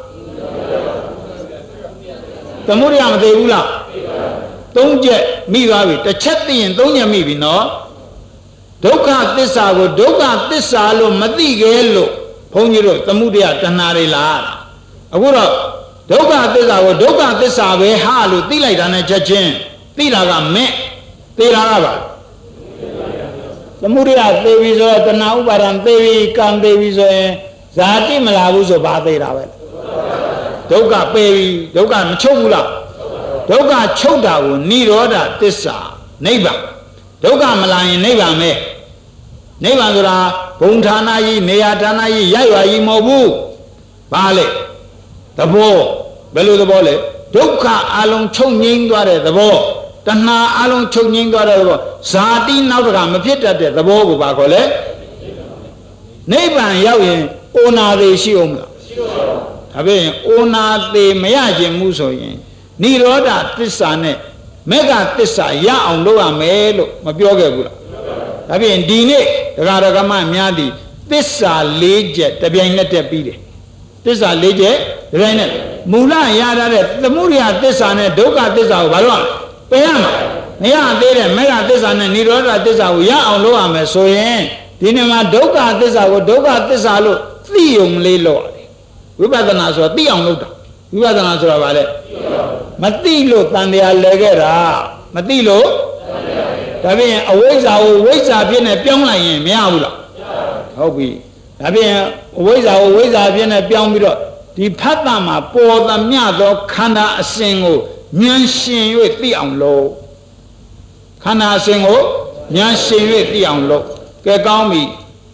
Speaker 1: သမုဒိယမသေးဘူးလားသုံးချက်မိသွားပြီတစ်ချက်သိရင်သုံးချက်မိပြီနော်ဒုက္ခသစ္စာကိုဒုက္ခသစ္စာလို့မသိခဲ့လို့ဘုန်းကြီးတို့သမုဒိယတဏှာတွေလားအခုတော့ဒုက္ခသစ္စာကိုဒုက္ခသစ္စာပဲဟာလို့သိလိုက်တာနဲ့ချက်ချင်းသိတာကမဲ့သိတာကပါသမုဒိယသေပြီဆိုတော့တဏှာဥပါဒံသေပြီကံသေပြီဆိုရင်ဇာတိမလာဘူးဆိုဘာသေတာပဲဒုက္ခပယ်ပြီဒုက္ခမချုပ်ဘူးလားဒုက္ခချုပ်တာကိုនិရောဓသစ္စာနိဗ္ဗာန်ဒုက္ခမလာရင်နိဗ္ဗာန်ပဲနိဗ္ဗာန်ဆိုတာဘုံဌာနကြီးနေရာဌာနကြီးရိုက်ရွာကြီးမဟုတ်ဘူးဘာလဲသဘောဘယ်လိုသဘောလဲဒုက္ခအလုံးချုပ်ငြိမ်းသွားတဲ့သဘောတဏှာအလုံးချုပ်ငြိမ်းသွားတဲ့သဘောဇာတိနောက်တကမဖြစ်တတ်တဲ့သဘောကိုဘာခေါ်လဲနိဗ္ဗာန်ရောက်ရင်အိုနာသေးရှိအောင်မလားရှိပါဘူးဒါဖြင့်အိုနာသေးမရခြင်းမှုဆိုရင်និရောဓသစ္စာနဲ့မေဃသစ္စာရအောင်လုပ်ရမယ်လို့မပြောခဲ့ဘူးလားဒါဖြင့်ဒီနေ့ဒကာဒကမများသည်သစ္စာ၄ချက်တပြိုင်နက်တည်းပြီးတယ်သစ္စာ၄ချက်တပြိုင်နက်မူလရရတဲ့သမုဒိယသစ္စာနဲ့ဒုက္ခသစ္စာကိုဘာလို့ပယ်ရမှာမရသေးတဲ့မေဃသစ္စာနဲ့និရောဓသစ္စာကိုရအောင်လုပ်ရမယ်ဆိုရင်ဒီနေ့မှာဒုက္ခသစ္စာကိုဒုက္ခသစ္စာလို့သိုံလေးလို့ရတယ်ဝိပဿနာဆိုတာသိအောင်လုပ်တာဝိပဿနာဆိုတာဘာလဲမသိလို့တန်တရားလဲခဲ့တာမသိလို့ဒါဖြင့်အဝိဇ္ဇာကိုဝိဇ္ဇာဖြစ်နေပြောင်းလိုက်ရင်မရဘူးလားဟုတ်ပြီဒါဖြင့်အဝိဇ္ဇာကိုဝိဇ္ဇာဖြစ်နေပြောင်းပြီးတော့ဒီဖတ်တာမှာပေါ်သမျှသောခန္ဓာအစဉ်ကိုဉာဏ်ရှင်၍သိအောင်လုပ်ခန္ဓာအစဉ်ကိုဉာဏ်ရှင်၍သိအောင်လုပ်ကဲကောင်းပြီ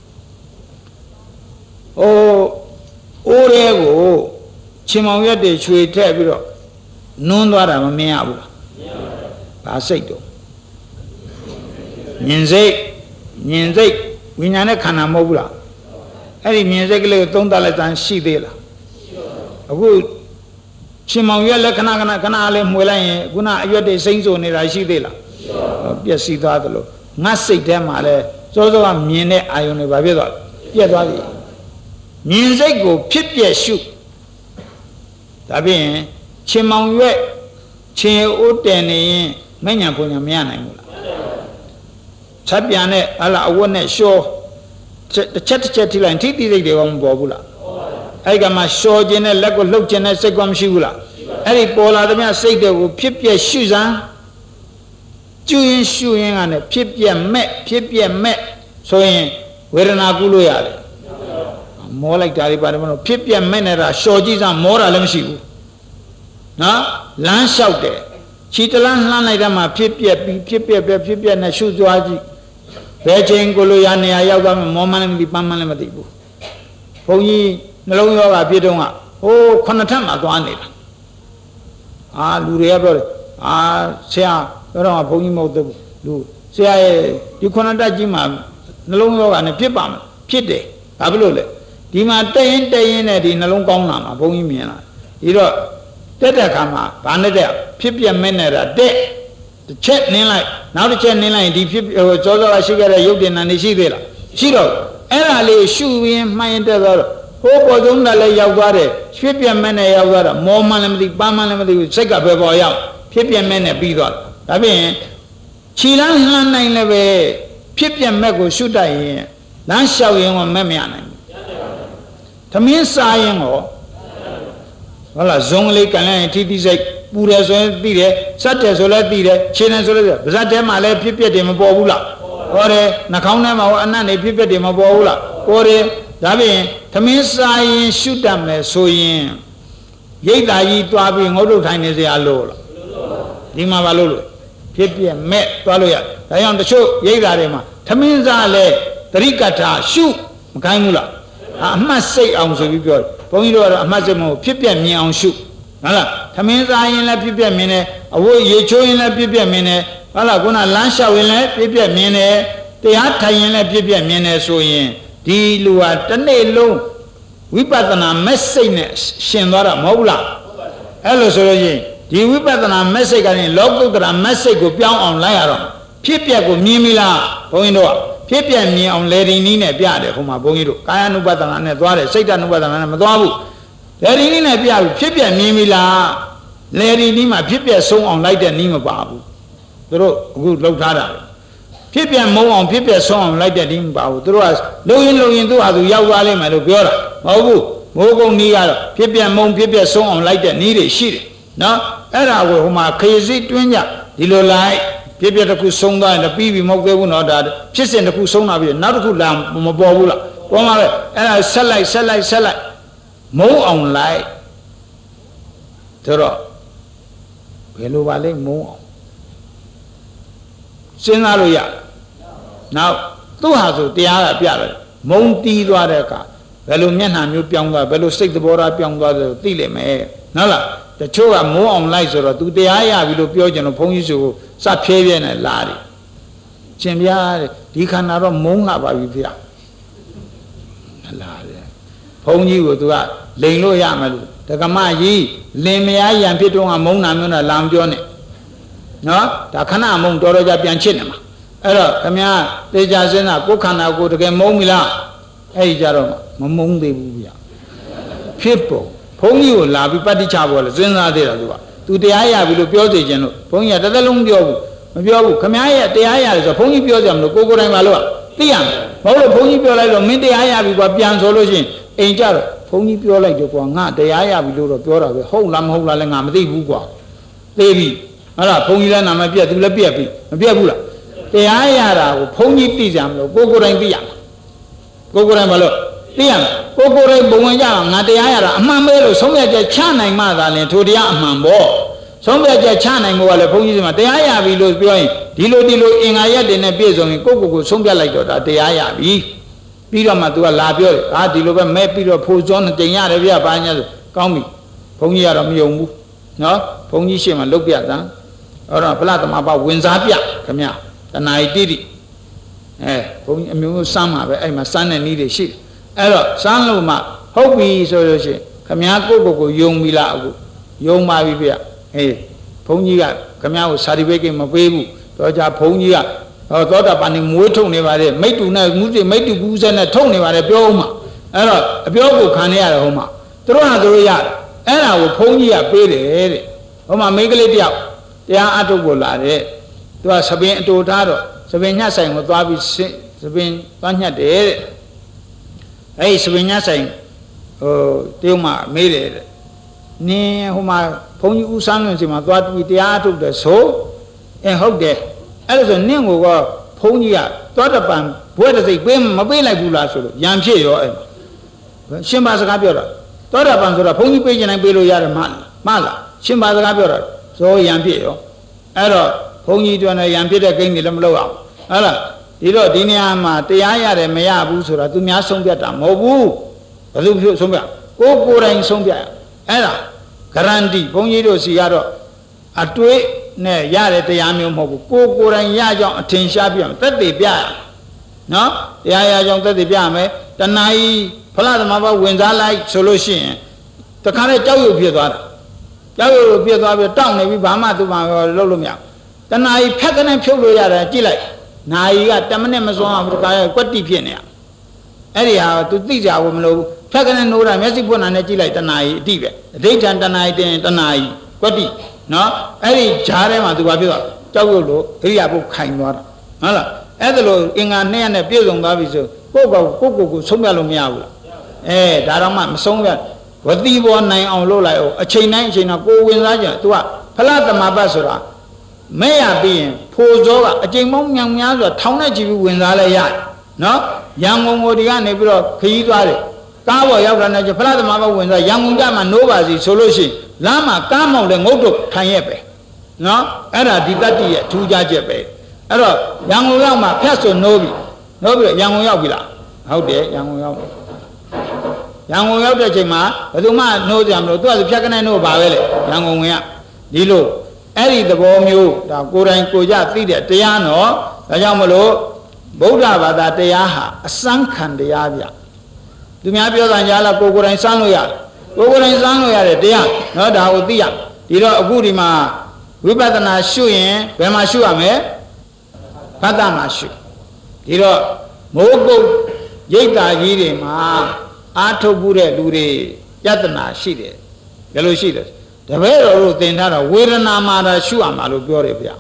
Speaker 1: ဟိုအိုးရဲကိုချင်မောင်ရက်တွေချွေထည့်ပြီးတော့နွန်းသွားတာမမြင်ရဘူးလားဘာစိတ်တော့မြင်စိတ်မြင်စိတ်ဝိညာဉ်နဲ့ခန္ဓာမဟုတ်ဘူးလားအဲ့ဒီမြင်စိတ်ကလေးကိုသုံးသပ်လိုက်တာရှိသေးလားအခုချင်မောင်ရက်လက်ခဏခဏခဏလေးမှွေလိုက်ရင်ခုနအရွက်တွေစိမ့်ဆိုနေတာရှိသေးလားပျက်စီးသွားသလိုငါစိတ်ထဲမှာလဲစောစောကမြင်တဲ့အာယုန်တွေဘာဖြစ်သွားလဲပြက်သွားပြီမြင်စိတ်ကိုဖြစ်ပြက်ရှုဒါဖြင့်ချင်မောင်ရွက်ချင်အိုးတယ်နေရင်မညာပုံညာမရနိုင်ဘူးလားချက်ပြန်နဲ့ဟလာအဝတ်နဲ့ရှောတစ်ချက်တစ်ချက်ထိလိုက်ထိတိစိတ်တွေကမပေါ်ဘူးလားအဲ့ကမှရှောခြင်းနဲ့လက်ကိုလှုပ်ခြင်းနဲ့စိတ်ကမရှိဘူးလားအဲ့ဒီပေါ်လာသမျှစိတ်တွေကိုဖြစ်ပြက်ရှုစမ်းကျွရင်ရှုရင်ကလည်းဖြစ်ပြက်မဲ့ဖြစ်ပြက်မဲ့ဆိုရင်ဝေဒနာကုလို့ရတယ်မောလိုက်တာတွေပါတယ်မလို့ဖြစ်ပြက်မဲ့နေတာရှော်ကြည့်စမ်းမောတာလည်းမရှိဘူးနော်လမ်းလျှောက်တယ်ခြေတလန်းလှမ်းလိုက်တဲ့မှာဖြစ်ပြက်ပြီးဖြစ်ပြက်ပဲဖြစ်ပြက်နဲ့ရှုသွားကြည့်ဘယ်ချိန်ကိုလိုရနေရာရောက်သွားမှမောမှန်းလည်းမသိပန်းမှန်းလည်းမသိဘူးဘုန်းကြီးနှလုံးရောဂါဖြစ်တော့ကဟိုးခုနှစ်ထပ်မှသွားနေတာအာလူတွေကပြောတယ်အာဆရာပြောတော့ဘုန်းကြီးမဟုတ်ဘူးလူဆရာရဲ့ဒီခုနှစ်တက်ကြီးမှာနှလုံးရောဂါနဲ့ဖြစ်ပါမယ်ဖြစ်တယ်ဘာဖြစ်လို့လဲဒီမှာတက်ရင်တက်ရင်နဲ့ဒီနှလုံးကောင်းလာမှာဘုန်းကြီးမြင်လာဒီတော့တက်တဲ့ခါမှာဘာနဲ့တက်ဖြစ်ပြမဲ့နေတာတက်တစ်ချက်နင်းလိုက်နောက်တစ်ချက်နင်းလိုက်ဒီဖြစ်ဟိုစောစောကရှိခဲ့တဲ့ရုပ်တင်နာနေရှိသေးလားရှိတော့အဲ့ဒါလေးရှုရင်းမှိုင်းတက်သွားတော့ဟိုးပေါ်ဆုံးတာလည်းရောက်သွားတယ်ဖြစ်ပြမဲ့နဲ့ရောက်သွားတော့မောမှန်းလည်းမသိပန်းမှန်းလည်းမသိဘူးစိတ်ကပဲပေါ်ရောက်ဖြစ်ပြမဲ့နဲ့ပြီးသွားတာဒါဖြင့်ခြေလန်းလှမ်းနိုင်လည်းပဲဖြစ်ပြမဲ့ကိုရှုတတ်ရင်လမ်းလျှောက်ရင်ကမဲ့မရနိုင်ဘူးသမင်းစားရင်ဟောဟုတ်လားဇုံလေးကန်လိုက်ရင်ထိတိစိတ်ပူတယ်ဆိုရင်သိတယ်စက်တယ်ဆိုလည်းသိတယ်ခြေတယ်ဆိုလည်းပါးစပ်ထဲမှာလည်းဖြစ်ပြတယ်မပေါ်ဘူးလားဟောတယ်နှာခေါင်းထဲမှာဟောအနံ့နေဖြစ်ပြတယ်မပေါ်ဘူးလားပေါ်တယ်ဒါဖြင့်သမင်းစားရင်ရှုတတ်မယ်ဆိုရင်ရိတ်တာကြီးတွားပြီးငုတ်တုတ်ထိုင်နေစရာလို့လားဒီမှာဘာလို့လို့ဖြစ်ပြမဲ့တွားလို့ရဒါကြောင့်တချို့ရိတ်တာတွေမှာသမင်းစားလဲတရိကထာရှု kind of I must say on so you go Ponyo a Mazamo Pipia me on shoot Nala Taminza in la Pipia mine away ye cho in la Pipia mine Ala gonna lansha will let Pipia mine they are tying la Pipia mine so in Di Lua Tane low Wipatana messageness Shendara Mola Hello Soroji Di Wipatana message and local message go beyond on Lyra Pipia go Mimila Ponyo Pipia me on Lady Nina Piade, whom I bongido, Kayanu Batan and Dware, Satan Batan and Madabu. Lady Nina Pia, Pipia Mimila, Lady Nima, Pipia so on like the Nima Babu. The good low tada. Pipia mo on Pipia song like the Nima Babu. Through us, looking looking to Adu Yawale, my Lugura, Mobu, Mogo Nia, Pipia Mon Pipia song on like the needed shit. No, Era whom I crazy twinya, Dilo like. Pipia the Kusonga and the P V Mogu not that. Just in the Kusona, not a good lamb, Mobula. And I sell like, sell like, sell like. Mo on light. Terror. Hello, Valley, mo. Sinaruya. Now, two houses, the other Piara. Monty Duadeca. Velumiana, New Pianga, Velu stick the Bora Pianga, the Tile May. Nala. The two are more on lights or do the Aya will appear in a pony. Sapian and Larry. Chimia, he cannot moon about you. Pony would do that. Leno Yamalu. The Gamayi, Lemia and Piton among Namuna Lambione. No, the Kana among Doroja Pianchinema. Error, Camia, De Jazena, Bocana go to get Momila. Hey, Jaroma, Mamung de Bubia. People, Pony will love you, Patti Chavo, Zena de Radua. To the Aya will appear the general. Pony at the long job. Come here, the Aya is a pony piozam, the Coco and Maloa. Tian, Molo Pony Piola, Mid the Aya with Pian Solution. Angel, Pony Piola, the Panga, the Aya will do a Piola, the whole Lam Hola Langam, the Bugua. Baby, Ala Pony Lana, my Pia, the Pia, Piabula. The Aya, Pony Pizam, the Coco and Piam. Coco and Malo. Tian, Coco and Bonga, not the Aya, Mamma, somewhere the China mother and to the Amambo. Somewhere the China Mola Pony, the Aya will lose behind. Dilo Dilo in Aya, then a beers on Coco, somewhere like that, the Aya be. Peter Matua Labio, I deliver Mapiro Pozon, the Yara Via Banya, Comi, Pony Aramu, no, Pony Shima, look at them, or a platinum about Winzapia, come here, and I did it. Eh, Pony Sama, I'm a son and need a ship. Error, San Luma, hope we so say, come here, go, young Mila, young Mavia, eh, Pony, come here, Sadibeke, Mabu, Doja Pony. Or thought upon him, we told him about it, made to know, made to goose and a tone about a bioma. Error, a biogo canea homa. Throw out the yard, and I will pony a baby. Homa make it out. They are at a golade. To a Sabine to Taro, Sabina saying, what I will say, Sabine, Panya de. Hey, Sabina saying, oh, Tilma made it. Near whom I pony Usan, I thought with the art of the soul, and hope that. As a name of Pony, thought upon whether they bring a way like Bulasso, Yamche or Shimba's Capura. Thought upon the pony page and below Yaraman, Mala, Shimba's Capura, so Yampio. Error, Pony to an Yampita came in the blowout. Ella, Dilo Diniama, the Aya, and Maya Busura, to Mia Sombia, Mobu, Alubu Sombia, Okura in Sombia. Ella, Garandi, Pony to Ciaro, a two. Ne yare te yami mo ko ko ran ya jaw athin sha piam tat de pya no ya ya jaw tat de pya me tanai phla thama ba win sa lai so lo shin yin takha le jaw yu phit twa da jaw yu phit twa bi taung ne bi ba ma tu ma lo lo mya tanai phat ka ne phut lo ya da ji lai nai ga ten minute ma song a ka kwat ti phit ne ya ai ri ha tu ti ja wo ma lo phat ka ne no da myasi phut na ne ji lai tanai ti be adai tan tanai tin tanai kwat ti no, any Jarema to Babila, Tawolo, Riabu Kainwara. Hala, Edelo, in a near and a building Babiso, Coco, Coco, Somalo Miaula. Eh, Darama, somewhere. What the one nine on Lola, a chain nine chain of go win Raja to a Palata Mabasura. May I be Pozola, a Jamon Yang Yaza, Townaji win Ralaya. No, young Modian, Ebro, Kidwari. Kawa Yavana, Palata Maba wins a young Gama Nova's solution. Lama Kamo the Moto Kayepe. No, Era Didati, two Jajepe. Era, young Lama, Paso Nobi, Nobi, young Yavila. ဟုတ်တယ်ရန်ကုန်ရောက်ရန်ကုန်ရောက်တဲ့အချိန်မှာဘယ်သူမှနှိုးကြမလို့သူကဖြတ်ကနေနှိုးပါပဲလေရန်ကုန်ဝင်ကဒီလိုအဲ့ဒီသဘောမျိုးဒါကိုယ်တိုင်ကိုကြသိတဲ့တရားနော်ဒါကြောင့်မလို့ဗုဒ္ဓဘာသာတရားဟာအစမ်းခံတရားဗျသူများပြောတာညာလားကိုယ်ကိုယ်တိုင်စမ်းလို့ရတယ်ကိုယ်ကိုယ်တိုင်စမ်းလို့ရတဲ့တရားနော်ဒါကိုသိရဒီတော့အခုဒီမှာဝိပဿနာရှုရင်ဘယ်မှာရှုရမလဲဖတ်တာမှာရှုဒီတော့မိုးကုတ်ရိတ်တာကြီးတွေမှာအာထုတ်မှုတဲ့လူတွေယတနာရှိတယ်ဘယ်လိုရှိလဲတပည့်တော်တို့သင်ထားတာဝေဒနာမှာတာရှုရမှာလို့ပြောတယ်ဗျ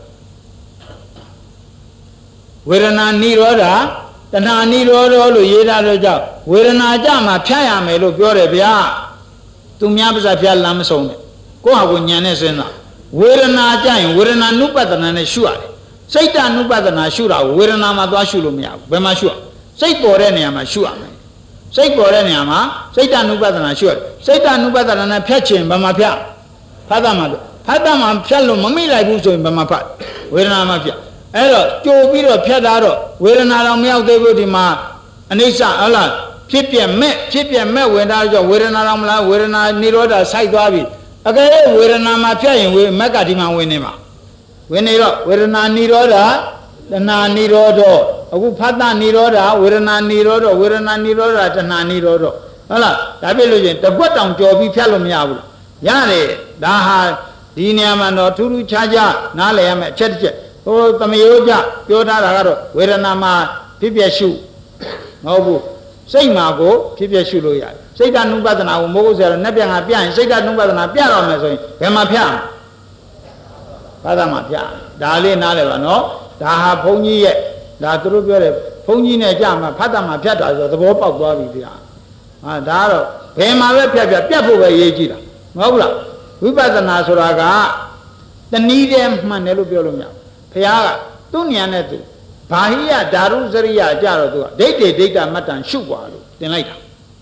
Speaker 1: ဝေဒနာနိရောဓတဏှာနိရောဓလို့ရေးထားတော့ကြောင့်ဝေဒနာကြမှာဖြတ်ရမယ်လို့ပြောတယ်ဗျသူများပါးစပ်ဖြတ်လမ်းမဆုံးနဲ့ကိုယ့်ဟာကိုယ်ညံနဲ့စဉ်းစားဝေဒနာကြရင်ဝေဒနာနုပဒနာနဲ့ရှုရတယ်စိတ်တနုပဒနာရှုတာဝေဒနာမှာသွားရှုလို့မရဘူးဘယ်မှာရှုရစိတ်ပေါ်တဲ့နေရာမှာရှုရမယ်စိတ်ပေါ်တဲ့နေရာမှာစိတ်တနုပဒနာရှုရတယ်စိတ်တနုပဒနာနဲ့ဖြတ်ချင်ဘယ်မှာဖြတ်ဖတ်တာမှာဖတ်တာမှာဖြတ်လို့မမိလိုက်ဘူးဆိုရင်ဘယ်မှာဖတ်ဝေဒနာမှာဖြတ်အဲ့တော့ကြိုပြီးတော့ဖြတ်တာတော့ဝေဒနာတော့မရောက်သေးဘူးဒီမှာအနိစ္စဟုတ်လားဖြစ်ပြမဲ့ဖြစ်ပြမဲ့ဝေဒနာကြောင့်ဝေဒနာတော့မလားဝေဒနာနိရောဓစိုက်သွားပြီအကယ်၍ဝေဒနာမှာဖြတ်ရင်ဝေမက်ကဒီမှာဝင်နေမှာဝင်နေတော့ဝေဒနာနိရောဓတဏှာနိရောဓအခုဖတ်တာနိရောဓဝေဒနာနိရောဓဝေဒနာနိရောဓတဏှာနိရောဓဟုတ်လားဒါဖြစ်လို့ချင်းတကွက်တောင်ကြော်ပြီးဖြတ်လို့မရဘူးရတယ်ဒါဟာဒီနေရာမှာတော့ထူးထူးခြားခြားနားလည်ရမယ်အချက်တစ်ချက်ဟိုသမယောကြပြောထားတာကတော့ဝေဒနာမှာဖြစ်ပြရှုမဟုတ်ဘူးစိတ်မှာကိုဖြစ်ပြရှုလို့ရတယ်စိတ်ဓာတ်နုပဒနာကိုမိုးကုတ်ဆရာတော့နဲ့ပြန်ကပြရင်စိတ်ဓာတ်နုပဒနာပြတော့မယ်ဆိုရင်ဘယ်မှာဖြတ်ဘာသာမှာဖြတ်ဒါလေးနားလည်ပါနော်ဒါဟာဘုန်းကြီးရဲ့ဒါသူတို့ပြောတယ်ဘုန်းကြီးနဲ့ကြာမှာဖတ်တာမှာဖြတ်တာဆိုသဘောပေါက်သွားပြီဗျာဟာဒါကတော့ဘယ်မှာပဲဖြတ်ဖြတ်ပြတ်ဖို့ပဲရေးကြည့်တာမဟုတ်ဘူးလားဝိပဿนาဆိုတာကတနည်းတည်းမှန်တယ်လို့ပြောလို့မရဘူးဘုရားကသူ့ဉာဏ်နဲ့သူဘာဟိယဓာရုစရိယကြတော့သူကဒိဋ္ဌိဒိဋ္ဌမတ္တန်ရှုပွားလို့တင်လိုက်တာ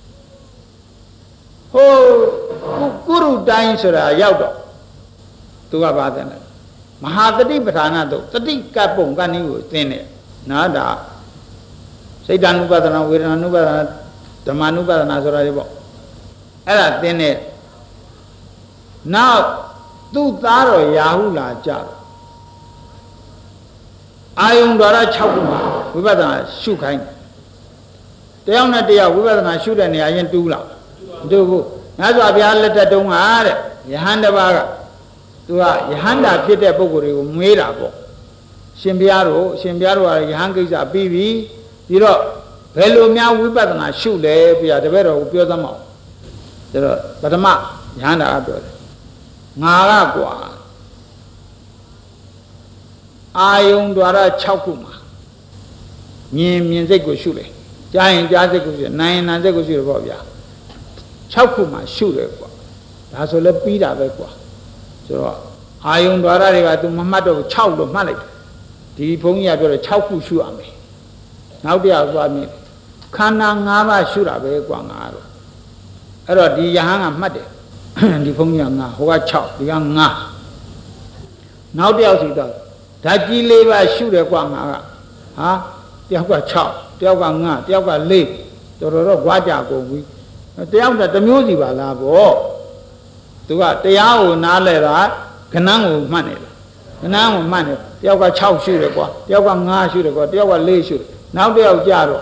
Speaker 1: ဟိုကုရုတိုင်းဆိုတာရောက်တော့သူကဘာသင်လဲမဟာတတိပဋ္ဌာနာတော့တတိကပ်ပုံကနည်းကိုသင်တယ်နော်ဒါစိတ်တ ानु ပဒနာဝေဒနာ ानु ပဒနာဓမ္မ ानु ပဒနာဆိုတာလေပေါ့အဲ့ဒါသင်တယ်နောက်သူ့သားတော်ရာဟုလာကြတော့အာယုံတော်ရ၆ခုမှာဝိပဿနာရှုခိုင်းတယ်တယောက်နဲ့တယောက်ဝိပဿနာရှုတဲ့နေရာရင်တူးလာတူဘူးငါဆိုဘုရားလက်ထက်တုန်းကတဲ့ယဟန်တစ်ပါးကသူကယဟန္တာဖြစ်တဲ့ပုဂ္ဂိုလ်တွေကိုမွေးတာပေါ့ရှင်ဘုရားတို့ရှင်ဘုရားတို့ကယဟန်ကိစ္စပြီးပြီပြီးတော့ဘယ်လိုများဝိပဿနာရှုလဲဘုရားတပည့်တော်ကိုပြောသမောင်းဒါတော့ပထမယဟန္တာကပြောတယ်ငါကကွာအာယုံ द्वार ၆ခုမှာမြင်မြင်စိတ်ကိုရှုတယ်ကြားရင်ကြားစိတ်ကိုရှုတယ်နားရင်နားစိတ်ကိုရှုတယ်ပေါ့ဗျာ၆ခုမှာရှုတယ်ကွာဒါဆိုလည်းပြီးတာပဲကွာဆိုတော့အာယုံ द्वार တွေက तू မမှတ်တော့၆လို့မှတ်လိုက်ဒီဘုန်းကြီးကပြောတယ်၆ခုရှုရမယ်နောက်တစ်ယောက်သွားမြင်ခန္ဓာ၅ပါးရှုတာပဲကွာငါတော့အဲ့တော့ဒီယဟန်ကမှတ်တယ်ဒီဘုန်းကြီးကငါဟိုက၆ဒီကငါနောက်တစ်ယောက်စီတော့ဓာတ်ကြီးလေးပါရှုတယ်ကွာငါကဟာတယောက်က၆တယောက်ကငါတယောက်က၄တော်တော်တော့ကြွားကြကုန်ပြီတယောက်ကတစ်မျိုးစီပါလားဗောသူကတရားကိုနားလဲတာခဏန်းကိုမှတ်နေတယ်ခဏန်းကိုမှတ်နေတယောက်က၆ရှုတယ်ကွာတယောက်က၅ရှုတယ်ကွာတယောက်က၄ရှုတယ်နောက်တစ်ယောက်ကြတော့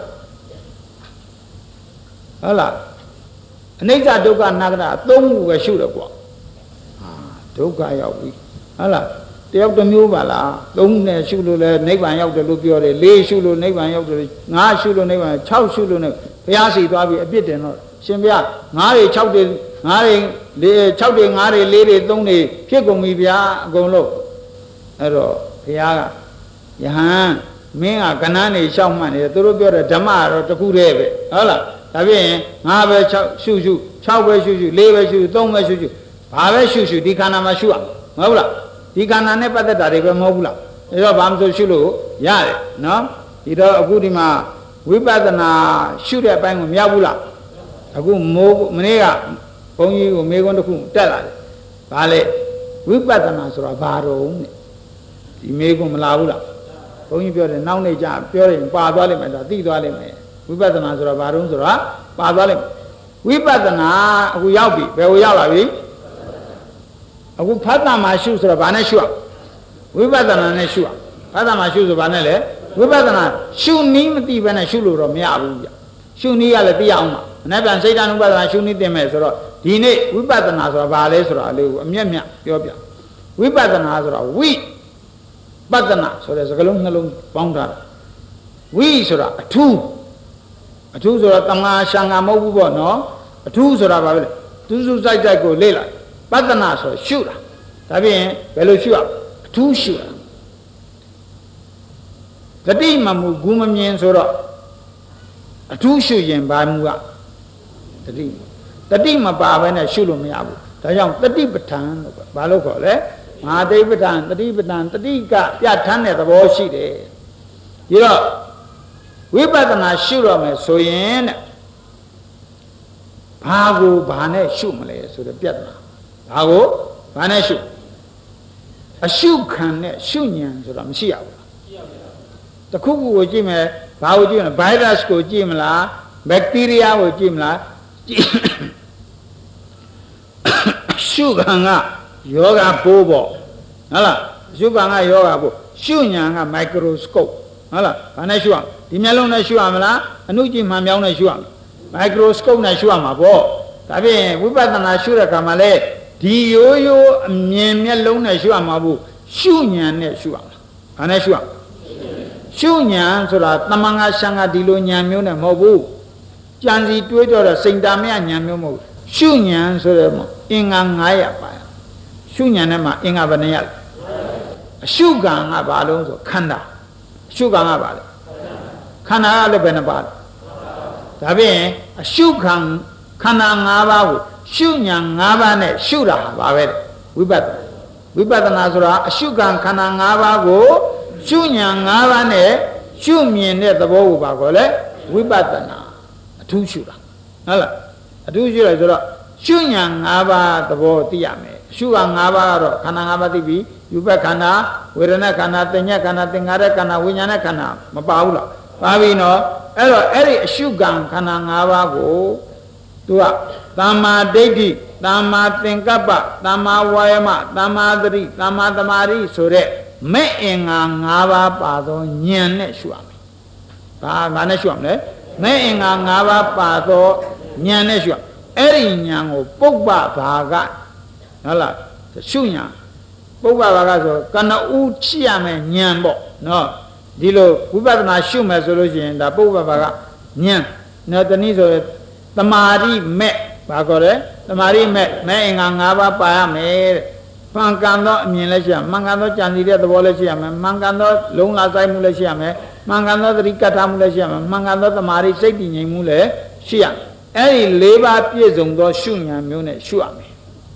Speaker 1: ဟုတ်လားအနိစ္စဒုက္ခအနတ္တအသုံးခုပဲရှုတယ်ကွာဟာဒုက္ခရောက်ပြီဟုတ်လားတယောက်တစ်မျိုးပါလားသုံးနဲ့ရှုလို့လဲနိဗ္ဗာန်ရောက်တယ်လို့ပြောတယ်၄ရှုလို့နိဗ္ဗာန်ရောက်တယ်၅ရှုလို့နိဗ္ဗာန်၆ရှုလို့နိဗ္ဗာန်ဘုရားစီသွားပြီးအပြစ်တင်တော့ရှင်ဘုရား၅တွေ၆တွေ၅တွေ၄၆တွေ၅တွေ၄တွေ၃တွေဖြစ်ကုန်ပြီဗျာအကုန်လုံးအဲ့တော့ဘုရားကယဟန်မင်းကကဏ္ဍနေရှောက်မှတ်နေတယ်သူတို့ပြောတယ်ဓမ္မကတော့တခုတည်းပဲဟုတ်လားဒါဖြင့်ငါပဲ၆ရှုရှု၆ပဲရှုရှု၄ပဲရှုရှု၃ပဲရှုရှုဘာပဲရှုရှုဒီခန္ဓာမှာရှုရမဟုတ်လားဒီခန္ဓာနဲ့ပတ်သက်တာတွေပဲမဟုတ်ဘူးလားအဲတော့ဘာမှမဆိုရှုလို့ရတယ်နော်ဒီတော့အခုဒီမှာဝိပဿနာရှုတဲ့အပိုင်းကိုမရဘူးလားအခုမိုးမနေ့ကဘုန်းကြီးကိုမေခွန်းတစ်ခုတက်လာတယ်ဘာလဲဝိပဿနာဆိုတာဘာတော့နဲ့ဒီမေခွန်းမလာဘူးလားဘုန်းကြီးပြောတယ်နောက်နေ့ကျပြောရင်ပါသွားလိမ့်မယ်ဒါသိသွားလိမ့်မယ်ဝိပဿနာဆိုတာဘာလို့ဆိုတာပါသွားလိမ့်ဝိပဿနာအခုရောက်ပြီဘယ်ကိုရောက်လာပြီအခုဖတ်တာမှာရှုဆိုတော့ဘာနဲ့ရှုရဝိပဿနာနဲ့ရှုရဖတ်တာမှာရှုဆိုဘာနဲ့လဲဝိပဿနာရှုနည်းမသိဘဲနဲ့ရှုလို့တော့မရဘူးဗျရှုနည်းကလည်းသိအောင်ပါမနေ့ပြန်စိတ်ဓာတ်ဥပဒနာရှုနည်းသိမယ်ဆိုတော့ဒီနေ့ဝိပဿနာဆိုတာဘာလဲဆိုတာလေးကိုအမျက်မျက်ပြောပြဝိပဿနာဆိုတာဝိပဿနာဆိုတဲ့စကားလုံးနှလုံးပေါင်းထားတာဝိဆိုတာအထူးအထူးဆိုတာတမာရှံငါမဟုတ်ဘူးပေါ့နော်အထူးဆိုတာဘာလဲသူစုစိုက်စိုက်ကိုလေ့လာပဿနာဆိုရှုတာဒါဖြင့်ဘယ်လိုရှုရအထူးရှုတာတတိမမူဂုမမြင်ဆိုတော့အထူးရှုရင်ဘာမူကတတိတတိမပါဘဲနဲ့ရှုလို့မရဘူးဒါကြောင့်တတိပဋ္ဌာန်လို့ဘာလို့ခေါ်လဲမဟာတိပဋ္ဌာန်တတိပဋ္ဌာန်တတိကပြဋ္ဌာန်းတဲ့သဘောရှိတယ်ဒီတော့ဝိပဿနာရှုရမယ်ဆိုရင်တဲ့ဘာကိုဘာနဲ့ရှုမလဲဆိုတဲ့ပြဿနာဘာကိုဘာနဲ့ရှုအရှုခံနဲ့ရှုဉဏ်ဆိုတာမရှိရဘူးလားတခုခုကိုကြည့်မယ်ဘာကိုကြည့်မလဲဗိုင်းရပ်စ်ကိုကြည့်မလားဘက်တီးရီးယားကိုကြည့်မလားရှုခံကယောဂပိုးပေါ့ဟုတ်လားရှုခံကယောဂပိုးရှုဉဏ်ကမိုက်ခရိုစကုပ်ဟုတ်လားဘာနဲ့ရှုရဒီမျက်လုံးနဲ့ရှုရမလားအနုကြည့်မှန်ပြောင်းနဲ့ရှုရမလားမိုက်ခရိုစကုပ်နဲ့ရှုရမှာပေါ့ဒါဖြင့်ဝိပဿနာရှုတဲ့အခါမှာလေဒီရိုးရိုးအမြင်မျက်လုံးနဲ့ရှုရမှာဘူးရှုဉဏ်နဲ့ရှုရမှာဘာနဲ့ရှုရရှုဉဏ်ဆိုတာတမန်ငါရှံငါဒီလိုဉဏ်မျိုးနဲ့မဟုတ်ဘူးကြံစီတွေးကြတဲ့စိန်တာမယဉာဏ်မျိုးမဟုတ်ရှုဉဏ်ဆိုတဲ့အင်္ဂါနးရာပါရှုဉဏ်နဲ့မှအင်္ဂါဘယ်နှရလဲအရှုခံကဘာလို့ဆိုခန္ဓာရှုခံကဘာလဲခန္ဓာကလည်းဘယ်နှပါလဲဒါဖြင့်အရှုခံခန္ဓာ၅ပါးကိုရှုဉဏ်၅ပါးနဲ့ရှုတာပါပဲဝိပဿနာဝိပဿနာဆိုတာအရှုခံခန္ဓာ၅ပါးကိုရှုဉဏ်၅ပါးနဲ့ရှုမြင်တဲ့သဘောကိုပါခေါ်လဲဝိပဿနာအထူးရှုတာဟုတ်လားအထူးရှုလိုက်ဆိုတော့ရှုဉဏ်၅ပါးသဘောသိရမယ်ရှုက၅ပါးကတော့ခန္ဓာ၅ပါးသိပြီယူပခန္ဓာဝေဒနာခန္ဓာသင်ညက်ခန္ဓာသင်္ခါရခန္ဓာဝိညာဏခန္ဓာမပါဘူးလားပါပြီနော်အဲ့တော့အဲ့ဒီအရှုခံခန္ဓာ၅ပါးကိုသူကသမ္မာဒိဋ္ဌိသမ္မာသင်္ကပ္ပသမ္မာဝါယမသမ္မာသတိသမ္မာသမာဓိဆိုတဲ့မဲ့အင်္ဂါ၅ပါးပါသောဉာဏ်နဲ့ရှုရမယ်ဘာဘာနဲ့ရှုရမလဲမဲ့အင်္ဂါ၅ပါးပါသောဉာဏ်နဲ့ရှုရအဲ့ဒီဉာဏ်ကိုပုပ္ပဘာကဟုတ်လားရှုဉာဏ်ပုပ္ပဘာကဆိုကနဦးရှိရမယ်ဉာဏ်ပေါ့နော်ဒီလိုဝိပဿနာရှုမယ်ဆိုလို့ရှိရင်ဒါပုပ္ပဘာကဉာဏ်နော်တနည်းဆိုရသမာဓိမဲ့ဘာခေါ်လဲသမာဓိမဲ့မဲ့အင်္ဂါ၅ပါးပါရမယ်တဲ့မှန်ကန်သောအမြင်လည်းရှိရမှန်ကန်သောကြံစည်တဲ့သဘောလည်းရှိရမယ်မှန်ကန်သောလုံလာဆိုင်မှုလည်းရှိရမယ်မှန်ကန်သောသတိကထာမှုလည်းရှိရမယ်မှန်ကန်သောသမာဓိစိတ်တည်ငြိမ်မှုလည်းရှိရအဲ့ဒီ၄ပါးပြည့်စုံသောရှုဉဏ်မျိုးနဲ့ရှုရမယ်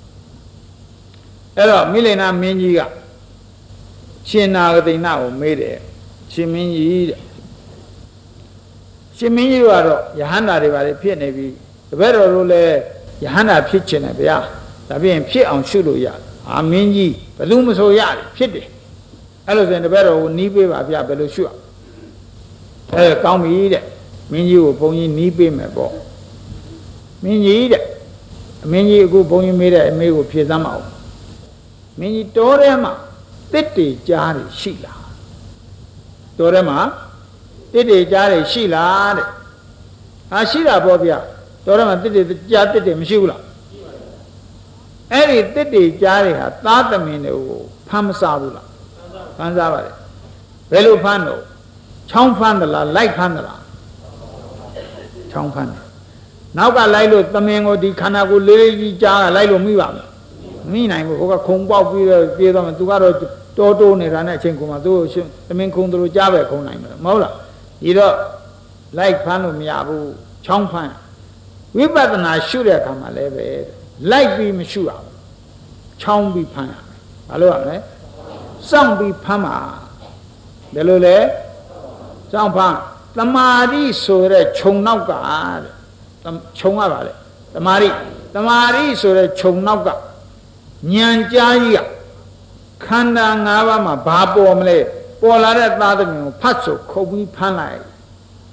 Speaker 1: အဲ့တော့မိလိန်နာမင်းကြီးကရှင်နာဂတိနာကိုမေးတယ်ရှင်မင်းကြီးတဲ့ရှင်မင်းကြီးကတော့ယဟန္တာတွေပါလေဖြစ်နေပြီတပည့်တော်တို့လည်းယဟန္တာဖြစ်ချင်တယ်ဗျာဒါဖြင့်ဖြစ်အောင်ရှုလို့ရတယ်အာမင်းကြီးဘယ်လိုမဆိုရတယ်ဖြစ်တယ်အဲ့လိုဆိုရင်တပည့်တော်ကိုနီးပေးပါဗျာဘယ်လိုရှုအောင်အဲကောင်းပြီတဲ့မင်းကြီးကိုဘုန်းကြီးနီးပေးမယ်ပေါ့မင်းကြီးတဲ့အမင်းကြီးအခုဘုန်းကြီးမေးတဲ့အမေကိုဖြေစမ်းမအောင်မင်းကြီးတောထဲမှာတစ်တေကြားတွေရှိလားတောထဲမှာတစ်တေကြားတွေရှိလားတဲ့ဟာရှိတာပေါ့ဗျာတောထဲမှာတစ်တေကြားတစ်တေမရှိဘူးလားအဲ့ဒီတစ်တေကြားတွေဟာသားသမင်တွေကိုဖမ်းမစားဘူးလားဖမ်းစားပါလေဘယ်လိုဖမ်းတော့ချောင်းဖမ်းသလားလိုက်ဖမ်းသလားချောင်းဖမ်းတယ်နောက်ကလိုက်လို့သမင်ကိုဒီခန္ဓာကိုယ်လေးလေးကြီးကြားကလိုက်လို့မိပါမလားမိနိုင်ဘူးဟိုကခုံပေါက်ပြီးတော့ပြေးတော့မှသူကတော့တောတိုးနေတာနဲ့အချိန်ကုန်မှသူသမင်ခုံသူတို့ကြားပဲခုံနိုင်မှာမဟုတ်လားဒီတော့လိုက်ဖမ်းလို့မရဘူးချောင်းဖမ်းဝိပဿနာရှုတဲ့အခါမှာလည်းပဲလိုက်ပြီးမရှုရဘူးချောင်းပြီးဖမ်းရမယ်ဘာလို့ရမလဲစောင့်ပြီးဖမ်းမှာဘယ်လိုလဲစောင့်ဖမ်းသမာဓိဆိုတဲ့ခြုံနောက်ကတဲ့ခြုံရပါလေသမာဓိသမာဓိဆိုတဲ့ခြုံနောက်ကဉာဏ်ကြားကြီးကခန္ဓာ၅ပါးမှာဘာပေါ်မလဲပေါ်လာတဲ့သားသမီးကိုဖတ်ဆိုခုတ်ပြီးဖမ်းလိုက်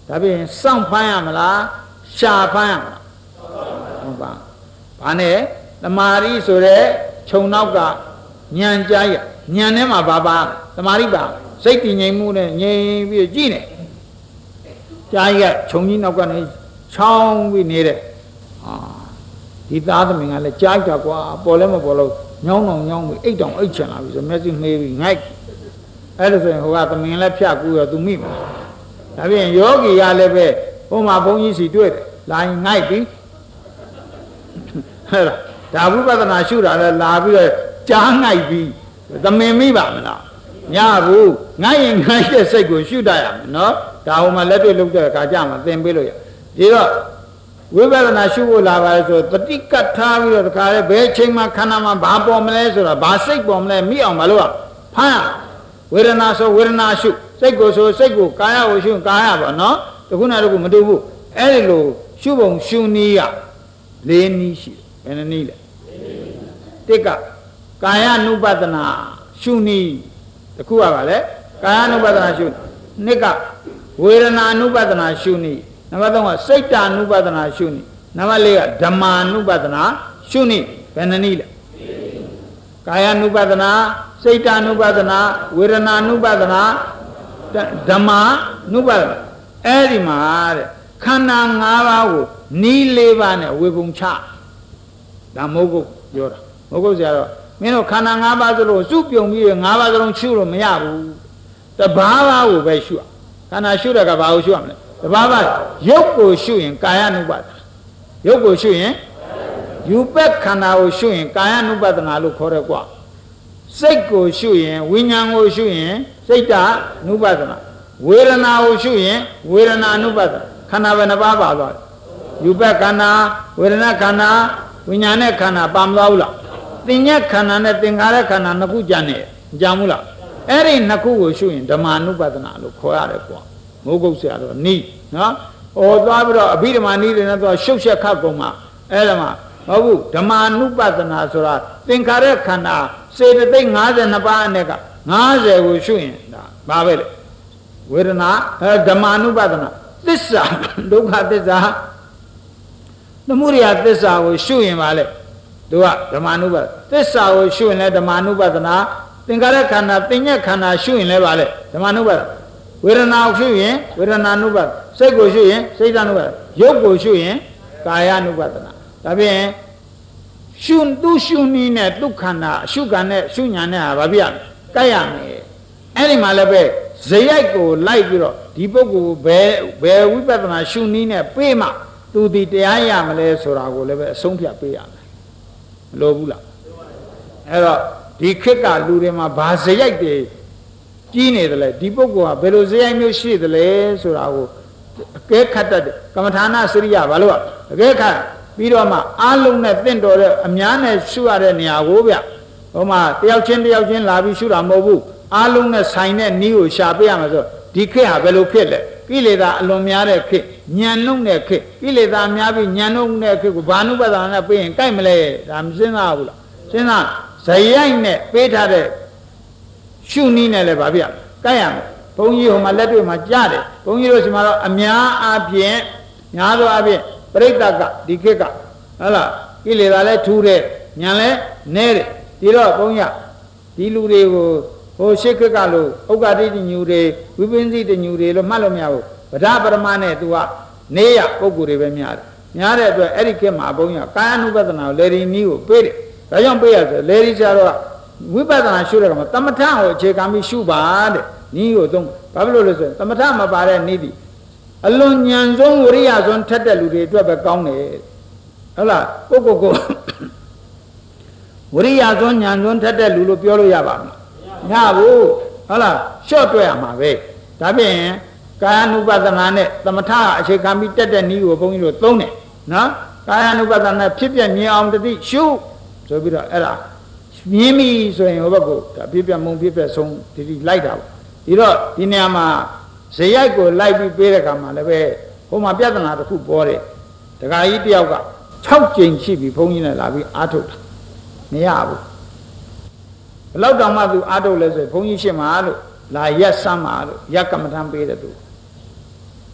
Speaker 1: ဒါပြင်စောင့်ဖမ်းရမလားရှာဖမ်းရမလားဟုတ်ပါဘာနဲ့တမာရီဆိုတဲ့ခြုံနောက်ကညံကြားရညံထဲမှာဘာပါတမာရီပါစိတ်တည်ငြိမ်မှုနဲ့ငြိမ်ပြီးကြည့်နေကြားရခြုံကြီးနောက်ကနေချောင်းပြီးနေတဲ့အာဒီသားသမီးကလည်းကြားကြကွာပေါ်လဲမပေါ်လို့ညောင်းအောင်ညောင်းပြီးအိတ်တောင်အိတ်ချင်လာပြီဆိုမျက်စိမှေးပြီးငိုက်အဲ့ဒါဆိုရင်ဟိုကသမင်လည်းဖြတ်ကူရောသူမိမှာဒါပြင်ယောဂီကလည်းပဲဟိုမှာဘုန်းကြီးစီတွေ့တယ်လာရင်ငိုက်ပြီးဟဲ့လားဒါဝိပဿနာရှုတာလည်းလာပြီးတော့ကြားငိုက်ပြီးသမင်မိပါမလားညဘူးငိုက်ရင်ငိုက်တဲ့စိတ်ကိုရှုတတ်ရမယ်နော်ဒါဟိုမှာလက်တွေ့လုပ်တဲ့အခါကျမှသင်ပေးလို့ရဒီတော့ဝိပဿနာရှုဖို့လာပါလေဆိုတတိကတ်ထားပြီးတော့တခါလေဘယ်ချိန်မှခန္ဓာမှာဘာပေါ်မလဲဆိုတာဘာစိတ်ပေါ်မလဲမိအောင်မလို့ဖမ်းဝေဒနာဆိုဝေဒနာရှုစိတ်ကိုဆိုစိတ်ကိုကာယကိုရှုကာယပေါ့နော်တခုနတခုမတူဘူးအဲ့ဒီလိုရှုပုံရှုနည်းရလေးနည်းရှိဘယ်နှနည်းလဲတစ်ကကာယ ानु ပဒနာရှုနည်းတခုကပါလေကာယ ानु ပဒနာရှုနှစ်ကဝေဒနာ ानु ပဒနာရှုနည်းနံပါတ်သုံးကစိတ်တ ानु ပဒနာရှုနည်းနံပါတ်လေးကဓမ္မာ ानु ပဒနာရှုနည်းဘယ်နှနည်းလဲကာယ ानु ပဒနာစိတ်တ ानु ပဒနာဝေဒနာ ानु ပဒနာဓမ္မာ ानु ပဒနာအဲ့ဒီမှာတဲ့ခန္ဓာ၅ပါးကိုနီးလေးပါးနဲ့ဝေပုံချဒါမဟုတ်ဘူးပြောတာမဟုတ်ဘူးဆရာတော့မင်းတို့ခန္ဓာ၅ပါးဆိုလို့စုပြုံပြီး၅ပါးစလုံးရှုလို့မရဘူးတဘာဘာကိုပဲရှုရခန္ဓာရှုတဲ့ကဘာကိုရှုရမလဲတဘာဘာရုပ်ကိုရှုရင်ကာယ ानु ပဒနာရုပ်ကိုရှုရင်ယူပက်ခန္ဓာကိုရှုရင်ကာယ ानु ပဒနာလို့ခေါ်တယ်ကွာစိတ်ကိုရှုရင်ဝိညာဉ်ကိုရှုရင်စိတ်တ ानु ပဒနာဝေဒနာကိုရှုရင်ဝေဒနာ ानु ပဒနာခန္ဓာပဲနှပါးပါသွားတယ်ယူပက်ခန္ဓာဝေဒနာခန္ဓာဝိညာဉ်နဲ့ခန္ဓာပါမသွားဘူးလားသင်္ညက်ခန္ဓာနဲ့သင်္ခါရခန္ဓာနှစ်ခုကြံနေကြံဘူးလားအဲ့ဒီနှစ်ခုကိုရှုရင်ဓမ္မာ ानु ပဒနာလို့ခေါ်ရတယ်ကွာမိုးကုတ်ဆရာတော့နီးနော်ဟောသွားပြီးတော့အဘိဓမ္မာနီးတွေနဲ့သွားရှုပ်ရှက်ခတ်ကုန်မှာအဲ့ဒါမှမဟုတ်ဘူးဓမ္မာ ानु ပဒနာဆိုတာသင်္ခါရခန္ဓာစေတသိက်၅၂ပါးအ ਨੇ က၅၀ကိုရှုရင်ဒါဘာပဲလေဝေဒနာဓမ္မာ ानु ပဒနာသစ္စာဒုက္ခသစ္စာသမုဒယသစ္စာကိုရှုရင်ပါလေသူကဓမ္မာ ानु ပဒသစ္စာကိုရှုရင်လည်းဓမ္မာ ानु ပဒနာသင်္ခါရခန္ဓာသင်္ညက်ခန္ဓာရှုရင်လည်းပါလေဓမ္မာ ानु ပဒဝေဒနာကိုရှုရင်ဝေဒနာ ानु ပဒစိတ်ကိုရှုရင်စိတ် ानु ပဒရုပ်ကိုရှုရင်ကာယ ानु ပဒနာဒါဖြင့်ရှုသူရှုနည်းနဲ့ဒုက္ခန္ဓာရှုကံနဲ့ရှုညာနဲ့ဟာဘာပြရကဲ့ရမယ်အဲ့ဒီမှာလည်းပဲဇယိုက်ကိုလိုက်ပြီးတော့ဒီပုဂ္ဂိုလ်ဘယ်ဘယ်ဝိပဿနာရှုနည်းနဲ့ပေးမှသူဒီတရားရမလဲဆိုတာကိုလည်းပဲအဆုံးဖြတ်ပေးရမယ်မလိုဘူးလားအဲ့တော့ဒီခေတ်ကလူတွေမှာဘာဇယိုက်တွေကြီးနေတယ်လဲဒီပုဂ္ဂိုလ်ကဘယ်လိုဇယိုက်မျိုးရှိတယ်လဲဆိုတာကိုအကဲခတ်တတ်တယ်ကမ္မထာနာစရိယဘာလို့အကဲခတ်ပြီးတော့မှအားလုံးနဲ့တင့်တော်တဲ့အများနဲ့ရှုရတဲ့နေရာကိုဗျဟိုမှာတယောက်ချင်းတယောက်ချင်းလာပြီးရှုတာမဟုတ်ဘူးအားလုံးနဲ့ဆိုင်တဲ့နီးကိုရှာပေးရမှာဆိုဒီခေတ်ဟာဘယ်လိုဖြစ်လဲကိလေသာအလွန်များတဲ့ခေတ်ညံနှုတ်တဲ့ခေတ်ကိလေသာများပြီးညံနှုတ်တဲ့ခေတ်ကိုဘာနုပဒနာနဲ့ပေးရင်ကြိုက်မလဲဒါမစဉ်းစားဘူးလားစဉ်းစားဇယိုက်နဲ့ပေးထားတဲ့ရှုနည်းနဲ့လည်းဘာဖြစ်ကြိုက်ရမယ်ဘုန်းကြီးဟိုမှာလက်တွေ့မှာကြားတယ်ဘုန်းကြီးတို့ဒီမှာတော့အများအားဖြင့်များသောအားဖြင့်ပရိသတ်ကဒီခေတ်ကဟုတ်လားကိလေသာလည်းထူးတဲ့ညံလည်းနဲတယ်ဒီတော့ဘုန်းကြီးဒီလူတွေကိုဟိုရှေ့ခေတ်ကလို့ဥက္ကဋ္ဌိတညူတွေဝိပင်းစီတညူတွေလို့မှတ်လို့မရဘူးဗဒပရမနဲ့သူကနေရပုံကိုယ်တွေပဲများတယ်များတဲ့အတွက်အဲ့ဒီခေတ်မှာဘုန်းကြီးကာယ ानु ပဒနာကိုလေဒီနီးကိုပေးတယ်ဒါကြောင့်ပေးရဆိုလေဒီကျတော့ဝိပဿနာရှုတဲ့ကမှာတမထကိုအခြေခံပြီးရှုပါတဲ့နီးကိုသုံးဘာဖြစ်လို့လဲဆိုရင်တမထမပါတဲ့နီးဒီအလွန်ညံဆုံးဝရိယဆုံးထက်တဲ့လူတွေအတွက်ပဲကောင်းတယ်ဟုတ်လားပုဂ္ဂိုလ်ကိုဝရိယဆုံးညံဆုံးထက်တဲ့လူလို့ပြောလို့ရပါမလားမရဘူးဟုတ်လားရှော့တွဲရမှာပဲဒါဖြင့်ကာယ ानु ပဒနာနဲ့သမထအခြေခံပြီးတက်တဲ့နီးကိုဘုန်းကြီးတို့သုံးတယ်နော်ကာယ ानु ပဒနာဖြစ်ပြမြင်အောင်တတိရှုဆိုပြီးတော့အဲ့ဒါမြင်ပြီဆိုရင်ဟိုဘက်ကဒါဖြစ်ပြမုံဖြစ်ပြဆုံးဒီဒီလိုက်တာပေါ့ဒီတော့ဒီနေရာမှာဇယိုက်ကိုလိုက်ပြီးပေးတဲ့ခါမှာလည်းပဲဟိုမှာပြဿနာတစ်ခုပေါ်တယ်ဒကာကြီးတယောက်က၆ကြိမ်ရှိပြီဘုန်းကြီးနဲ့လာပြီးအားထုတ်တာမရဘူးဘလောက်တောင်မှသူအားထုတ်လဲဆိုဘုန်းကြီးရှင်းမှာလို့လာရက်စမ်းမှာလို့ရက်ကမ္မထမ်းပေးတယ်သူ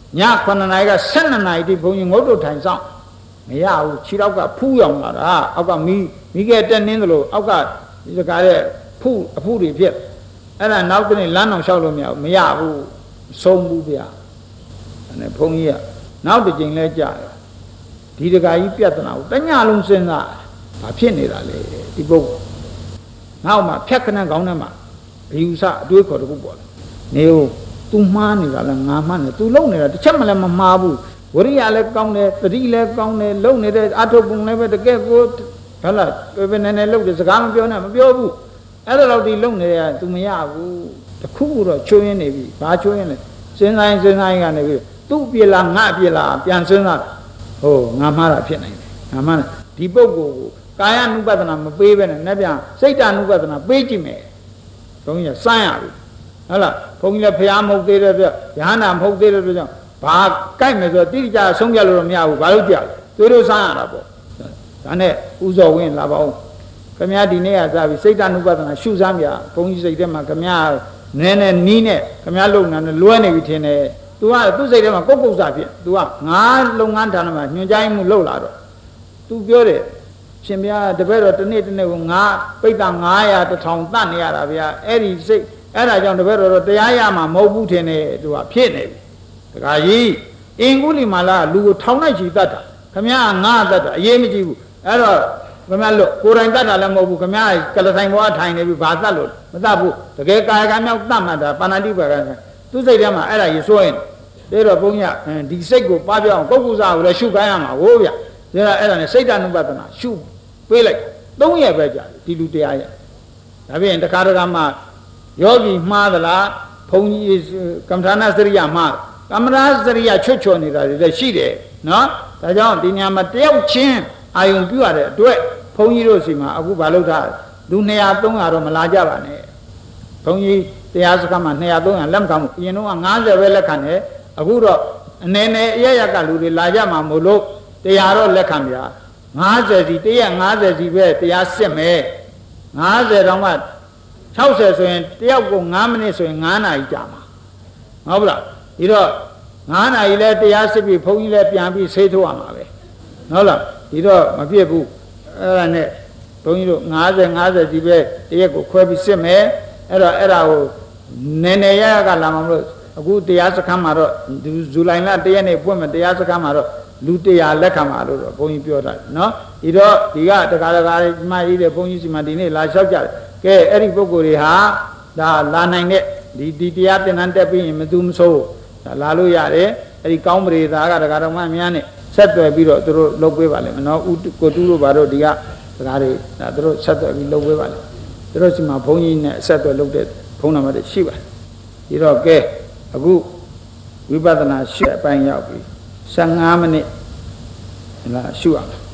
Speaker 1: nhá con này cái sân này thì bông như ngốt đồ thành sao mấy à chỉ đâu cả phu dòng là đó áo cả mi mi cái tên nên rồi áo cả cái cái phu phu thì biết ấy là nấu cái này lăn nòng sau rồi mèo mấy à phu sông phu bia này bông như nấu thì chính là chả thì cái gì biết nào tất nhà luôn sinh ra mà phiền này là thì bông nào mà phép cái này gạo này mà yêu sa đuôi khỏi được bộ nếu tu ma này là ngã ma này tu lâu này là chắc mà là mà ma bu vợ nhà lại con này tự đi lại con này lâu này để ăn thô bụng này phải cái cô đó là bên này này lâu thì sao mà biểu này mà biểu bu ấy là lâu thì lâu này tu mới à bu khu rồi chơi này bị phá chơi này sinh ra sinh ra cái này bị tu bia là ngã bia là biến sinh ra ồ ngã ma là phiền này ngã ma này đi bộ cô cái anh nu bắt là mà bê bên này nè bây giờ xây ra nu bắt là bê chỉ mẹ không như sai à đó là không như phải làm một cái rồi nhà làm một cái rồi chứ bà cái này rồi tí ra sống ra rồi mèo bà lúc giờ tôi đâu sai à bộ cái này u dầu nguyên là bao cái mèo đi này ra vì xây ra nu bắt là sưu giam ya không như xây ra mà cái mèo nè nè ní nè cái mèo lúc nào lúa này bị thế này tôi à tôi xây ra mà có câu sao vậy tôi à ngã lúc ngã thằng mà nhung trái mu lâu lại rồi tôiပြောđấy xem bây giờ bây giờ tên này tên này ngã bây giờ ngã ya tôi thòng tan này là bây giờ ấy xây ấy là trong bây giờ tôi ai mà mau bút thế này tôi à phiền này cái gì anh cũng đi mà là lúa thòng này chỉ tát cái mía ngã tát ấy mới chịu ấy rồi cái mía lúa cô ra tát là mau bút cái mía cái là thành hoa thành này bị phá tát luôn mà tát bút cái cái cái mía tát mà đã pan đi vào cái tôi xây ra mà ấy là gì xuôi để rồi bông nhá đi xây của ba biểu có cụ già rồi sưu cái mà ô vậy thế là ấy là xây ra nó bắt đầu sưu về lại đông nhẹ về chả đi lụt ai vậy tại vì người ta khai ra mà yogi mà là phong cầm thana sriya mà cầm thana sriya chốt chốt này là để xí đấy nó tại sao thì nhà mà đeo chân ai dùng biểu đấy đuổi phong gì rồi gì mà aku bảo ra lúc này à đông à rồi mà la ra bạn này phong gì thì à sao mà này à đông à làm không yên nó ngã ra về là khăn đấy aku rồi này này ya ya cả lụt la ra mà một lúc thì à rồi là khăn vậy ngã giờ gì thì ngã giờ gì về thì à xem mẹ ngã giờ đâu mà sáu giờ rồi thì à cũng ngã mình rồi ngã này chả mà ngáo bla thì đó ngã này là thì à sẽ bị phong là biến bị xây thua mà vậy ngáo là thì đó mà biết bu là này phong như ngã giờ ngã giờ gì về thì à cũng khơi bị xem mẹ ấy là ấy là nên này ya cả làm rồi aku thì à sẽ khám mà rồi July là thì này buồn mà thì à sẽ khám mà rồi lụt ya lắc khám mà rồi phong như biểu ra nó thì đó thì cái cái cái mà đi để phong như gì mà đi này là sao chả cái ấy đi bộ người ha đã là này nè đi đi thì à thì anh ta bị mà tụm sâu là lúc ya đấy ấy cao mười ta cái cái đó mà miếng này sát về bị rồi tôi lốc về vào nó út cô tu rồi vào rồi đi à cái đấy là tôi sát về bị lốc về vào tôi chỉ mà phong như này sát về lốc đấy phong nào mà để xíu thì đó cái aku wipatana xíu bài nhau bị sang ngã mình là xíu à